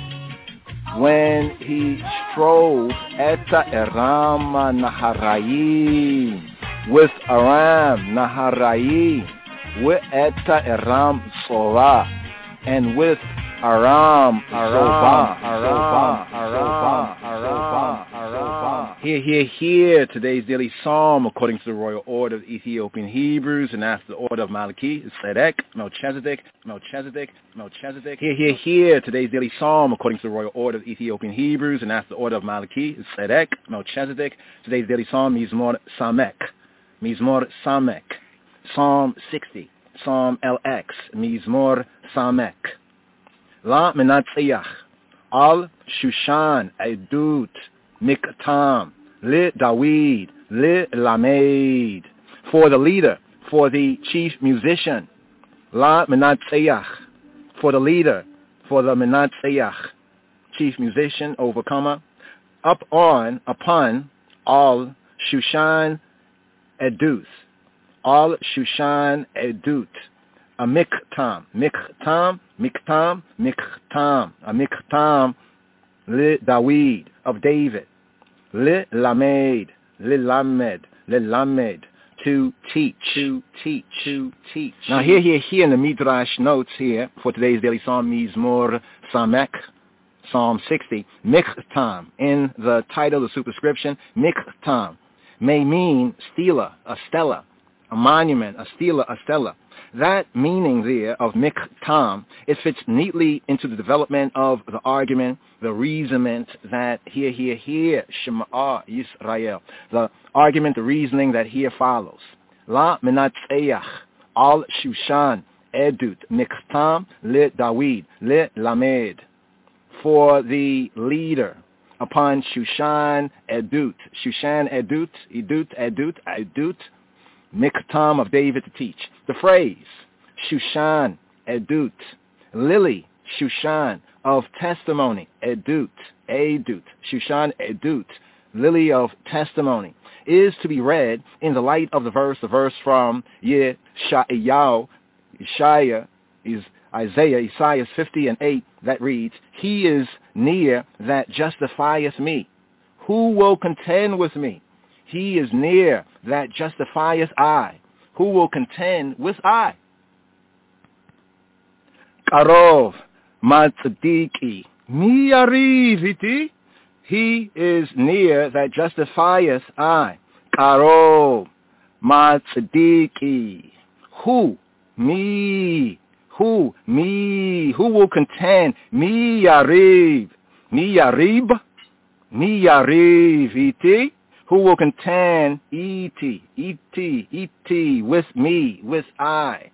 when he strove, Eta Eram Naharaim, with Aram Naharaim, with Eta Eram Sova, and with Aram, Aram, Aram, Aram, Aram, Aram. Here, here, here, today's daily psalm, according to the royal order of Ethiopian Hebrews, and after the order of Malachi, is Sedek, Melchizedek, Melchizedek, Melchizedek. Here, here, here, today's daily psalm, according to the royal order of Ethiopian Hebrews, and after the order of Malachi, is Sedek, Melchizedek. Today's daily psalm, Mizmor Samek, Mizmor Samek, Psalm sixty, Psalm L X, Mizmor Samek. La Menatzeach, Al Shushan Edut, Miktam, Le Dawid, Le Lamed, for the leader, for the chief musician, La Menatzeach, for the leader, for the Menatzeach, chief musician, overcomer, up on, upon, Al Shushan Edut, Al Shushan Edut, a miktam, miktam, miktam, miktam, a miktam, le Dawid, of David, le lamed, le lamed, le lamed, to teach, to teach, to teach. Now here, here, here in the Midrash notes here for today's daily psalm, Mizmor Samek, Psalm sixty, miktam, in the title, the superscription, miktam, may mean stela, a stela, a monument, a stela, a stela. that meaning there of miktam, it fits neatly into the development of the argument, the reasonment that here, here, here, Shema Yisrael, the argument, the reasoning that here follows. La menatzeach al Shushan edut miktam le Dawid le lamed. For the leader upon Shushan edut, Shushan edut, edut, edut, edut, miktam of David to teach. The phrase, Shushan edut, lily, Shushan of testimony, edut, edut, Shushan edut, lily of testimony, is to be read in the light of the verse, the verse from Yeshayahu, Isaiah, is Isaiah, Isaiah fifty and eight, that reads, He is near that justifieth me. Who will contend with me? He is near that justifieth I. Who will contend with I? Karov matzadiki mi yariv iti. He is near that justifieth I. Karov matzadiki. Who? Me. Who? Me. Who will contend? Mi yariv. Mi yarib. Mi yariv iti. Who will contend? Iti. Iti. Iti. With me. With I.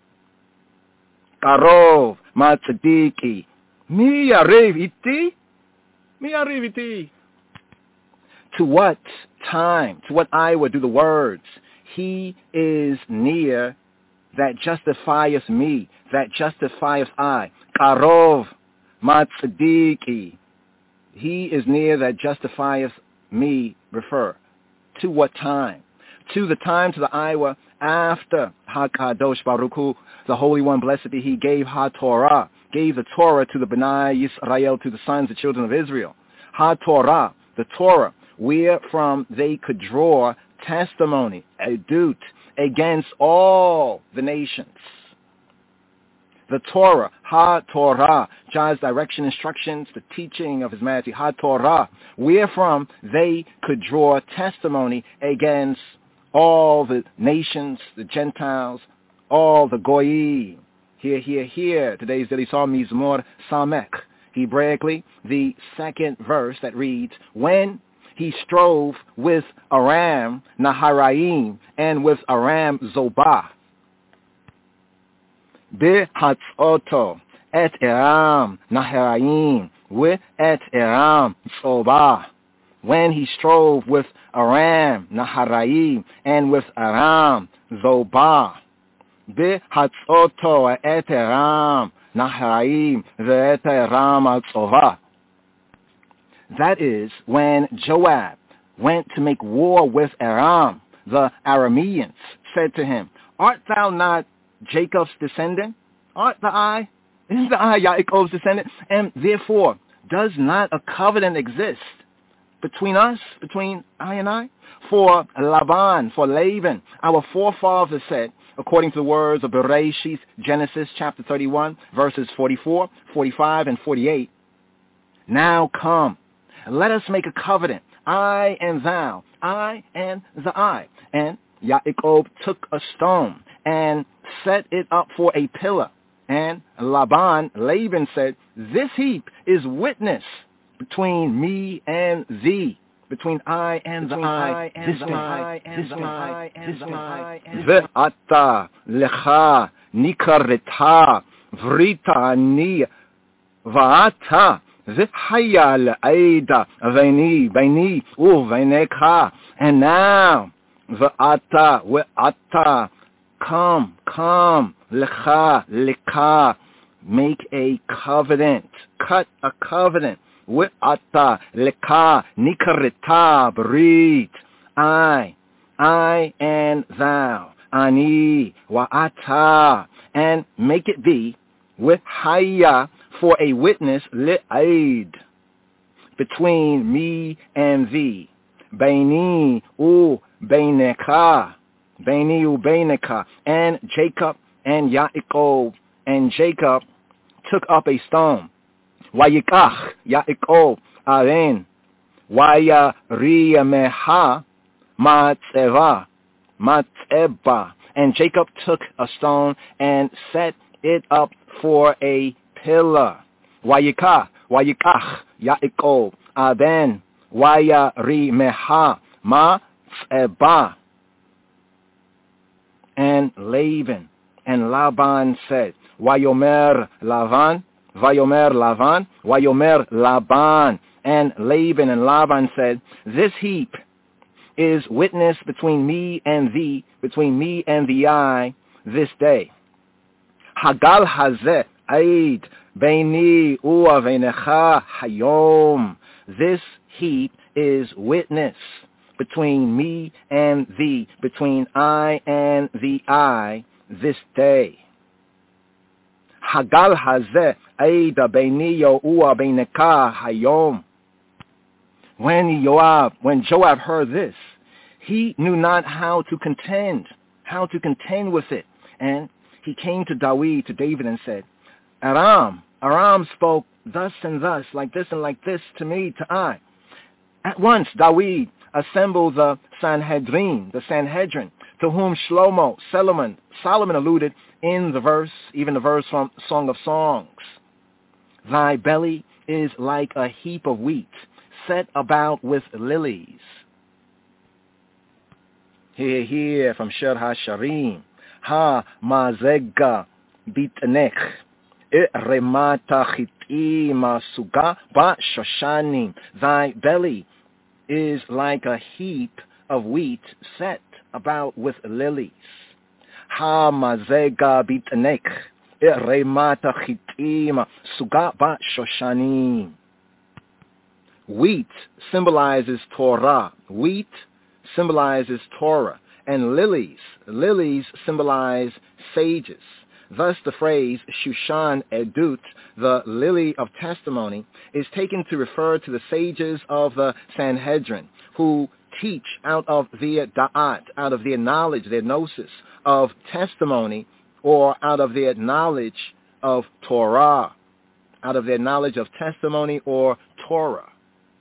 Karov matzadiki. Mi yariv iti. Mi yariv iti. To what time? To what hour do the words, He is near that justifieth me, that justifieth I. Karov matzadiki. He is near that justifieth me, refer. To what time? To the time, to the hour after HaKadosh Baruch Hu, the Holy One, blessed be He, gave HaTorah, gave the Torah to the B'nai Yisrael, to the sons, the children of Israel. HaTorah, the Torah, wherefrom they could draw testimony, edut, against all the nations. The Torah, HaTorah, God's direction, instructions, the teaching of His Majesty, HaTorah, wherefrom they could draw testimony against all the nations, the Gentiles, all the Goyim. Here, here, here, today's daily psalm, Mizmor Samek. Hebraically, the second verse that reads, when he strove with Aram Naharaim and with Aram Zobah. Behatzoto et Aram Naharaim with et Aram Zobah. When he strove with Aram Naharaim and with Aram Zobah. Behatzoto et Aram Naharaim ve'et Aram Zobah. That is when Joab went to make war with Aram. The Arameans said to him, art thou not Jacob's descendant? Art the I? Is the I Yaakov's descendant? And therefore, does not a covenant exist between us, between I and I? For Laban, for Laban, our forefather said, according to the words of Bereshit, Genesis chapter thirty-one, verses forty-four, forty-five, and forty-eight, now come, let us make a covenant, I and thou, I and the I. And Yaakov took a stone and set it up for a pillar. And Laban, Laban said, this heap is witness between me and thee, between I and the I, this guy, this guy, this guy. Ve'ata lecha nikareta vrita ani va'ata. V'haya le'eda v'ni b'ni u'v'neka. And now, v'ata, ve'ata, come, come, lecha, leka, make a covenant, cut a covenant. Ve'ata, leka, nikareta, brit, I, I and thou, ani, wa'ata, and make it be, v'haya, for a witness, le'aid, between me and thee, Baini u Baineka, Baini u Baineka, and Jacob and Yaakov, and Jacob took up a stone. Vayikach Yaakov aren, Vayariyameha matzeva, matzeba, And Jacob took a stone and set it up for a pillar. Vayikach, vayikach, Yaakov, aben, vayarimeha, ma'tzeba. And Laban, and Laban said, Vayomer Lavan, Vayomer Lavan, Vayomer Laban. And Laban and Laban said, this heap is witness between me and thee, between me and the eye, this day. Hagal hazeh aid beini u'avenecha hayom. This heap is witness between me and thee, between I and the eye, this day. Hagal hazeh aid beini u'avenecha hayom. When Joab, when Joab heard this, he knew not how to contend, how to contend with it. And he came to David, to David, and said, Aram, Aram spoke thus and thus, like this and like this to me, to I. At once David assembled the Sanhedrin, the Sanhedrin, to whom Shlomo, Solomon, Solomon alluded in the verse, even the verse from Song of Songs. Thy belly is like a heap of wheat, set about with lilies. Here, here, from Shir HaSharim. Ha mazega bitnech, iremata chitima suga ba shoshanim. Thy belly is like a heap of wheat set about with lilies. Ha mazega bitnech, iremata chitima suga ba shoshanim. Wheat symbolizes Torah. Wheat symbolizes Torah. And lilies, lilies symbolize sages. Thus the phrase Shushan Edut, the lily of testimony, is taken to refer to the sages of the Sanhedrin, who teach out of their da'at, out of their knowledge, their gnosis of testimony, or out of their knowledge of Torah, out of their knowledge of testimony or Torah.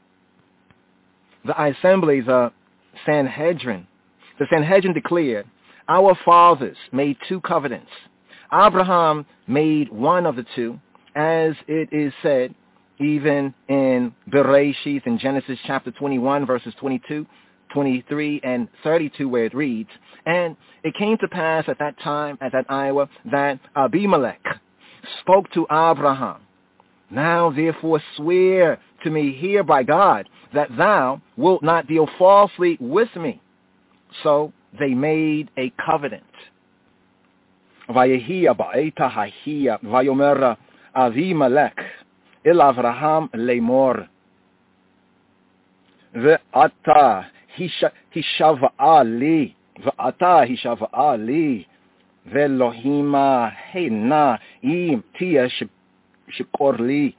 The assembly, the Sanhedrin, the Sanhedrin declared, our fathers made two covenants. Abraham made one of the two, as it is said, even in Bereshith, in Genesis chapter twenty-one, verses twenty-two, twenty-three, and thirty-two, where it reads, and it came to pass at that time, at that hour, that Abimelech spoke to Abraham, now therefore swear to me here by God, that thou wilt not deal falsely with me. So they made a covenant. Vayehia ba'eta hahia vayomer Avimelech el Avraham lemor ve'ata hishav'a li ve'ata hishav'a li ve'lohima heina im tia shikor li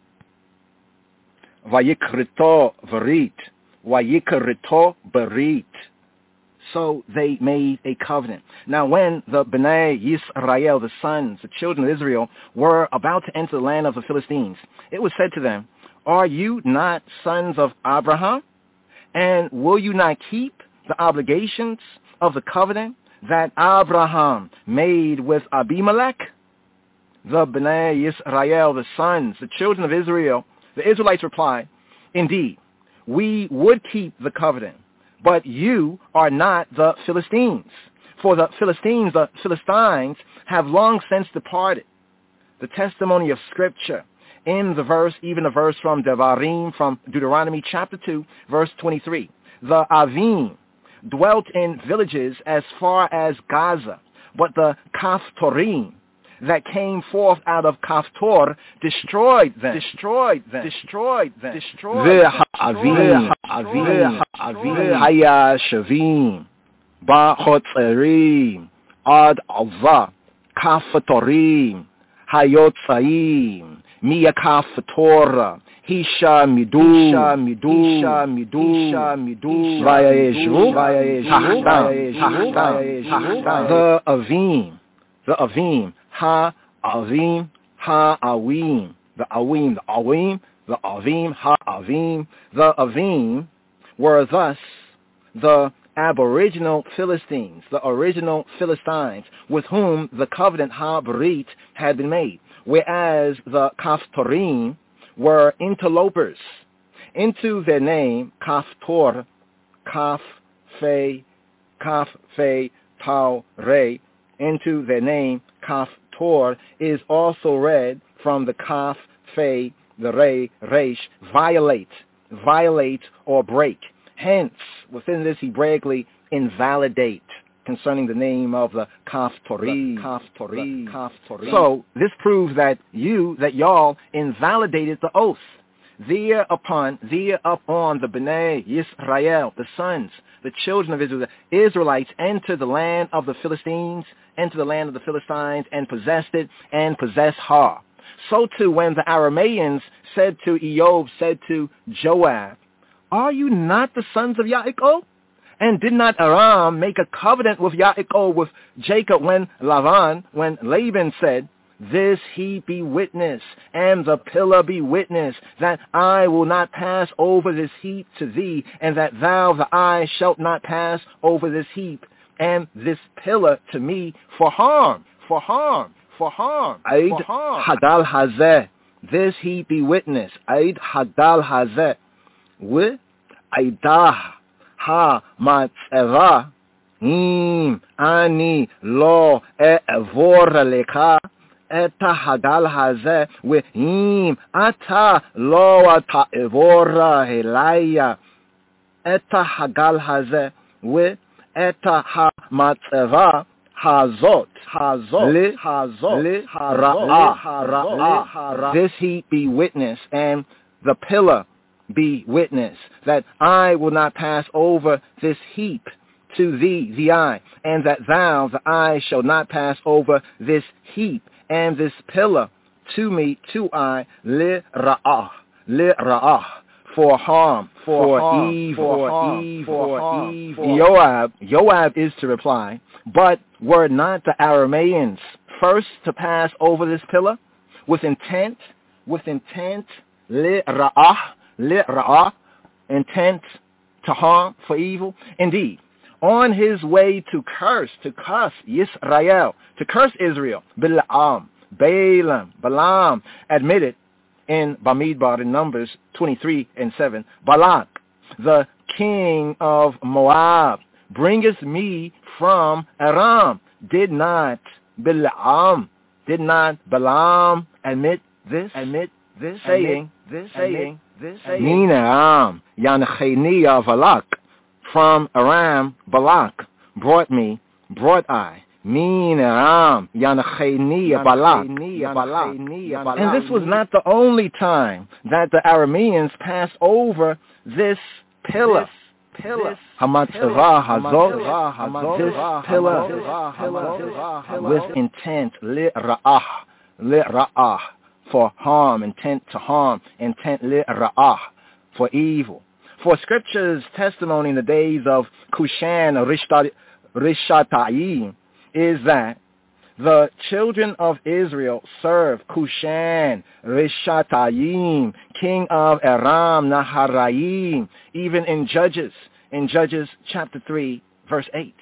vayikrito verit vayikrito berit. So they made a covenant. Now when the Bnei Yisrael, the sons, the children of Israel, were about to enter the land of the Philistines, it was said to them, are you not sons of Abraham? And will you not keep the obligations of the covenant that Abraham made with Abimelech? The Bnei Yisrael, the sons, the children of Israel, the Israelites replied, indeed, we would keep the covenant, but you are not the Philistines. For the Philistines, the Philistines, have long since departed. The testimony of Scripture in the verse, even a verse from Devarim, from Deuteronomy chapter two, verse twenty-three. The Avim dwelt in villages as far as Gaza, but the Kaphtorim that came forth out of Kaphtor destroyed them, destroyed them, destroyed them, destroyed them. Avim, Avim, Avim, Haya Shavim, Ba'chotzerim, Ad Alva, Kaphtorim, Hayotzaim, Mia Kaphtora, Hisha Midu, Hisha Midu, Hisha Midu, Hisha Midu, Vaya Yeshu, Vaya Yeshu, the Avim, the Avim, Ha Avim, Ha Awim, the Awim, the Awim, the Avim, Ha Avim, the Avim were thus the aboriginal Philistines, the original Philistines, with whom the covenant ha-brit had been made, whereas the Kaphtorim were interlopers. Into their name, Kaphtor, Kaf, Fe, Kaf, Fe, Tau, Re, into their name, Kaphtor, is also read from the Kaf, Fe, the Re, Resh, violate, violate or break. Hence, within this Hebraically, invalidate, concerning the name of the Kaphtori. Kaphtori. Kaphtori. So, this proves that you, that y'all, invalidated the oath. There upon, there upon the Bnei Yisrael, the sons, the children of Israel, the Israelites entered the land of the Philistines, entered the land of the Philistines, and possessed it, and possessed her. So too, when the Arameans said to Eob, said to Joab, are you not the sons of Yaakov? And did not Aram make a covenant with Yaakov, with Jacob, when Lavan, when Laban said, this heap be witness, and the pillar be witness, that I will not pass over this heap to thee, and that thou, the eye, shalt not pass over this heap, and this pillar to me for harm, for harm, for harm, Aid for harm. Hadal hazeh, this heap be witness, Aid hadal hazeh, with Aidah ha matzeva, im ani lo e'evor leka, Eta hadal hazeh ve'im ata lo ata evora helaya. Eta hagal hazeh ve eta ha matzeva hazot hazot le hazot le ra'ah ra'ah. This heap be witness, and the pillar be witness, that I will not pass over this heap to thee, the eye, and that thou, the eye, shall not pass over this heap and this pillar to me, to I, li ra'ah, li ra'ah, for harm, for, for harm, evil, for, for evil, for, for evil. Joab, Joab is to reply, but were not the Arameans first to pass over this pillar with intent, with intent, li ra'ah, li ra'ah, intent to harm, for evil? Indeed, on his way to curse, to curse Yisrael, to curse Israel, Balaam, Balaam, Balaam admitted in Bamidbar in Numbers twenty-three and seven, Balak, the king of Moab, bringeth me from Aram. Did not Balaam, did not Balaam admit this, admit this, saying, this, saying, this, saying, Mina Aram, Yanchenia Balak, from Aram, Balak, brought me, brought I, Min Aram, Yanchenia Balak. And this was not the only time that the Arameans passed over this pillar. Pillar. Hamatzvah hazot, this pillar, with intent, li ra'ah, li ra'ah, for harm, intent to harm, intent li ra'ah, for evil. For Scripture's testimony in the days of Cushan Rishatayim is that the children of Israel served Cushan Rishatayim, king of Aram Naharaim, even in Judges, in Judges chapter three, verse eight.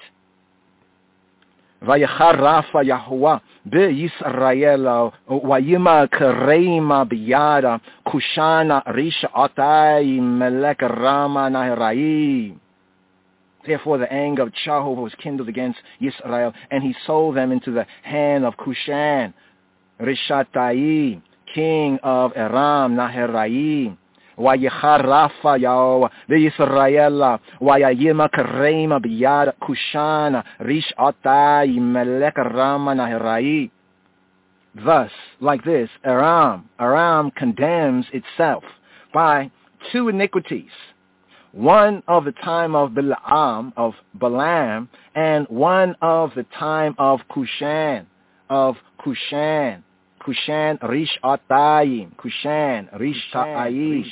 Vayachar Rafa Yahuwah beYisrael Vayima Karema Biyada Kushana Risha Atayim Melech Rama Naharaim. Therefore the anger of Jehovah was kindled against Yisrael, and he sold them into the hand of Cushan Rishatayim, king of Aram Naharaim. Vayachar Rafa Yahuwah beYisrael Vayima Karema Biyada Kushana Rish Atayim Melech Rama Naharaim. Thus, like this, Aram, Aram condemns itself by two iniquities. One of the time of Balaam, of Balaam, and one of the time of Cushan, of Cushan, Cushan Rish Atayim, Cushan Rish Ta'ayim.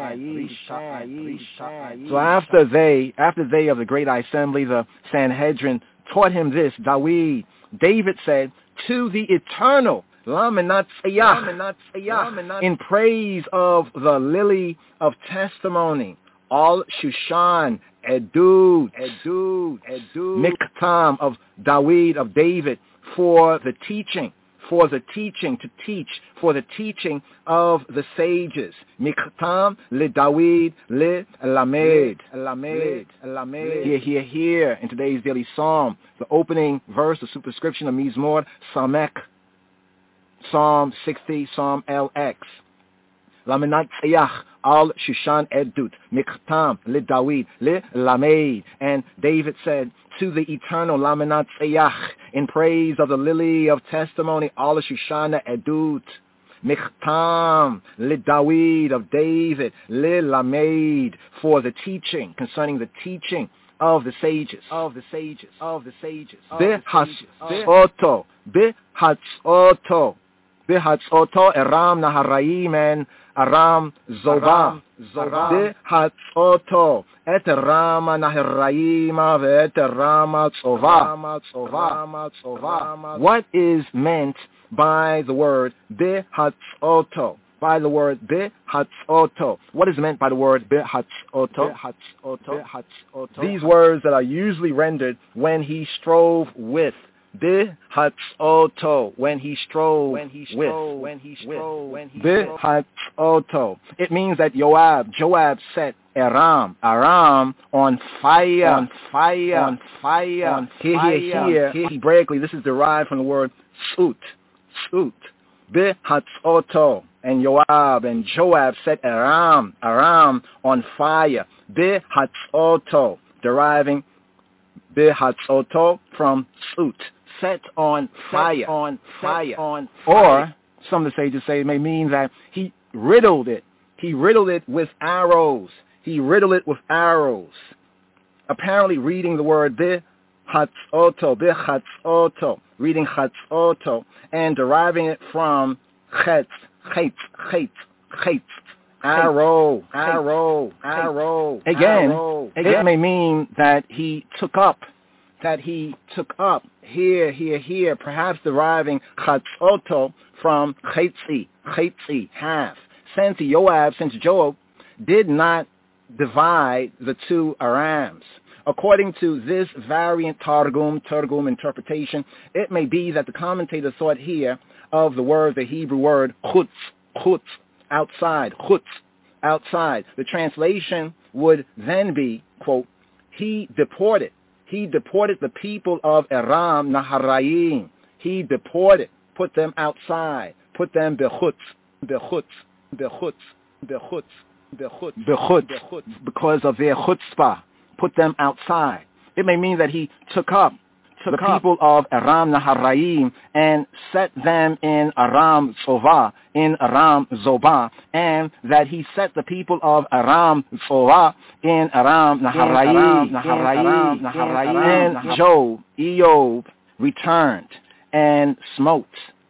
So after they, after they of the great assembly, the Sanhedrin, taught him this, David, David said, to the eternal, in praise of the lily of testimony, Al Shushan, Edud, Edud, Edud, Miktam of Dawid, of David, for the teaching, for the teaching, to teach, for the teaching of the sages. Miktam le Dawid le Lamed, Lamed, Lamed. Here, here, here, in today's daily psalm, the opening verse, the superscription of Mizmor Samek, Psalm sixty, Psalm L X. Lamanat Sayach al Shushan Edut, Miktam le Dawid le Lamed. And David said, to the eternal Lamanat Sayach, in praise of the lily of testimony, al Shushan Edut, Miktam le Dawid, of David le Lamed, for the teaching, concerning the teaching of the sages, of the sages, of the sages. Behatzoto, behatzoto, behatzoto, Aram Naharaim and Aram Zobah, behatzoto, et Aram Naharaim et Aram Zobah. What is meant by the word behatzoto? By the word behatzoto. What is meant by the word behatzoto? These words that are usually rendered when he strove with. Behatzoto, when he strove when he strove, with. When he strove, when he behatzoto. It means that Joab, Joab set Aram, Aram on fire, on fire, on fire, on here, fire. Here, here, here. Hebraically, this is derived from the word sut, sut. Behatzoto. And Joab and Joab set Aram, Aram on fire. Behatzoto, deriving behatzoto from sut, set on fire, set on fire, set on fire. Or some of the sages say it may mean that he riddled it. He riddled it with arrows. He riddled it with arrows. Apparently, reading the word behatzoto, behatzoto, reading hatzoto, and deriving it from chetz. Chetz, chetz, chetz, arrow, arrow, arrow. Again, it may mean that he took up, that he took up, here, here, here, perhaps deriving chatzoto from chetzi, chetzi, half. Since Joab, since Joab did not divide the two Arams. According to this variant Targum, Targum interpretation, it may be that the commentator thought here of the word, the Hebrew word, chutz, chutz, outside, chutz, outside. The translation would then be, quote, he deported, he deported the people of Aram Naharaim. He deported, put them outside, put them bechutz, bechutz, bechutz, bechutz, bechutz, bechutz, because of their chutzpah, put them outside. It may mean that he took up the people of Aram Naharaim and set them in Aram Zobah, in Aram Zobah, and that he set the people of Aram Zobah in Aram Naharaim, Naharaim, Naharaim, and Job, Eob, returned and smote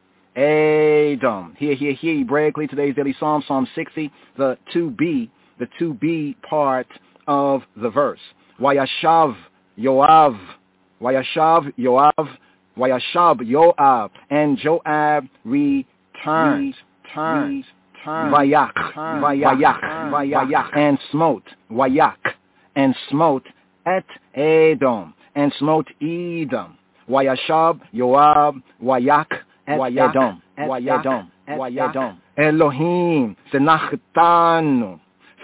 Edom. Here, here, here, Hebraically, today's daily psalm, Psalm sixty, the two B, the two B part of the verse. Vayashav Yoav, Vayashav Yoav, Vayashav Yoav, and Joab returned, turned, turned, Vayak, Vayak, Vayak, and smote, Vayak, and smote et Edom, and smote Edom. Vayashav Yoav, Vayak, et Edom, Edom, Edom. Elohim, Senachtanu,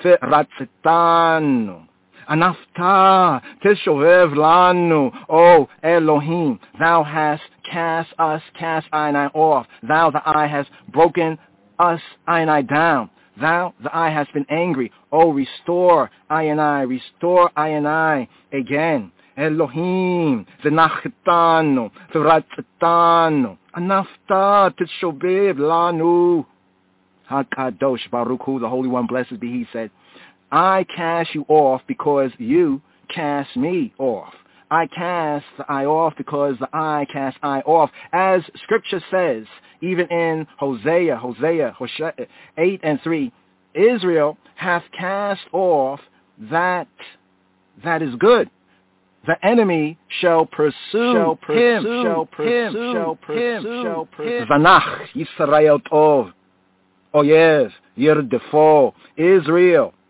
Feratzitanu. Anafta teshovev lanu, O Elohim, thou hast cast us, cast I and I off. Thou, the eye, hast broken us, I and I down. Thou, the eye, hast been angry. O restore I and I, restore I and I again. Elohim, zenachitanu, v'ratzitanu, anafta teshovev lanu. HaKadosh Baruch Hu, the Holy One, blessed be He, said, I cast you off because you cast me off. I cast the eye off because the eye cast I off. As Scripture says, even in Hosea, Hosea, Hosea eight and three, Israel hath cast off that that is good. The enemy shall pursue, shall pursue him, shall pursue, shall pursue, shall pursue. Vanach Yisrael Tov, Oyev Yerdefo, Israel.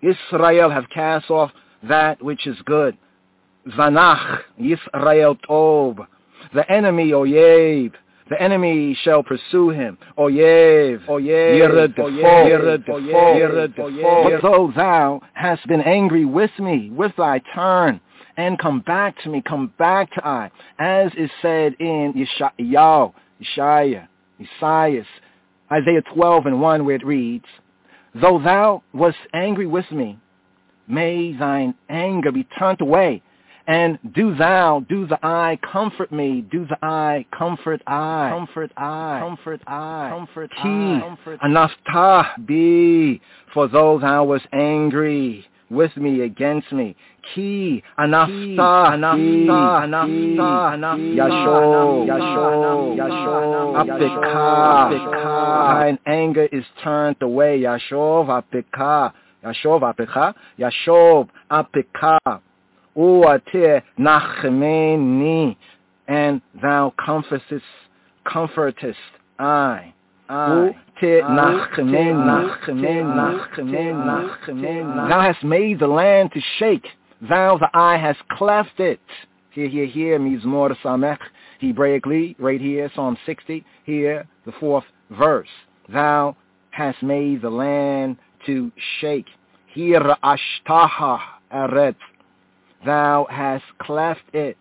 Israel have cast off that which is good. Zanach, Yisrael Tov. The enemy, Oyev. The enemy shall pursue him. Oyev, Oyev, Oyev, Oyev. But though thou hast been angry with me, with thy turn, and come back to me, come back to I, as is said in Yeshayahu, Yeshaya, Isaiah, Isaiah twelve and one, where it reads, though thou wast angry with me, may thine anger be turned away, and do thou, do the I comfort me, do the I comfort I, comfort I, comfort I, comfort I, anaftah be, for though thou wast angry with me, against me, ki anaftah, anaftah, anaftah, anaftah, yasho, yasho, yasho, apika, apika, thine anger is turned away, yashov, apika, yashov, apika, yashov, apika. Uate nachmeni, and thou comfortest, comfortest I. I. Thou hast made the land to shake. Thou, the eye, hast cleft it. Here, here, here, Mizmor Samech, Hebraically, right here, Psalm sixty, here, the fourth verse. Thou hast made the land to shake. Here, Ashtaha Eret. Thou hast cleft it.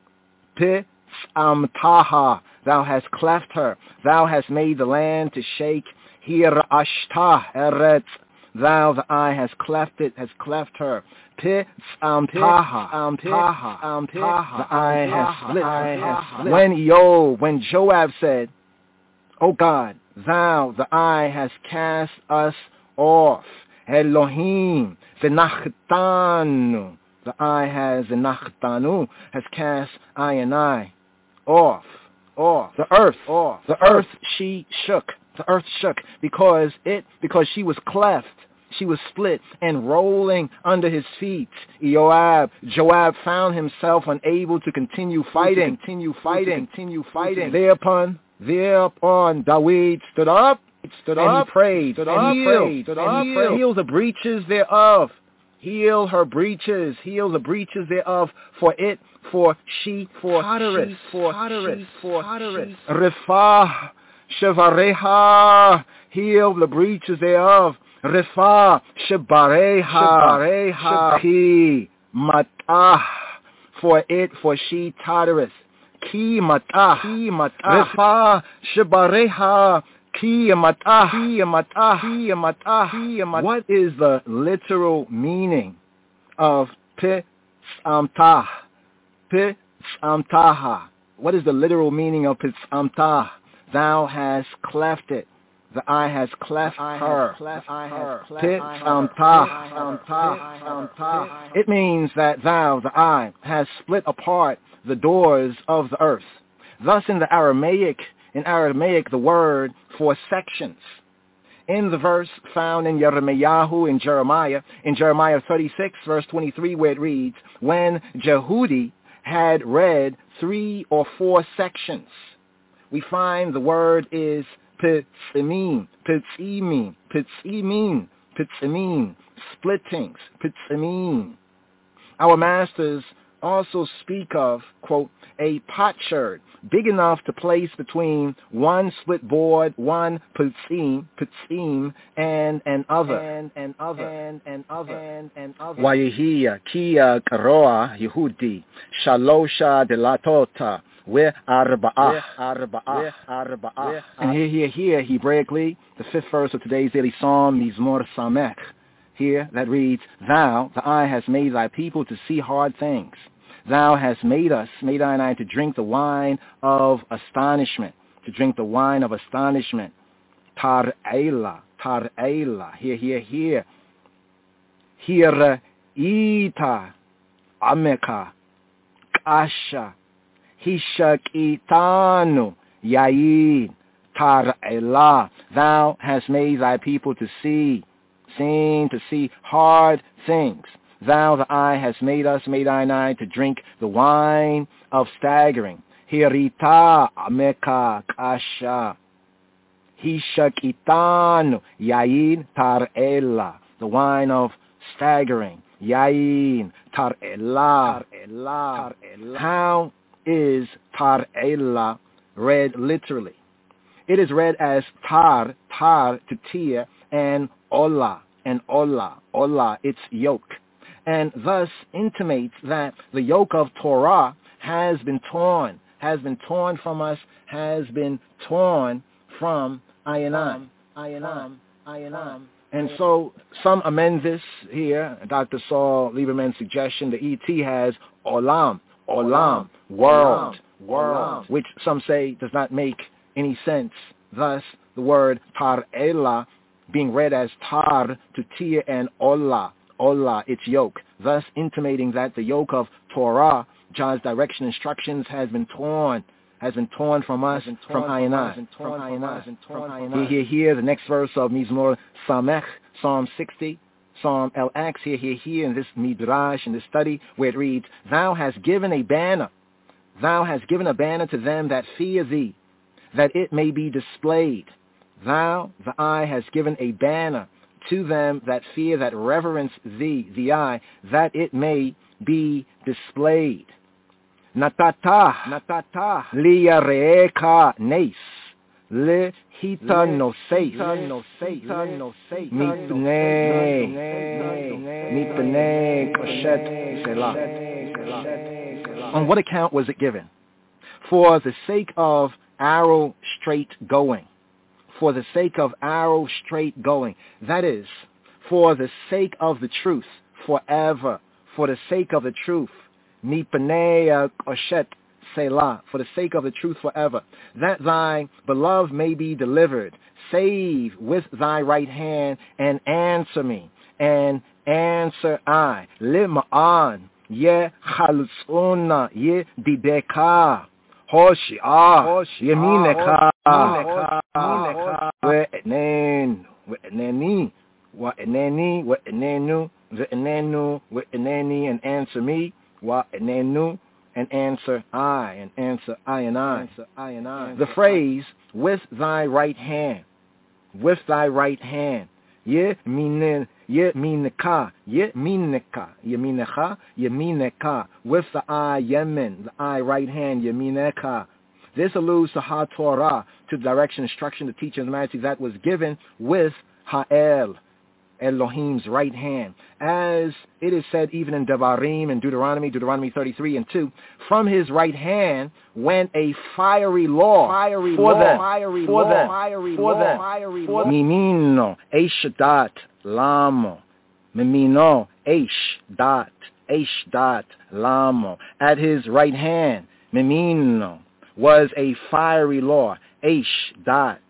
Pisamtaha, thou hast cleft her. Thou hast made the land to shake. Hirashta eret, thou the eye has cleft it, has cleft her. Pisamtaha, the eye has split. Has when Yo, when Joab said, O God, thou the eye has cast us off. Elohim, v'nachtanu. The eye has, the nachtanu, has cast I and I off, off, the earth, off, the earth she shook, the earth shook, because it, because she was cleft, she was split and rolling under his feet. Joab, Joab found himself unable to continue fighting, continue fighting, continue fighting. Thereupon, thereupon, David stood up, stood and up, he prayed, stood and up, healed, prayed, stood and up, healed, prayed. Heal the breaches thereof. Heal her breaches, heal the breaches thereof, for it, for she, for she, for she, for she. Rifah, shevareha, heal the breaches thereof. Rifah, shebareha, shebareha, ki matah, for it, for she tottereth. Ki matah, ki matah, rifah, shebareha. What is the literal meaning of Pisamtah? Pisamtaha. What is the literal meaning of Pisamtah? Thou hast cleft it. The eye has cleft her. Pisamtah. It means that thou, the eye, has split apart the doors of the earth. Thus in the Aramaic, In Aramaic, the word for sections. In the verse found in Yirmiyahu, in Jeremiah, in Jeremiah thirty-six, verse twenty-three, where it reads, when Jehudi had read three or four sections, we find the word is pitzimim, pitzimim, pitzimim, pitzimim, splittings, pitzimim. Our masters also speak of, quote, a potsherd, big enough to place between one split board, one pitzim, pitzim, and an other, and an other, and an other, and an other. Wayihia kia karoa Yehudi shalosha delatota we arba'ah, arba'ah, arba'ah. And here, here, here, Hebraically, the fifth verse of today's daily psalm, Mizmor Samech. Here that reads, thou, the eye, has made thy people to see hard things. Thou hast made us, made I and I, to drink the wine of astonishment, to drink the wine of astonishment. Tar'ela, tar'ela, here, here, here. Here, ita, ameka, kasha, hishakitanu, yayin, tar'ela. Thou hast made thy people to see, seen, to see hard things. Thou, the eye, hast made us, made I and I, to drink the wine of staggering. Hirita ameka kasha. Hishakitanu yayin tar'ela. The wine of staggering. Yain, Tar'ela. How is Tar'ela read literally? It is read as tar, tar to tear, and ola, and ola, ola, its yoke, and thus intimates that the yoke of Torah has been torn, has been torn from us, has been torn from Ayanai. And so some amend this here. Doctor Saul Lieberman's suggestion, the E T has olam, olam, world, world, which some say does not make any sense. Thus, the word Tar'ela being read as tar to tear and ola, ola, its yoke, thus intimating that the yoke of Torah, God's direction instructions, has been torn, has been torn from us, from Ayanai. Here, here, here, the next verse of Mizmor Samech, Psalm sixty, Psalm L X, here, here, here, in this Midrash, in this study, where it reads, Thou hast given a banner, Thou hast given a banner to them that fear Thee, that it may be displayed. Thou, the eye, has given a banner to them that fear, that reverence Thee, the eye, that it may be displayed. Natata, natata, liyareeka nes, le hita no seis, mipnei, mipnei koshet selah. On what account was it given? For the sake of arrow straight going. For the sake of arrow straight going. That is, for the sake of the truth, forever. For the sake of the truth. Mipanei oshet selah. For the sake of the truth forever. That thy beloved may be delivered. Save with thy right hand and answer me. And answer I. Lima'an. Ye chalutzona. Ye dideka. Hoshi ah, Yamineka, We'enen, We'eneni, Wa'eneni, We'enenu, Ve'enenu, We'eneni, and answer me, Wa'enenu, and answer I, and answer I and I. The phrase, with thy right hand, with thy right hand, Ye minen, ye mineka, ye mineka, ye minecha, ye mineka, with the eye yemen, the eye right hand, ye mineka. This alludes to Ha-Torah, to the direction, instruction, the teaching of the majesty that was given with Ha'el, Elohim's right hand. As it is said even in Devarim and Deuteronomy, Deuteronomy thirty-three and two, from his right hand went a fiery law fiery for, law, them, fiery for, law, them, fiery for them, fiery for them, Mimino, Eish dat, Lamo, Mimino, Eish dat, Eish dat, Lamo. At his right hand, Mimino, was a fiery law, Eish dat,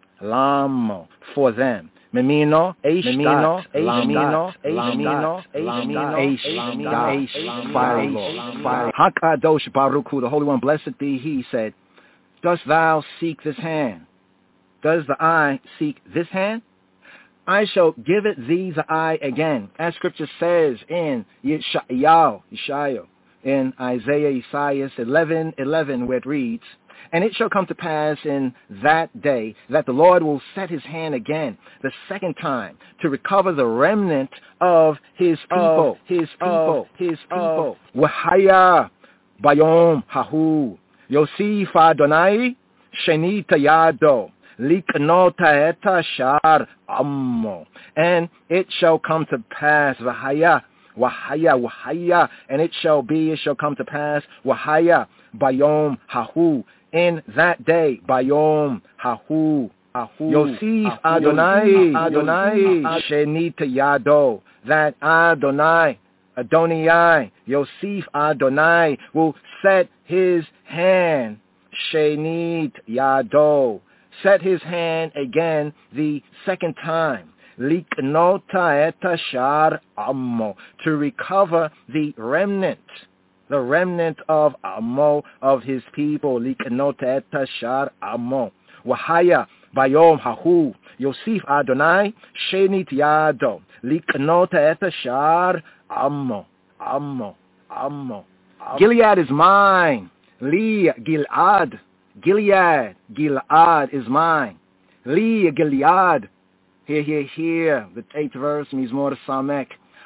Lamo, for them. Memino, Eish, Memino, Eish, Memino, Eish, Memino, Eish, Eish, fire, Hakadosh Baruch Hu, the Holy One, blessed be He, said, Dost thou seek this hand? Does the eye seek this hand? I shall give it thee the eye again, as Scripture says in Yeshayahu, Yeshayahu, in Isaiah, Isaiah eleven eleven, where it reads, And it shall come to pass in that day that the Lord will set his hand again, the second time, to recover the remnant of his people, his people, his people. Wahaya bayom hahu, Yosif Adonai, shenita yado, liknota eta shar ammo. And it shall come to pass, Wahaya, Wahaya, Wahaya, and it shall be, it shall come to pass, Wahaya bayom hahu, in that day, Bayom, Hahu, Yosef Adonai, Adonai, Shenita Yado, that Adonai, Adonai, Yosef Adonai will set his hand, Shenit Yado, set his hand again the second time, Liknota eta shar ammo, to recover the remnant, the remnant of Ammo, of his people, Liknota eta shar Ammo. Wahaya bayom hahu, Yosef Adonai, shenit yado, Liknota eta shar Ammo, Ammo, Ammo. Gilead is mine. Li Gilad, Gilead, Gilad is mine. Li Gilead. Here, here, here, the eighth verse, Mizmor Samek.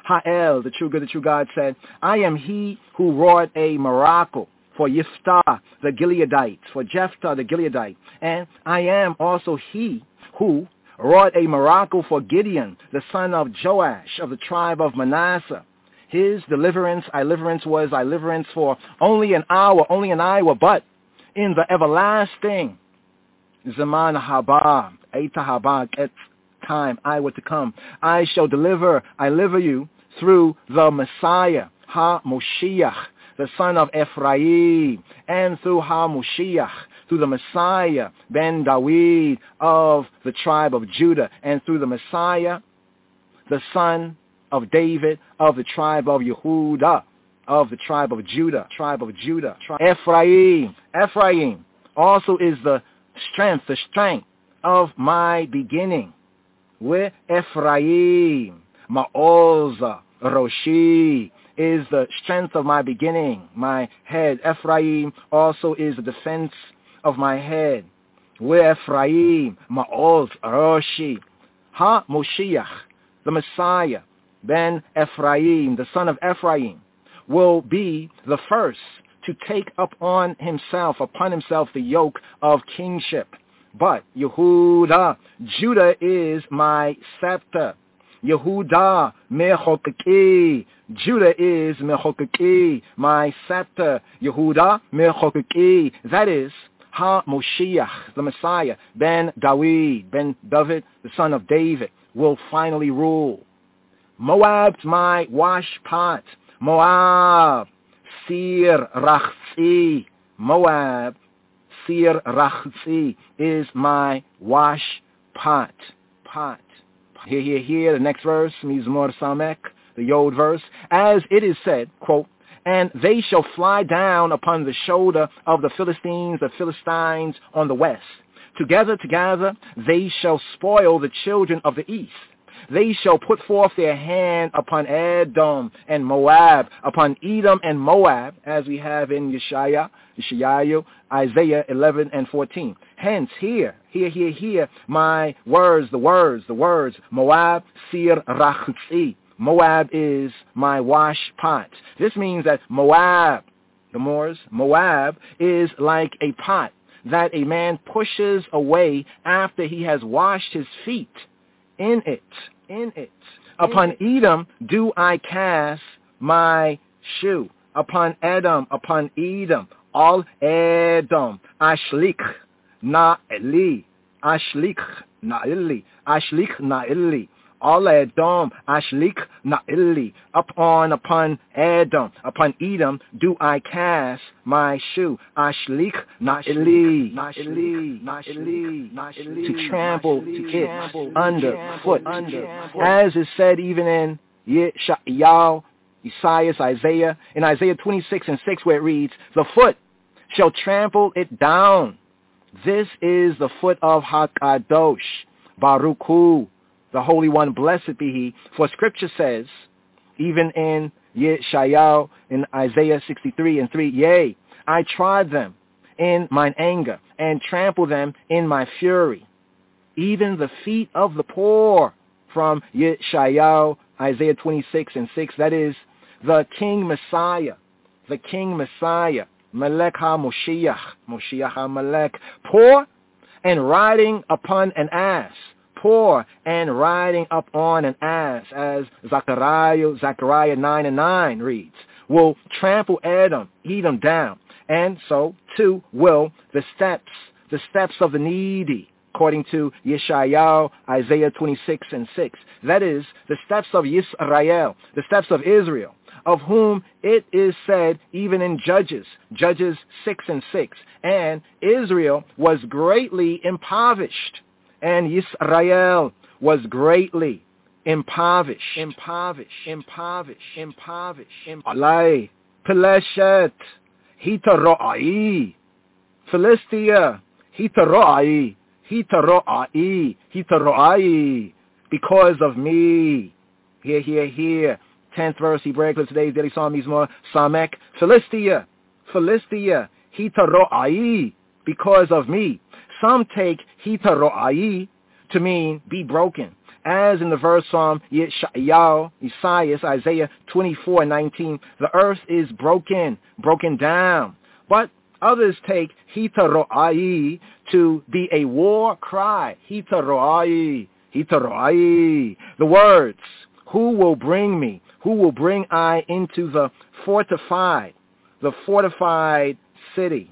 Ha'el, the true good, the true God, said, I am he who wrought a miracle for Yiftah, the Gileadite, for Jephthah, the Gileadite. And I am also he who wrought a miracle for Gideon, the son of Joash, of the tribe of Manasseh. His deliverance, I deliverance was I deliverance for only an hour, only an hour, but in the everlasting Zaman haba, Eita haba, et time, I were to come. I shall deliver, I deliver you through the Messiah, Ha-Moshiach, the son of Ephraim, and through Ha-Moshiach, through the Messiah, Ben Dawid, of the tribe of Judah, and through the Messiah, the son of David, of the tribe of Yehudah, of the tribe of Judah, tribe of Judah, tri- Ephraim, Ephraim also is the strength, the strength of my beginning. With Ephraim, Ma'oz, Roshi, is the strength of my beginning, my head. Ephraim also is the defense of my head. With Ephraim, Ma'oz, Roshi, Ha-Moshiach, the Messiah, Ben Ephraim, the son of Ephraim, will be the first to take up on himself, upon himself, the yoke of kingship. But Yehudah, Judah is my scepter. Yehudah, Mechokeki, Judah is Mechokeki, my scepter. Yehudah, Mechokeki, that is Ha-Moshiach, the Messiah, Ben Dawid, Ben David, the son of David, will finally rule. Moab's my wash pot. Moab, Sir Rachzi, Moab, Sir Rachzi is my wash pot. Pot. Here, here, here, the next verse, Mizmor Samek, the Yod verse. As it is said, quote, and they shall fly down upon the shoulder of the Philistines, the Philistines on the west. Together, together, they shall spoil the children of the east. They shall put forth their hand upon Edom and Moab, upon Edom and Moab, as we have in Yeshaya, Yeshayahu, Isaiah eleven and fourteen. Hence, here, here, here, here, my words, the words, the words, Moab, Sir Rachzi. Moab is my wash pot. This means that Moab, the Moors, Moab is like a pot that a man pushes away after he has washed his feet in it. In it. Upon Edom do I cast my shoe. Upon Edom, upon Edom, all Edom, Ashlik Na'ili, Ashlik Na'ili, Ashlik Na'ili, all Edom, Ashlik Na'ili, upon, upon Edom, upon Edom do I cast my shoe. Ashlik Na'ili, Na'ili, Na'ili, Na'ili, to trample it underfoot. As is said even in Yeshayahu, Isaiah, Isaiah, in Isaiah twenty-six and six, where it reads, the foot shall trample it down. This is the foot of HaKadosh, Baruch Hu, the Holy One, blessed be He. For Scripture says, even in Yeshayahu, in Isaiah sixty-three and three, yea, I tried them in mine anger and trample them in my fury. Even the feet of the poor, from Yeshayahu, Isaiah twenty-six and six, that is, the King Messiah, the King Messiah, Melech HaMoshiach, Moshiach HaMelech, poor and riding upon an ass, poor and riding up on an ass, as Zechariah, Zechariah nine and nine reads, will trample Edom, Edom down, and so too will the steps, the steps of the needy, according to Yeshayahu, Isaiah twenty-six and six. That is, the steps of Yisrael, the steps of Israel, of whom it is said even in Judges, Judges six and six, and Israel was greatly impoverished, and Yisrael was greatly impoverished, impoverished, impoverished, impoverished, Alai, Peleshet, Hitaroi, Philistia, Hitaroi, Hitaroi, Hitaroi, because of me. Here, here, here. Tenth verse, Hebraic, today's daily psalm, Mizmor Samek, Philistia, Philistia, Hitaroi, because of me. Some take Hitaroi to mean be broken, as in the verse Psalm Yeshayahu, Isaiah, Isaiah twenty-four nineteen, the earth is broken, broken down. But others take Hitaro'ai to be a war cry. Hitaro'ai, Hitaro'ai. The words, who will bring me, who will bring I into the fortified, the fortified city.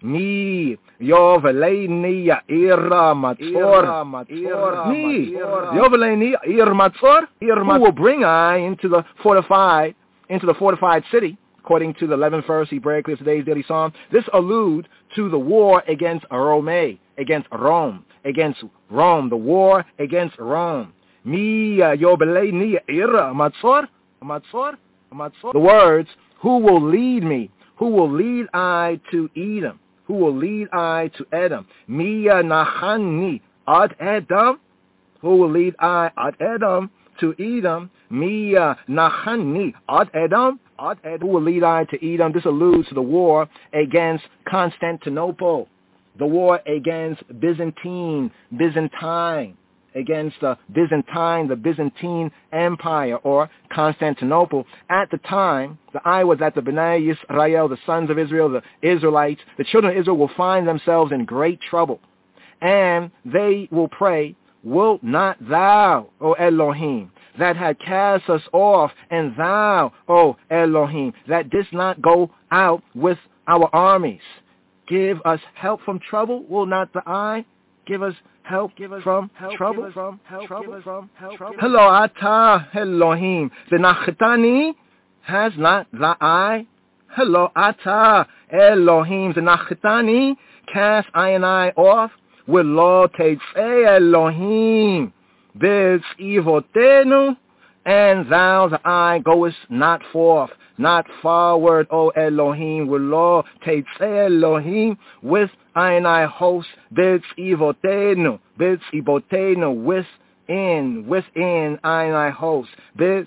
Me, Yoveleni Ira Matzor, me, Yoveleni Ir Matzor, who will bring I into the fortified, into the fortified city, according to the eleventh verse, Hebraically of today's daily psalm. This alludes to the war against Rome, against Rome, against Rome, the war against Rome. Me, Yoveleni Ira Matzor, Matzor, Matzor. The words, who will lead me, who will lead I to Edom? Who will lead I to Edom? Mia Nachani ad Edom. Who will lead I ad Edom to Edom? Mia Nachani ad Edom. Ad Edom. Who will lead I to Edom? This alludes to the war against Constantinople, the war against Byzantine, Byzantine, against the Byzantine, the Byzantine Empire, or Constantinople. At the time, the eye was that the Bnei Yisrael, the sons of Israel, the Israelites, the children of Israel will find themselves in great trouble. And they will pray, wilt not thou, O Elohim, that had cast us off, and thou, O Elohim, that didst not go out with our armies, give us help from trouble? Will not the eye give us help give us from help, trouble, give us from help, trouble, give us from help, trouble. Hello, Ata Elohim. The Nachatani has not the eye. Hello, Ata Elohim. The Nachatani cast I and I off. With Lo Teitzei Elohim. Biz Evotenu. And thou, the eye, goest not forth, not forward, O Elohim, with Lo Teitzei Elohim, with I and I host, Biz Evotenu, Biz Evotenu, within, within I and I host, Biz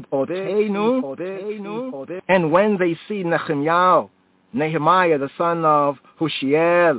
Evotenu. And when they see Nehemiah, Nehemiah, the son of Hushiel,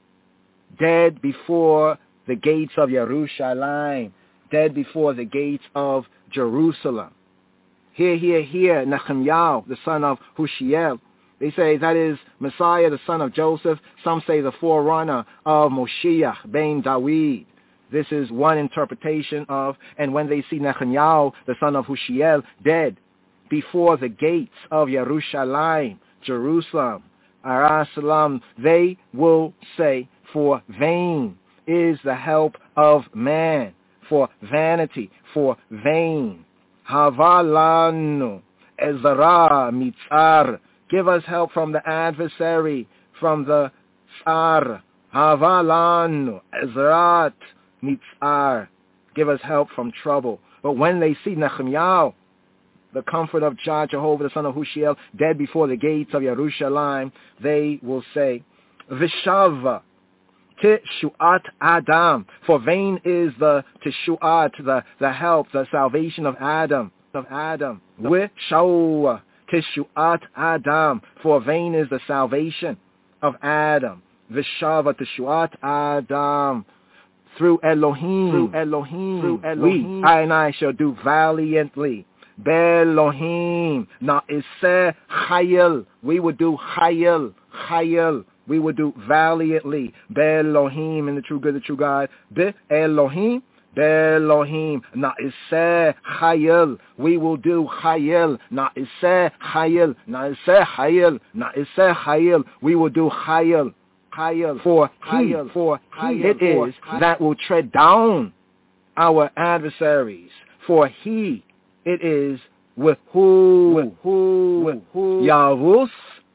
dead before the gates of Yerushalayim, dead before the gates of Jerusalem. Here, here, here, Nehemiah, the son of Hushiel. They say that is Messiah, the son of Joseph. Some say the forerunner of Moshiach, ben Dawid. This is one interpretation of, and when they see Nehemiah, the son of Hushiel, dead before the gates of Yerushalayim, Jerusalem, Arasalam, they will say, for vain is the help of man, for vanity, for vain. Havalanu, Ezra, Mitzar, give us help from the adversary, from the Tsar. Havalanu, Ezrat, Mitzar, give us help from trouble. But when they see Nehemiah, the comfort of Jah, Jehovah, the son of Hushiel, dead before the gates of Yerushalayim, they will say, Vishava, Tishuat Adam, for vain is the Tishuat, the, the help, the salvation of Adam, of Adam. Wishaw, Tishuat Adam, for vain is the salvation of Adam. Vishava Tishuat Adam, through Elohim, through Elohim, through Elohim, we, I and I shall do valiantly. Belohim, Na'iseh Chayil, we would do Chayil, Chayil. We would do valiantly. Be'elohim, in the true good, the true God. Be'elohim, Be'elohim, Na'iseh Chayil. We will do Chayil. Na'iseh Chayil. Na'iseh Chayil. Na'iseh Chayil. We will do Chayil. Chayil. For He, for He it is that will tread down our adversaries. For He it is with who, with who, with who, Yavus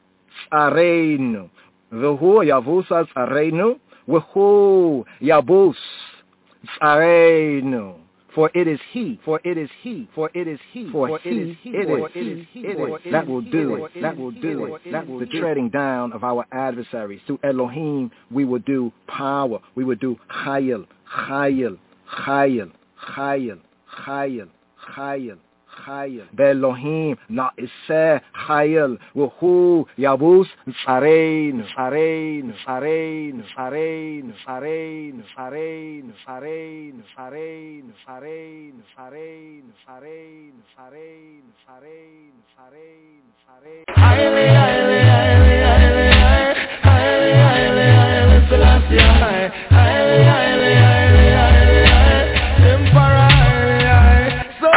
Areinu. V'hu Yavus Areinu, v'hu Yabus Areinu. For it is He, for it is He, for it is He, for it is He, it is He, it is that will do it, that will do it, that will the treading down of our adversaries. Through Elohim, we will do power, we will do Chayil, Chayil, Chayil, Chayil, Chayil, Chayil, Chayil. Belohim Na'iseh Chayil. Wuhu Yabus Sarein, Sarein, Sarein, Sarein, Sarein, Sarein, Sarein, Sarein, Sarein, Sarein, Sarein, Sarein, Sarein, Sarein, Sarein. Highly, highly, highly, highly, highly, highly, highly, Selassie, high, highly, highly, highly, highly, high, Emperor, highly, high. So,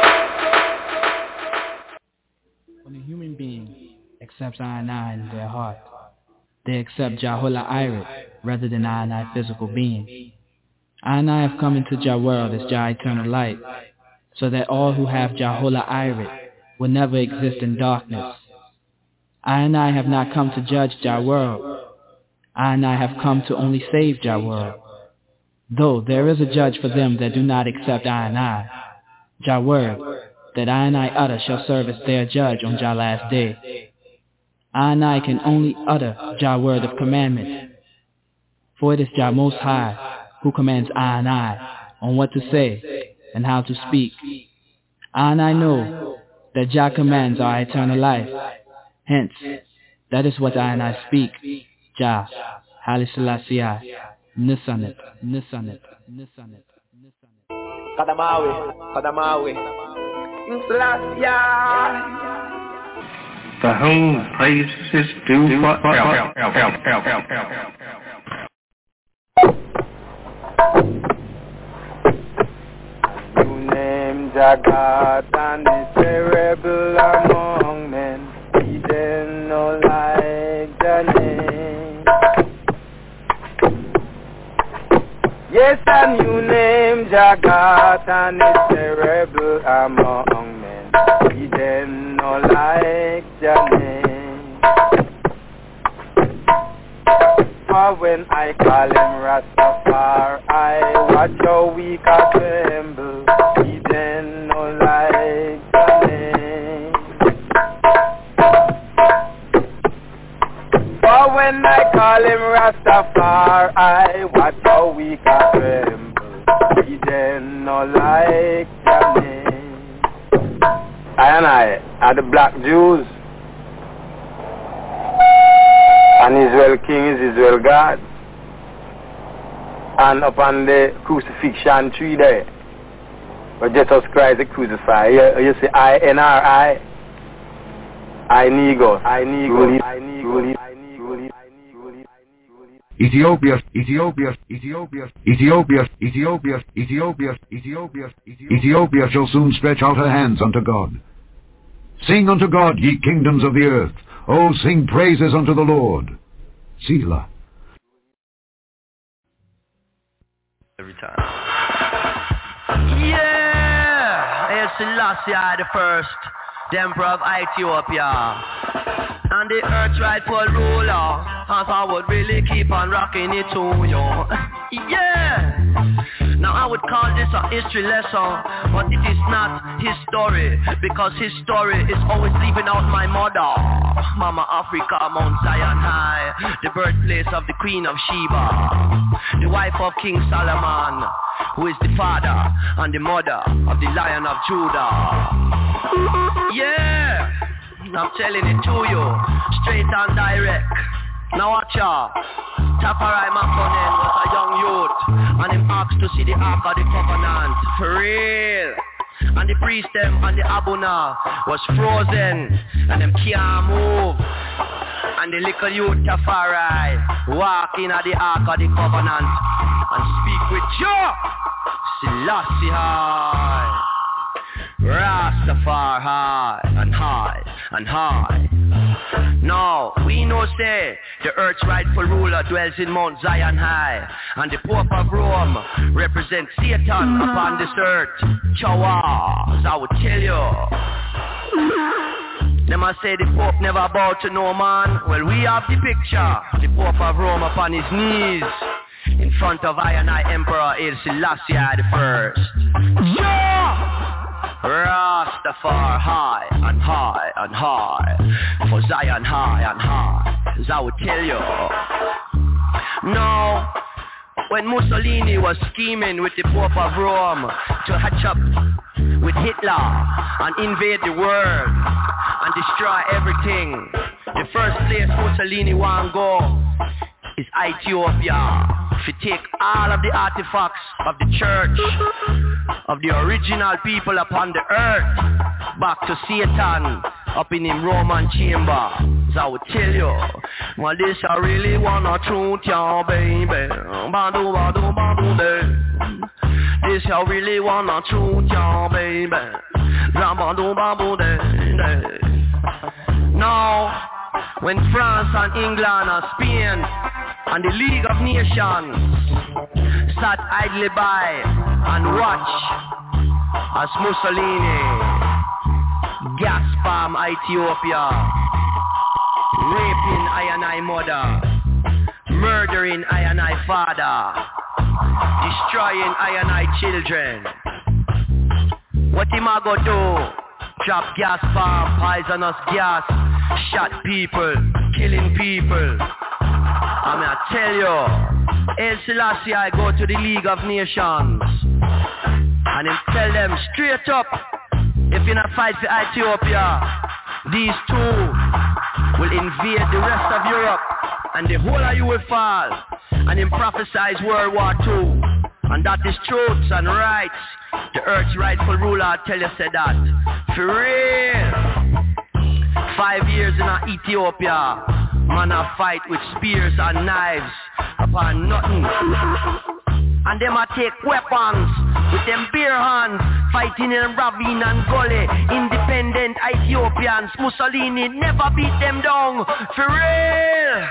when a human being accepts I and I in their heart, they accept Jahola Irit rather than I and I physical being. I and I have come into Jah world as Jah eternal light, so that all who have Jahola Irit will never exist in darkness. I and I have not come to judge Jah world. I and I have come to only save Jah world. Though there is a judge for them that do not accept I and I, Jah word that I and I utter shall serve as their judge on Jah last day. I and I can only utter Jah word of commandment, for it is Jah Most High who commands I and I on what to say and how to speak. I and I know that Jah commands our eternal life. Hence, that is what I and I speak. Jah, Haile Selassie, Nisanet, Nisanet, Nisanet, Nisanet. Kadamawi, Kadamawi, Selassie. To whom praise is due forever. You name Jagat and is a rebel among men. He didn't know like the name. Yes, and you name Jagat and is a rebel among men. He didn't know like the name. For when I call him Rastafari, I watch how we can tremble. He didn't know like the name. For when I call him Rastafari, I watch how we can tremble. He didn't know like the name. I and I are the black Jews. And Israel King is Israel God. And upon the crucifixion tree there, where Jesus Christ is crucified, you, you see I N R I, I Negro, I Negro, I Negro, I Negro, Ethiopia, Ethiopia, Ethiopia, Ethiopia, Ethiopia, Ethiopia, Ethiopia, Ethiopia shall soon stretch out her hands unto God. Sing unto God, ye kingdoms of the earth. Oh, sing praises unto the Lord. Selah. Every time. Yeah! Haile Selassie the first, the Emperor of Ethiopia. And the earth's rightful ruler, as I would really keep on rocking it to you. Yeah! Now I would call this a history lesson, but it is not his story, because his story is always leaving out my mother, Mama Africa, Mount Zion High, the birthplace of the Queen of Sheba, the wife of King Solomon, who is the father and the mother of the Lion of Judah. Yeah! I'm telling it to you, straight and direct. Now watch ya. Tafari Makonnen was a young youth, and him asked to see the Ark of the Covenant. For real. And the priest them and the Abuna was frozen, and them can't move. And the little youth Tafari walk in at the Ark of the Covenant and speak with Jah Selassie High. Rastafari high and high and high. Now we know say the earth's rightful ruler dwells in Mount Zion High, and the Pope of Rome represents Satan upon this earth. Chawas, I would tell you. Them I say the Pope never bowed to no man. Well, we have the picture, the Pope of Rome upon his knees in front of I and I Emperor Haile Selassie the first. Yeah! Rastafari high and high and high, for Zion high and high, as I would tell you. Now, when Mussolini was scheming with the Pope of Rome to hatch up with Hitler and invade the world and destroy everything. The first place Mussolini want go is Ethiopia. If you take all of the artifacts of the church, of the original people upon the earth, back to Satan up in him Roman chamber. So I would tell you, well this I really wanna truth ya baby. Badu badu badu de. This I really wanna truth ya baby. Badu badu de. Now when France and England and Spain and the League of Nations sat idly by and watch as Mussolini gas bomb Ethiopia, raping I and I mother, murdering I and I father, destroying I and I children. What him a go do? Drop gas bomb, poisonous gas, shot people, killing people. I mean, I tell you, El Selassie I go to the League of Nations and him tell them straight up, if you not fight for Ethiopia, these two will invade the rest of Europe and the whole of you will fall. And him prophesies World War Two. And that is truths and rights. The earth's rightful ruler tell you say that. For real. Five years in Ethiopia, man a fight with spears and knives upon nothing. And them a take weapons with them bare hands, fighting in ravine and gully. Independent Ethiopians, Mussolini never beat them down. For real.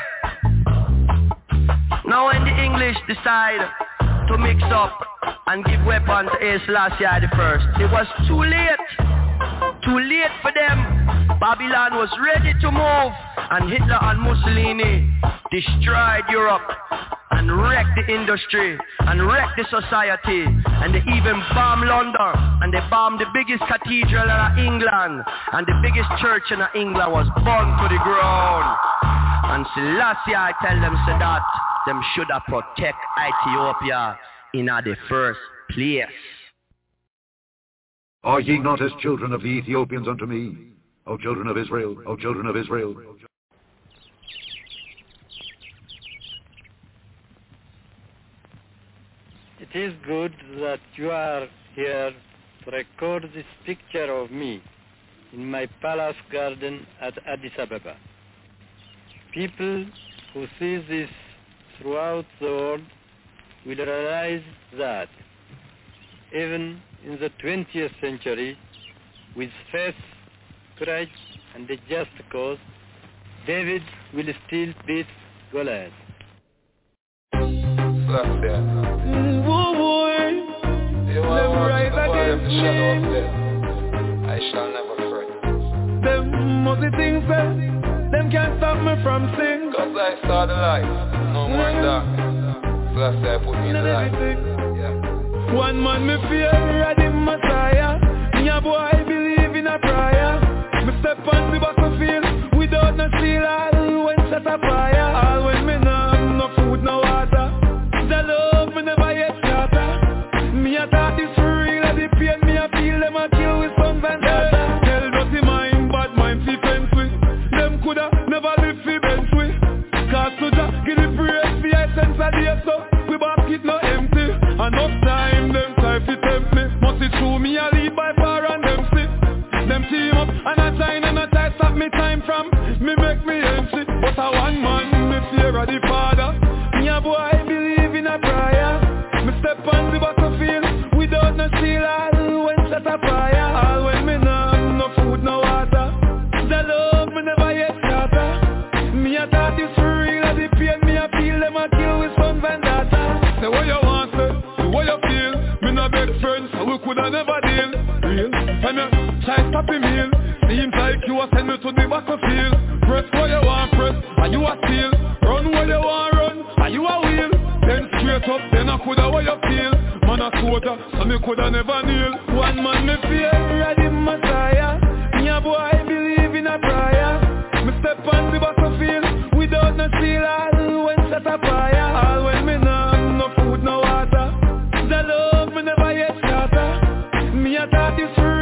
Now when the English decide to mix up and give weapons to Haile Selassie the first, it was too late. Too late for them. Babylon was ready to move, and Hitler and Mussolini destroyed Europe and wrecked the industry and wrecked the society, and they even bombed London, and they bombed the biggest cathedral in England, and the biggest church in England was burned to the ground. And Selassie I tell them so that them should have protect Ethiopia in the first place. Are ye not as children of the Ethiopians unto me, O children of Israel, O children of Israel? It is good that you are here to record this picture of me in my palace garden at Addis Ababa. People who see this throughout the world will realize that even in the twentieth century, with faith, courage, and a just cause, David will still beat Goliath. I shall never fret. Them mostly things that them can't stop me from sing. Cause I saw the light, no more darkness. So that's why I put me in the light. Yeah. One man me fear at the Messiah. Me a boy believe in a prayer. Me step on the battlefield without no steel. All when set a fire. All when me no have no food, no water. The love me never yet scatter. Me a thought this for real. And the pain me a feel them a kill with sons and daughters. Tell dirty mind, bad mind fi fence with. Them coulda never live fi bench with. Cause to just give the praise fi essence of the so. We basket no empty. Enough time them try fi tempt me. Must it true me a lead by far and them sick. Them team up and a time and a time stop me time from. Me make me empty. But a one man me fear of the father. Me a boy believe in a prayer. Me step on the battlefield without no steel. All when set a fire. All when me no have no food, no water. The love me never yet scatter. Me a thought this for real. And the pain me a feel them a kill with sons and daughters. Say what you want, say, do what you feel. Me no beg friends, so we coulda never deal. Real, time you try stop him heal. Seems like you a send me to the battlefield. Press what you want, press, and you a steal. Run what you want, run, and you a wheel. Then straight up, then I coulda what you feel. Man a soldier, so me coulda never kneel. One man me fear, and the Messiah. Me a boy believe in a prayer. Me step on the battlefield without no steel. All when set a fire. All when me no have no food, no water. The love me never yet scatter. Me a thought this for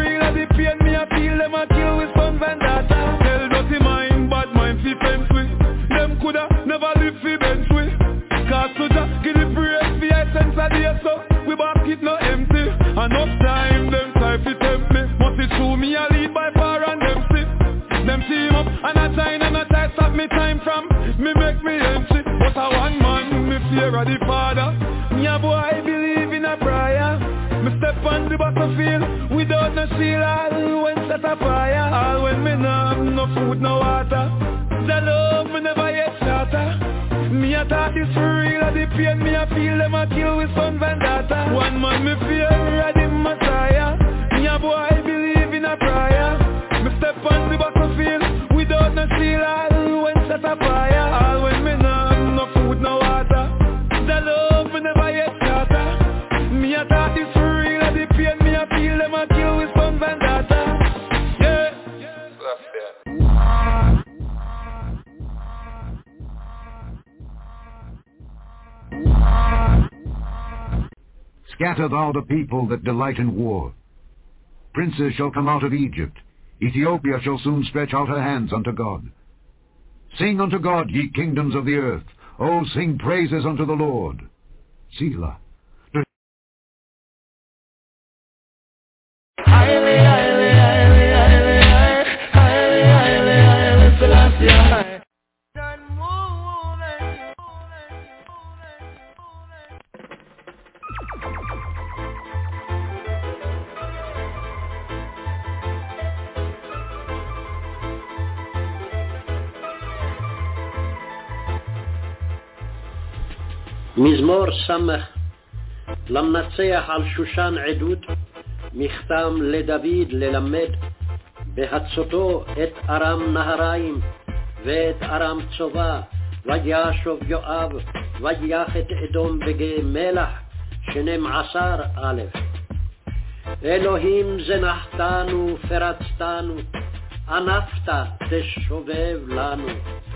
it no empty. Enough time, them try to tempt me. Must it true me a lead by far and them see. Them team up and I try and I try stop me time from. Me make me empty. But a one man, me fear of the father. Me a boy believe in a prayer. Me step on the battlefield without no shield. All when set a fire. All when me no have no food, no water. The love me never yet shatter. Me a talk this for real, of the pain me a feel. Them a kill with son vendetta. One man me fear of the Messiah. Me a boy believe in a prayer. Me step on the battlefield without no shield. All when set a fire. All when me no have no food, no water. The love me never yet shatter. Me a talk this for real, of the pain me a feel. Them a kill with son vendetta. Yeah. Scatter thou the people that delight in war. Princes shall come out of Egypt. Ethiopia shall soon stretch out her hands unto God. Sing unto God, ye kingdoms of the earth. O sing praises unto the Lord. Selah. Highly, highly, highly, highly, highly, highly, highly, Selassie. מזמור סמך למנצח על שושן עדות, מכתם לדוד ללמד, בהצותו את ארם נהריים ואת ארם צובה, וישוב יואב ויח את אדום בגיא מלח, שנים עשר א'. אלוהים זנחתנו פרצתנו, ענפת תשובב לנו.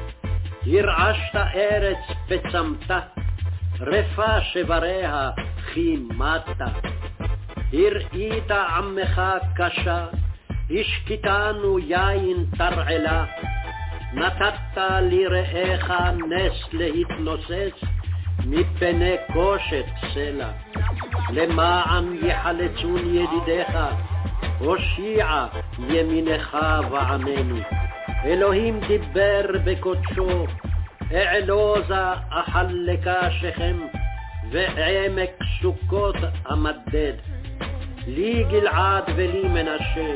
ירעשת ארץ וצמת, רפה שבריה חימת. הראית עמך קשה, השקיטנו יין תרעלה. נתת לרעך נס להתנוסס, מפני קושת סלע. למען יחלצון ידידיך, הושיע ימינך ועננו. אלוהים דיבר בקודשו, אעלוזה אחלקה שכם, ועמק סוכות המדד. לי גלעד ולי מנשה,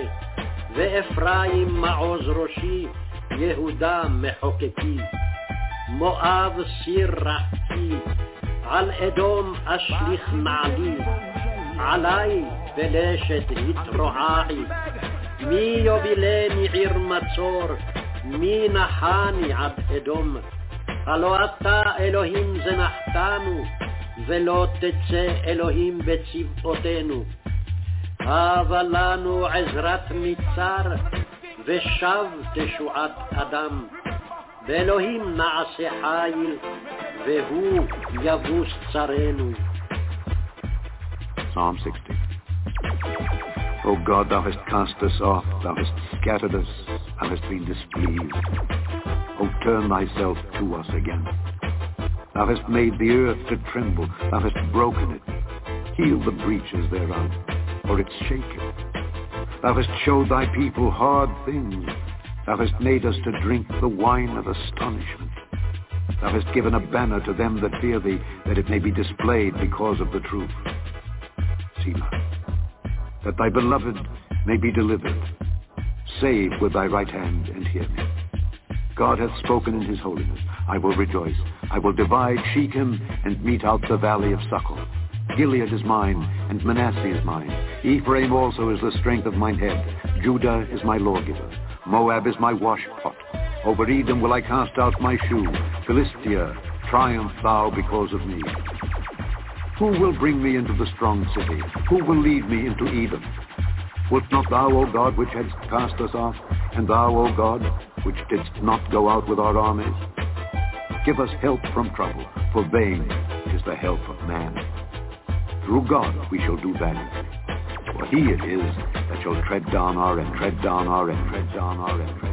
ואפרים מעוז ראשי, יהודה מחוקקי. מואב סיר רחצי, על אדום אשליך נעלי, עלי פלשת התרועעי. מי יובילני עיר מצור, מי נחני עד אדום. הלא אתה אלוהים זנחתנו, ולא תצא אלוהים בצבאותינו. הבה לנו עזרת מצר, ושב תשועת אדם. באלוהים נעשה חיל, והוא יבוס צרנו. Psalm sixty. O God, thou hast cast us off, thou hast scattered us, thou hast been displeased. O turn thyself to us again. Thou hast made the earth to tremble, thou hast broken it. Heal the breaches thereof, for it's shaken. Thou hast showed thy people hard things. Thou hast made us to drink the wine of astonishment. Thou hast given a banner to them that fear thee, that it may be displayed because of the truth. Selah. That thy beloved may be delivered. Save with thy right hand and hear me. God hath spoken in his holiness. I will rejoice. I will divide Shechem and mete out the valley of Succoth. Gilead is mine, and Manasseh is mine. Ephraim also is the strength of mine head. Judah is my lawgiver. Moab is my washpot. Over Edom will I cast out my shoe. Philistia, triumph thou because of me. Who will bring me into the strong city? Who will lead me into Edom? Wilt not thou, O God, which hadst cast us off, and thou, O God, which didst not go out with our armies? Give us help from trouble, for vain is the help of man. Through God we shall do valiantly. For he it is that shall tread down our end, tread down our end, tread down our end, tread